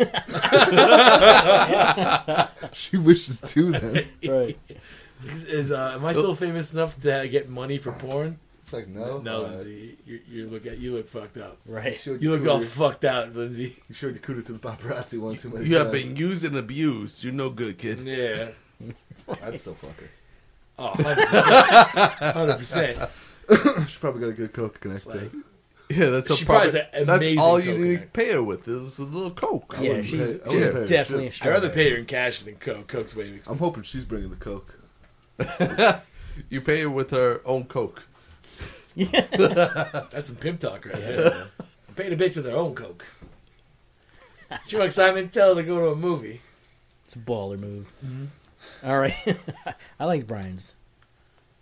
She wishes too then. Right. Is, is, uh, am I still famous enough to get money for porn? It's like no. No, uh, Lindsay. You, you look at you look fucked up. Right. showed You look your all cooter- fucked out, Lindsay. You showed your cooter to the paparazzi one too many You have times. been used and abused. You're no good, kid. Yeah. I'd still fuck her. Oh, one hundred percent. one hundred percent. She's probably got a good coke connection. Like, Yeah, that's a She proper, probably has an That's amazing all you coke need to connect. pay her with is a little coke. I Yeah, wouldn't she's, pay- I she's wouldn't pay her definitely a shit. I'd strong. rather pay her in cash than coke. Coke's way expensive. I'm hoping she's bringing the coke. You pay her with her own coke. That's some pimp talk right there. Pay the bitch with her own coke. She wants Simon Tell to go to a movie. It's a baller move. All right. I like Brian's.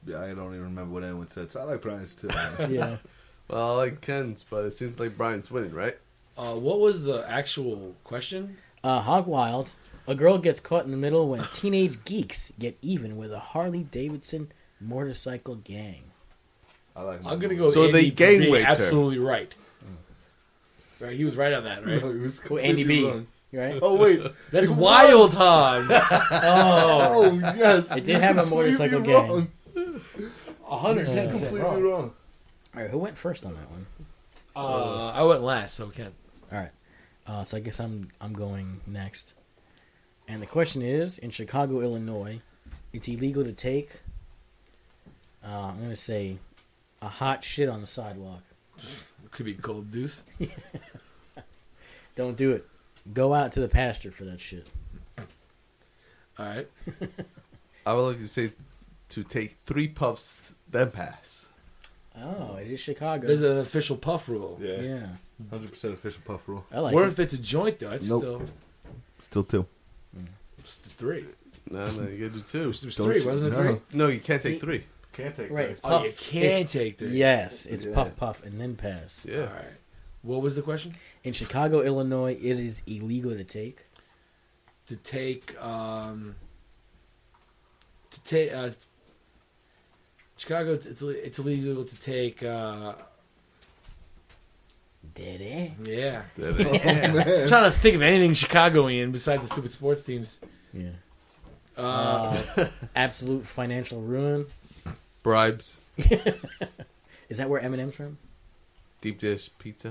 Yeah, I don't even remember what anyone said, so I like Brian's too. Yeah. Well, I like Ken's, but it seems like Brian's winning, right? Uh, what was the actual question? Uh, Hog Wild. A girl gets caught in the middle when teenage geeks get even with a Harley Davidson motorcycle gang. I like. I'm gonna go. So Andy they for gang being raped her. absolutely right. Right, he was right on that, right? No, he was Well, Andy completely B. wrong. Right? Oh wait, That's it was. Wild Hog. Oh, Oh yes, It did have a completely motorcycle gang. wrong. A hundred He's percent completely wrong. wrong. all right. Who went first on that one? Uh, I went last, so Ken. All right. Uh, so I guess I'm I'm going next. And the question is, in Chicago, Illinois, it's illegal to take. Uh, I'm gonna say a hot shit on the sidewalk. Could be cold deuce. Don't do it. Go out to the pasture for that shit. All right. I would like to say to take three puffs, then pass. Oh, it is Chicago. There's an official puff rule. Yeah, Yeah, hundred percent official puff rule. I like What it. if it's a joint though? It's Nope. still Still two. it's three. No, no, you gotta do two. There's Don't three, you- wasn't it no. three? No, you can't take three. Can't take Right, that. it's Oh, puff. you can It's- take three. Yes, it's Yeah. puff puff and then pass. Yeah. All right. What was the question? In Chicago, Illinois, it is illegal to take. To take um. To take uh. Chicago, it's it's it's illegal to take. uh Did it? Yeah. That is- I'm trying to think of anything Chicagoian besides the stupid sports teams. Yeah. Uh, Uh, absolute financial ruin. Bribes, Is that where Eminem's from? deep dish pizza.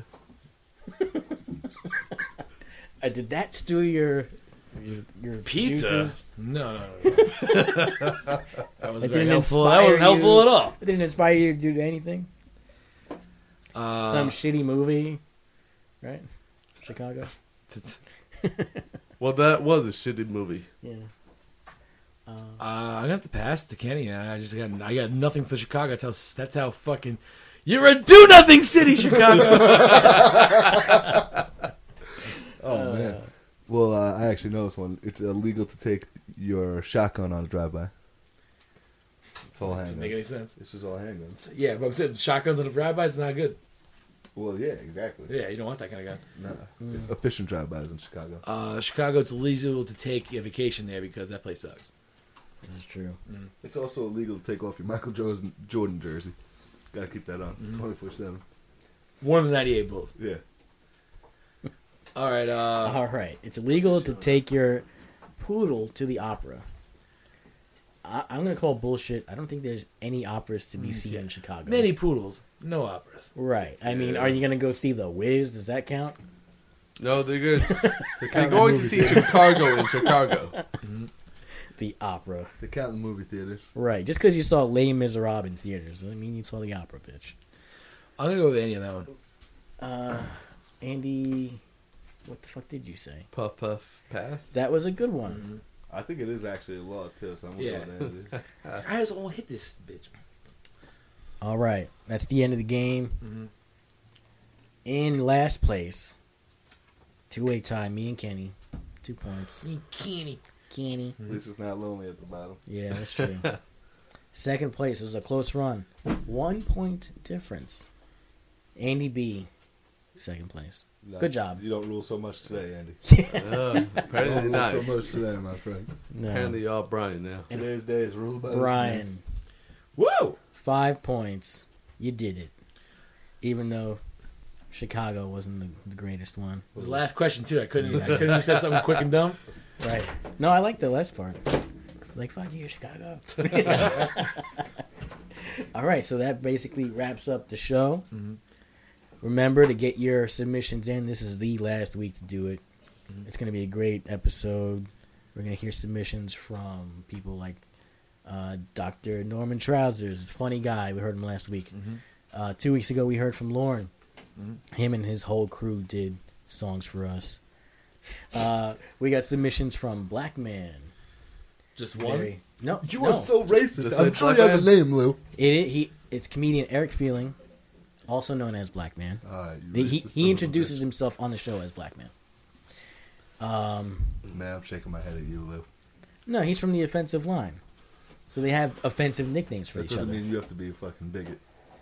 Uh, did that steal your your, your Pizza? juices? No, no, no. no. that was It very didn't helpful. That inspire wasn't helpful you? at all. It didn't inspire you to do anything. Uh, Some shitty movie, right? Chicago. Well, that was a shitty movie. Yeah. Uh, I'm gonna have to pass to Kenny. I just got I got nothing for Chicago. That's how that's how fucking you're a do nothing city, Chicago. Oh man. Well, uh, I actually know this one. It's illegal to take your shotgun on a drive-by. It's all handguns. Doesn't make any sense. It's just all handguns. Yeah, but I'm saying shotguns on a drive-by is not good. Well, yeah, exactly. Yeah, you don't want that kind of gun. Nah. Efficient drive-bys in Chicago. Uh, Chicago, it's illegal to take a vacation there because that place sucks. This is true. Mm. It's also illegal to take off your Michael Jordan, Jordan jersey. Gotta keep that on twenty-four seven. One of the ninety-eight Bulls. Yeah. All right. Uh, All right. It's illegal to take your poodle to the opera. I, I'm gonna call bullshit. I don't think there's any operas to be seen in Chicago. many poodles, no operas. Right. I mean, Yeah. are you gonna go see The Wiz? Does that count? No, they're good. They're going to see Chicago in Chicago. The opera. They count in movie theaters. Right. Just because you saw Les Miserables in theaters doesn't mean you saw the opera, bitch. I'm gonna go with Andy on that one. Uh, Andy, what the fuck did you say? Puff puff pass. That was a good one. I think it is actually a law too. So I'm gonna Yeah. go with Andy. I just won't hit this bitch. All right. That's the end of the game. Mhm. In last place, two-way tie, me and Kenny. Two points. Me, Kenny. Kenny. At least it's not lonely at the bottom. Yeah, that's true. Second place was a close run. One point difference. Andy B, second place. No, Good job. You don't rule so much today, Andy. Oh, You apparently don't rule not. so much today, my friend. No. Apparently y'all Brian now. Today's day is ruled by this man. Brian, Whoa! five points. You did it. Even though Chicago wasn't the, the greatest one. It was the last question too. I couldn't. I couldn't have said something quick and dumb. Right. No, I like the last part. Like, fuck you, Chicago. All right, so that basically wraps up the show. Mhm. Remember to get your submissions in. This is the last week to do it. Mhm. It's going to be a great episode. We're going to hear submissions from people like uh, Doctor Norman Trousers, funny guy. We heard him last week. Mhm. Uh, two weeks ago, we heard from Lauren. Mhm. Him and his whole crew did songs for us. Uh, we got submissions from Black Man. Just one. Very- no, You no. are so racist. Just I'm like sure he Black has a Man? name, Lou. It, it he it's comedian Eric Feeling, also known as Black Man. All right, you He, he, racist son he of a introduces bitch. himself on the show as Black Man. Um, Man, I'm shaking my head at you, Lou. no, he's from the offensive line. So they have offensive nicknames for That each doesn't other. mean you have to be a fucking bigot.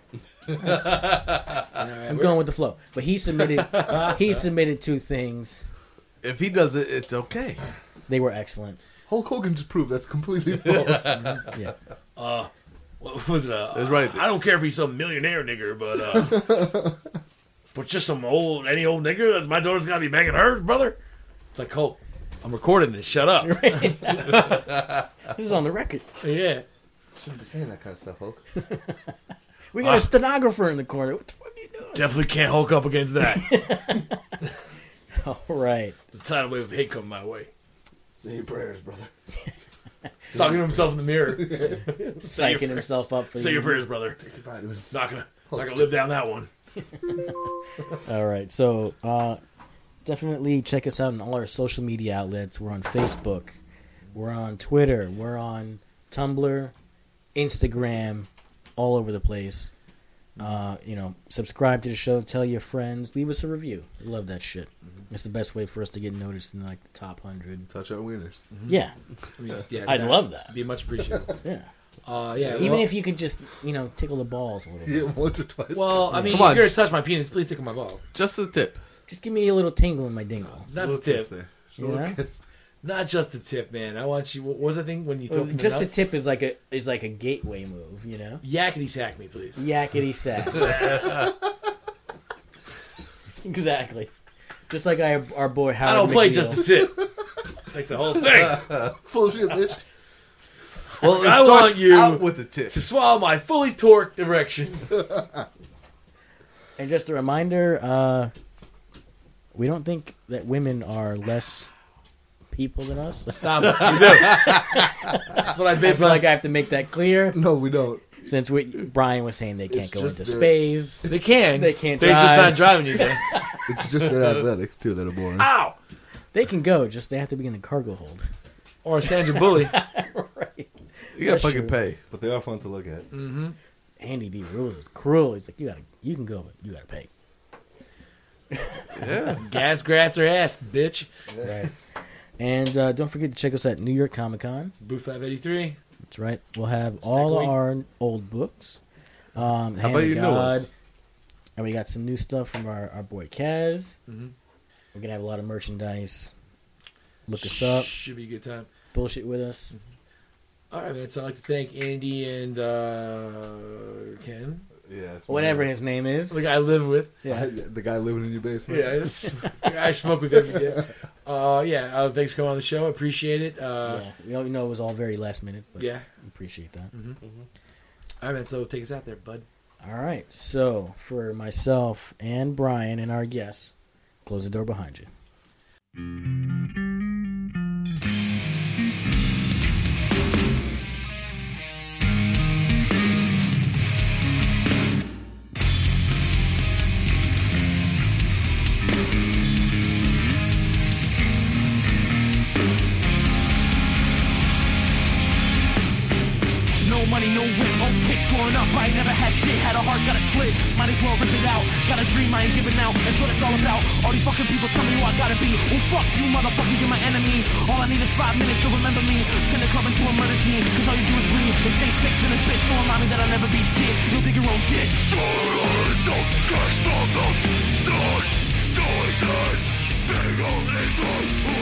I'm going with the flow. But he submitted he submitted two things. If he does it, it's okay. They were excellent. Hulk Hogan just proved that's completely false. Yeah. Uh, what was it? Uh, That's right. I don't care if he's some millionaire nigger, but uh, but just some old any old nigger. My daughter's gotta be banging her brother. It's like, Hulk, I'm recording this. Shut up. This is on the record. Yeah. Shouldn't be saying that kind of stuff, Hulk. We got Uh, a stenographer in the corner. What the fuck are you doing? Definitely can't Hulk up against that. All right. The tidal wave of hate coming my way. Say your prayers, brother. He's talking to himself in the mirror. Say your Psyching himself prayers. up for Say you. your prayers, brother. Take your vitamins. Not gonna, not gonna live down that one. All right. So uh, definitely check us out on all our social media outlets. We're on Facebook. We're on Twitter. We're on Tumblr, Instagram, all over the place. Uh, you know, subscribe to the show, tell your friends, leave us a review. We love that shit. It's the best way for us to get noticed in like the top hundred. Touch our wieners. Yeah, I mean, yeah, I'd love that. Be much appreciated. Yeah, uh, yeah. Even well, if you could just, you know, tickle the balls a little bit. Yeah, once or twice. well, I mean, Come if on. you're gonna touch my penis, please tickle my balls. Just a tip. Just give me a little tingle in my dingle. Not the Little tip. kiss there. Yeah? Little kiss. Not just the tip, man. I want you. What was the thing when you throw Well, the just the nuts? tip is like a is like a gateway move, you know. Yakety sack me, please. Yakety sack. Exactly. Just like our, our boy Howard I don't play McNeil. just the tip. Take the whole thing. Bullshit, bitch. Well, it I starts want you out with the tip. to swallow my fully torqued erection. And just a reminder, uh, we don't think that women are less people than us. Stop it. You do. That's what I I base feel my. like I have to make that clear. No, we don't. Since we, Brian was saying they can't It's go just into their- space. They can. They can't They're just drive. not driving you there. It's just their athletics, too, that are boring. Ow! They can go, just they have to be in a cargo hold. Or a Sandra Bully. Right. You gotta That's fucking true. pay. But they are fun to look at. Mm-hmm. Andy B. Rules is cruel. He's like, you gotta, you can go, but you gotta pay. Yeah. Gas, grass, or ass, bitch. Right. And uh, don't forget to check us at New York Comic Con. Booth five eighty-three. That's right. We'll have all Segway. our old books. Um, How Hand about of your new God. ones? And we got some new stuff from our, our boy Kaz. Mm-hmm. We're going to have a lot of merchandise. Look us up. Should be a good time. Bullshit with us. All right, man. So I'd like to thank Andy and uh, Ken. Yeah. It's Whatever my- his name is. The guy I live with. Yeah. The guy living in your basement. Yeah, it's, the guy I smoke with every day. Uh, yeah, uh, thanks for coming on the show. Appreciate it. Uh, yeah. We all know it was all very last minute, but Yeah. we appreciate that. Mm-hmm. All right, man. So take us out there, bud. All right. So for myself and Brian and our guests, close the door behind you. No money, no whip, old pics growing up. I ain't never had shit, had a heart, got a slit. Might as well rip it out. Got a dream, I ain't giving out. That's what it's all about. All these fucking people tell me who I gotta be. Oh fuck you, motherfucker, you're my enemy. All I need is five minutes to remember me. Turn the club into a murder scene, cause all you do is bleed. It's J six in this bitch to remind me that I'll never be shit. You'll dig your own ditch. Start, start, start, start, start, start,